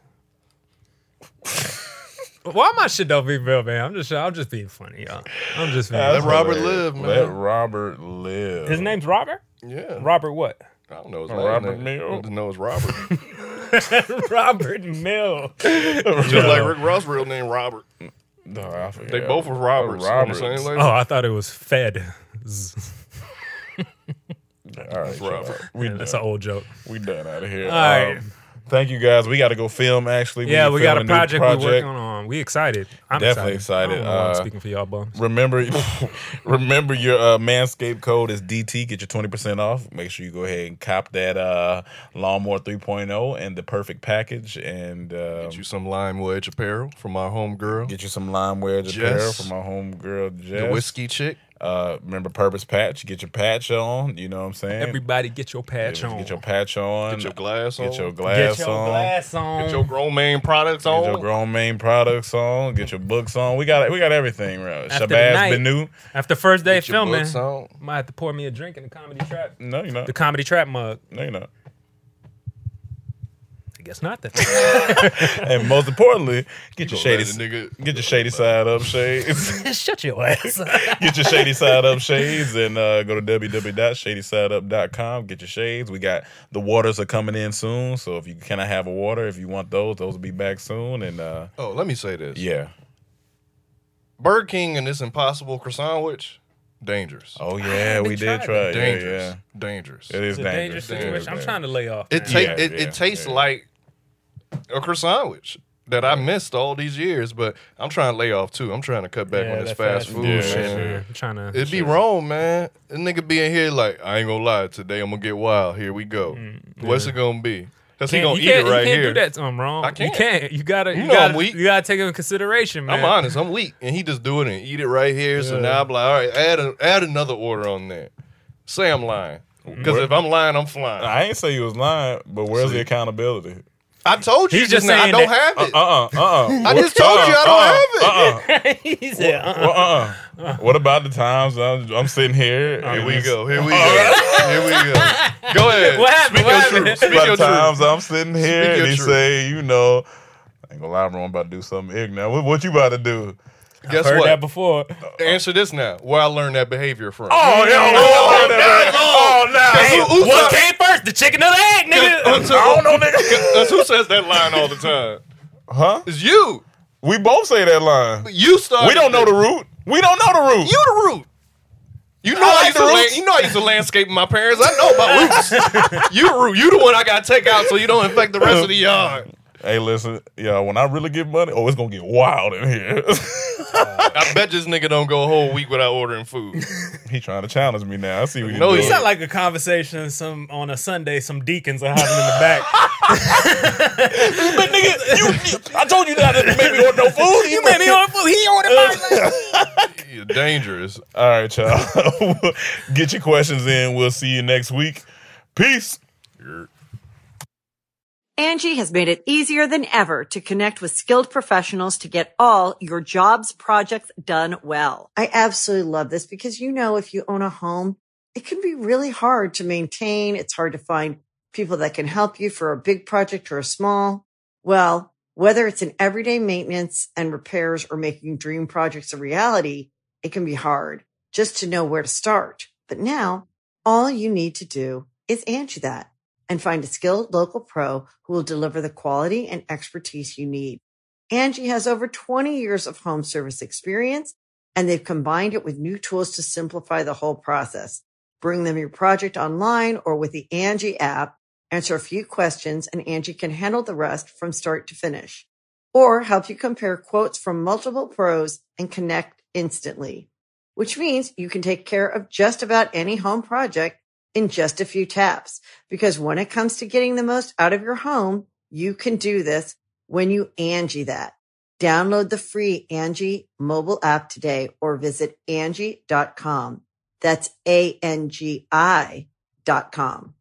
Speaker 7: Why am I shit on Meek Mill, man? I'm just I'm just being funny, y'all. I'm just being.
Speaker 6: Let Robert live, man.
Speaker 5: Let Robert live.
Speaker 7: His name's Robert.
Speaker 6: Yeah.
Speaker 7: Robert what?
Speaker 6: I don't know his
Speaker 5: Robert
Speaker 6: name.
Speaker 5: Mill.
Speaker 6: I just know it's Robert.
Speaker 7: Robert Mill.
Speaker 6: Just like Rick Ross' real name, Robert.
Speaker 5: No, I forget.
Speaker 6: They both was Roberts.
Speaker 5: Oh,
Speaker 6: on the
Speaker 5: Roberts.
Speaker 6: same
Speaker 7: Oh, I thought it was Fed.
Speaker 5: All right,
Speaker 6: Robert.
Speaker 5: We
Speaker 7: That's
Speaker 5: done.
Speaker 7: an old joke.
Speaker 5: We done out of here.
Speaker 7: All right.
Speaker 5: Um, thank you guys. We got to go film. Actually,
Speaker 7: Yeah,
Speaker 5: need to
Speaker 7: we got a
Speaker 5: film new
Speaker 7: project, we're working on. We excited. I'm
Speaker 5: Definitely
Speaker 7: excited.
Speaker 5: excited.
Speaker 7: I don't know why I'm
Speaker 5: Uh,
Speaker 7: speaking for y'all bums.
Speaker 5: Remember, remember your uh, Manscaped code is D T. Get your twenty percent off. Make sure you go ahead and cop that uh, Lawnmower three point oh and the perfect package. And um,
Speaker 6: Get you some Lime Wedge apparel from our homegirl,
Speaker 5: get you some lime wedge apparel
Speaker 6: Jess.
Speaker 5: from my homegirl Jess.
Speaker 6: the whiskey chick.
Speaker 5: Uh, remember Purpose Patch. Get your patch on. You know what I'm saying?
Speaker 7: Everybody get your patch
Speaker 5: Get-
Speaker 7: on.
Speaker 5: Get your patch on.
Speaker 6: Get your glass on.
Speaker 5: Get your glass
Speaker 7: Get your
Speaker 5: on.
Speaker 7: glass on.
Speaker 6: Get your grown man products
Speaker 5: Get
Speaker 6: on.
Speaker 5: your grown main products on. Get your books on. We got we got everything, right?
Speaker 7: After
Speaker 5: Shabazz
Speaker 7: tonight-
Speaker 5: Benu.
Speaker 7: After first day
Speaker 6: Get your
Speaker 7: filming,
Speaker 6: books on.
Speaker 7: might have to pour me a drink in the comedy trap.
Speaker 5: No, you're not.
Speaker 7: The comedy trap mug.
Speaker 5: No, you're not.
Speaker 7: guess not. Then.
Speaker 5: And most importantly, get your
Speaker 6: gonna
Speaker 5: shady
Speaker 6: let a nigga-
Speaker 5: get your shady side up shades.
Speaker 7: Shut your ass.
Speaker 5: Get your shady side up shades and uh, go to w w w dot shady side up dot com. Get your shades. We got the waters are coming in soon, so if you cannot have a water, if you want those, those will be back soon. And uh,
Speaker 6: Oh, let me say this.
Speaker 5: yeah.
Speaker 6: Burger King and this Impossible croissant sandwich, dangerous.
Speaker 5: Oh
Speaker 7: I
Speaker 5: yeah,
Speaker 7: haven't
Speaker 5: we did
Speaker 7: tried
Speaker 5: try
Speaker 7: that.
Speaker 5: it.
Speaker 6: dangerous.
Speaker 5: Yeah,
Speaker 6: Dangerous.
Speaker 5: yeah. It is
Speaker 7: It's a
Speaker 5: dangerous.
Speaker 7: dangerous situation. I'm trying to lay off.
Speaker 6: It
Speaker 7: man.
Speaker 6: take
Speaker 5: Yeah,
Speaker 6: it,
Speaker 5: yeah,
Speaker 6: it tastes
Speaker 5: yeah.
Speaker 6: like a croissant sandwich that I missed all these years, but I'm trying to lay off too. I'm trying to cut back
Speaker 7: Yeah,
Speaker 6: on this
Speaker 7: that
Speaker 6: fast
Speaker 7: fast
Speaker 6: food
Speaker 5: Yeah,
Speaker 6: shit.
Speaker 5: sure.
Speaker 7: I'm trying to.
Speaker 6: It'd be wrong, man. A nigga be in here like, I ain't gonna lie, today I'm gonna get wild. Here we go. What's it gonna be? Cause he
Speaker 7: Can't-
Speaker 6: gonna
Speaker 7: you
Speaker 6: eat
Speaker 7: can't,
Speaker 6: it right
Speaker 7: you can't
Speaker 6: here.
Speaker 7: do that to him, wrong.
Speaker 6: I can't.
Speaker 7: You can't. You gotta. You,
Speaker 6: You know
Speaker 7: gotta.
Speaker 6: I'm weak.
Speaker 7: You gotta take it into consideration, man.
Speaker 6: I'm honest, I'm weak, and he just do it and eat it right here. So now I'm like, all right, add a, add another order on there. Say I'm lying, because
Speaker 5: What?
Speaker 6: if I'm lying, I'm flying.
Speaker 5: I ain't say you was lying, but where's
Speaker 6: See.
Speaker 5: the accountability?
Speaker 6: I told you
Speaker 7: He's
Speaker 6: just
Speaker 7: just
Speaker 6: now. I
Speaker 7: saying
Speaker 6: don't
Speaker 7: that-
Speaker 6: have it.
Speaker 5: Uh uh uh uh.
Speaker 6: I just told you I don't have it.
Speaker 5: Uh
Speaker 7: he said, uh,
Speaker 5: uh. Uh uh. What about the times I'm, I'm sitting here?
Speaker 6: Here
Speaker 5: and
Speaker 6: we
Speaker 5: it's-
Speaker 6: go. Here we go. Here we go. Go ahead.
Speaker 7: What happened?
Speaker 6: Speak
Speaker 7: What
Speaker 6: your
Speaker 7: happened?
Speaker 6: truth. Speak
Speaker 5: By
Speaker 6: your
Speaker 5: the times
Speaker 6: truth.
Speaker 5: I'm sitting here
Speaker 6: Speak
Speaker 5: and
Speaker 6: your
Speaker 5: he
Speaker 6: truth.
Speaker 5: say, you know, I ain't gonna lie, bro, I'm about to do something ignorant. What, what you about to do?
Speaker 6: Guess
Speaker 7: heard
Speaker 6: what?
Speaker 7: that before.
Speaker 6: Answer this now. Where I learned that behavior from.
Speaker 5: Oh, yeah, oh, oh, now.
Speaker 7: Hey,
Speaker 6: who- who
Speaker 7: what
Speaker 6: said-
Speaker 7: came first, the chicken or the egg, nigga?
Speaker 6: That's who-
Speaker 5: I don't know, nigga.
Speaker 6: That's who says that line all the time.
Speaker 5: Huh?
Speaker 6: It's you.
Speaker 5: We both say that line.
Speaker 6: You started.
Speaker 5: We don't know the root. We don't know the root.
Speaker 6: You the root. You know
Speaker 5: I
Speaker 6: I,
Speaker 5: like
Speaker 6: used
Speaker 5: the
Speaker 6: to
Speaker 5: roots.
Speaker 6: land, you know I used to landscape my parents. I know about roots. You the root. You the one I gotta take out so you don't infect the rest of the yard.
Speaker 5: Hey, listen, yo, when I really get money, oh, it's gonna get wild in here.
Speaker 6: I bet this nigga don't go a whole week without ordering food.
Speaker 5: He trying to challenge me now. I see what he's
Speaker 6: No,
Speaker 5: doing.
Speaker 6: he
Speaker 7: It's not like a conversation some on a Sunday some deacons are having in the back.
Speaker 5: But nigga, you, I told you not to make me order no food.
Speaker 7: You made me order food. He ordered mine.
Speaker 6: You're dangerous.
Speaker 5: All right, y'all. Get your questions in. We'll see you next week. Peace.
Speaker 1: Angie has made it easier than ever to connect with skilled professionals to get all your jobs projects done well. I absolutely love this because, you know, if you own a home, it can be really hard to maintain. It's hard to find people that can help you for a big project or a small. Well, whether it's in everyday maintenance and repairs or making dream projects a reality, it can be hard just to know where to start. But now all you need to do is Angie that and find a skilled local pro who will deliver the quality and expertise you need. Angie has over twenty years of home service experience, and they've combined it with new tools to simplify the whole process. Bring them your project online or with the Angie app, answer a few questions, and Angie can handle the rest from start to finish. Or help you compare quotes from multiple pros and connect instantly, which means you can take care of just about any home project in just a few taps. Because when it comes to getting the most out of your home, you can do this when you Angie that. Download the free Angie mobile app today or visit Angie dot com. That's A N G I dot com.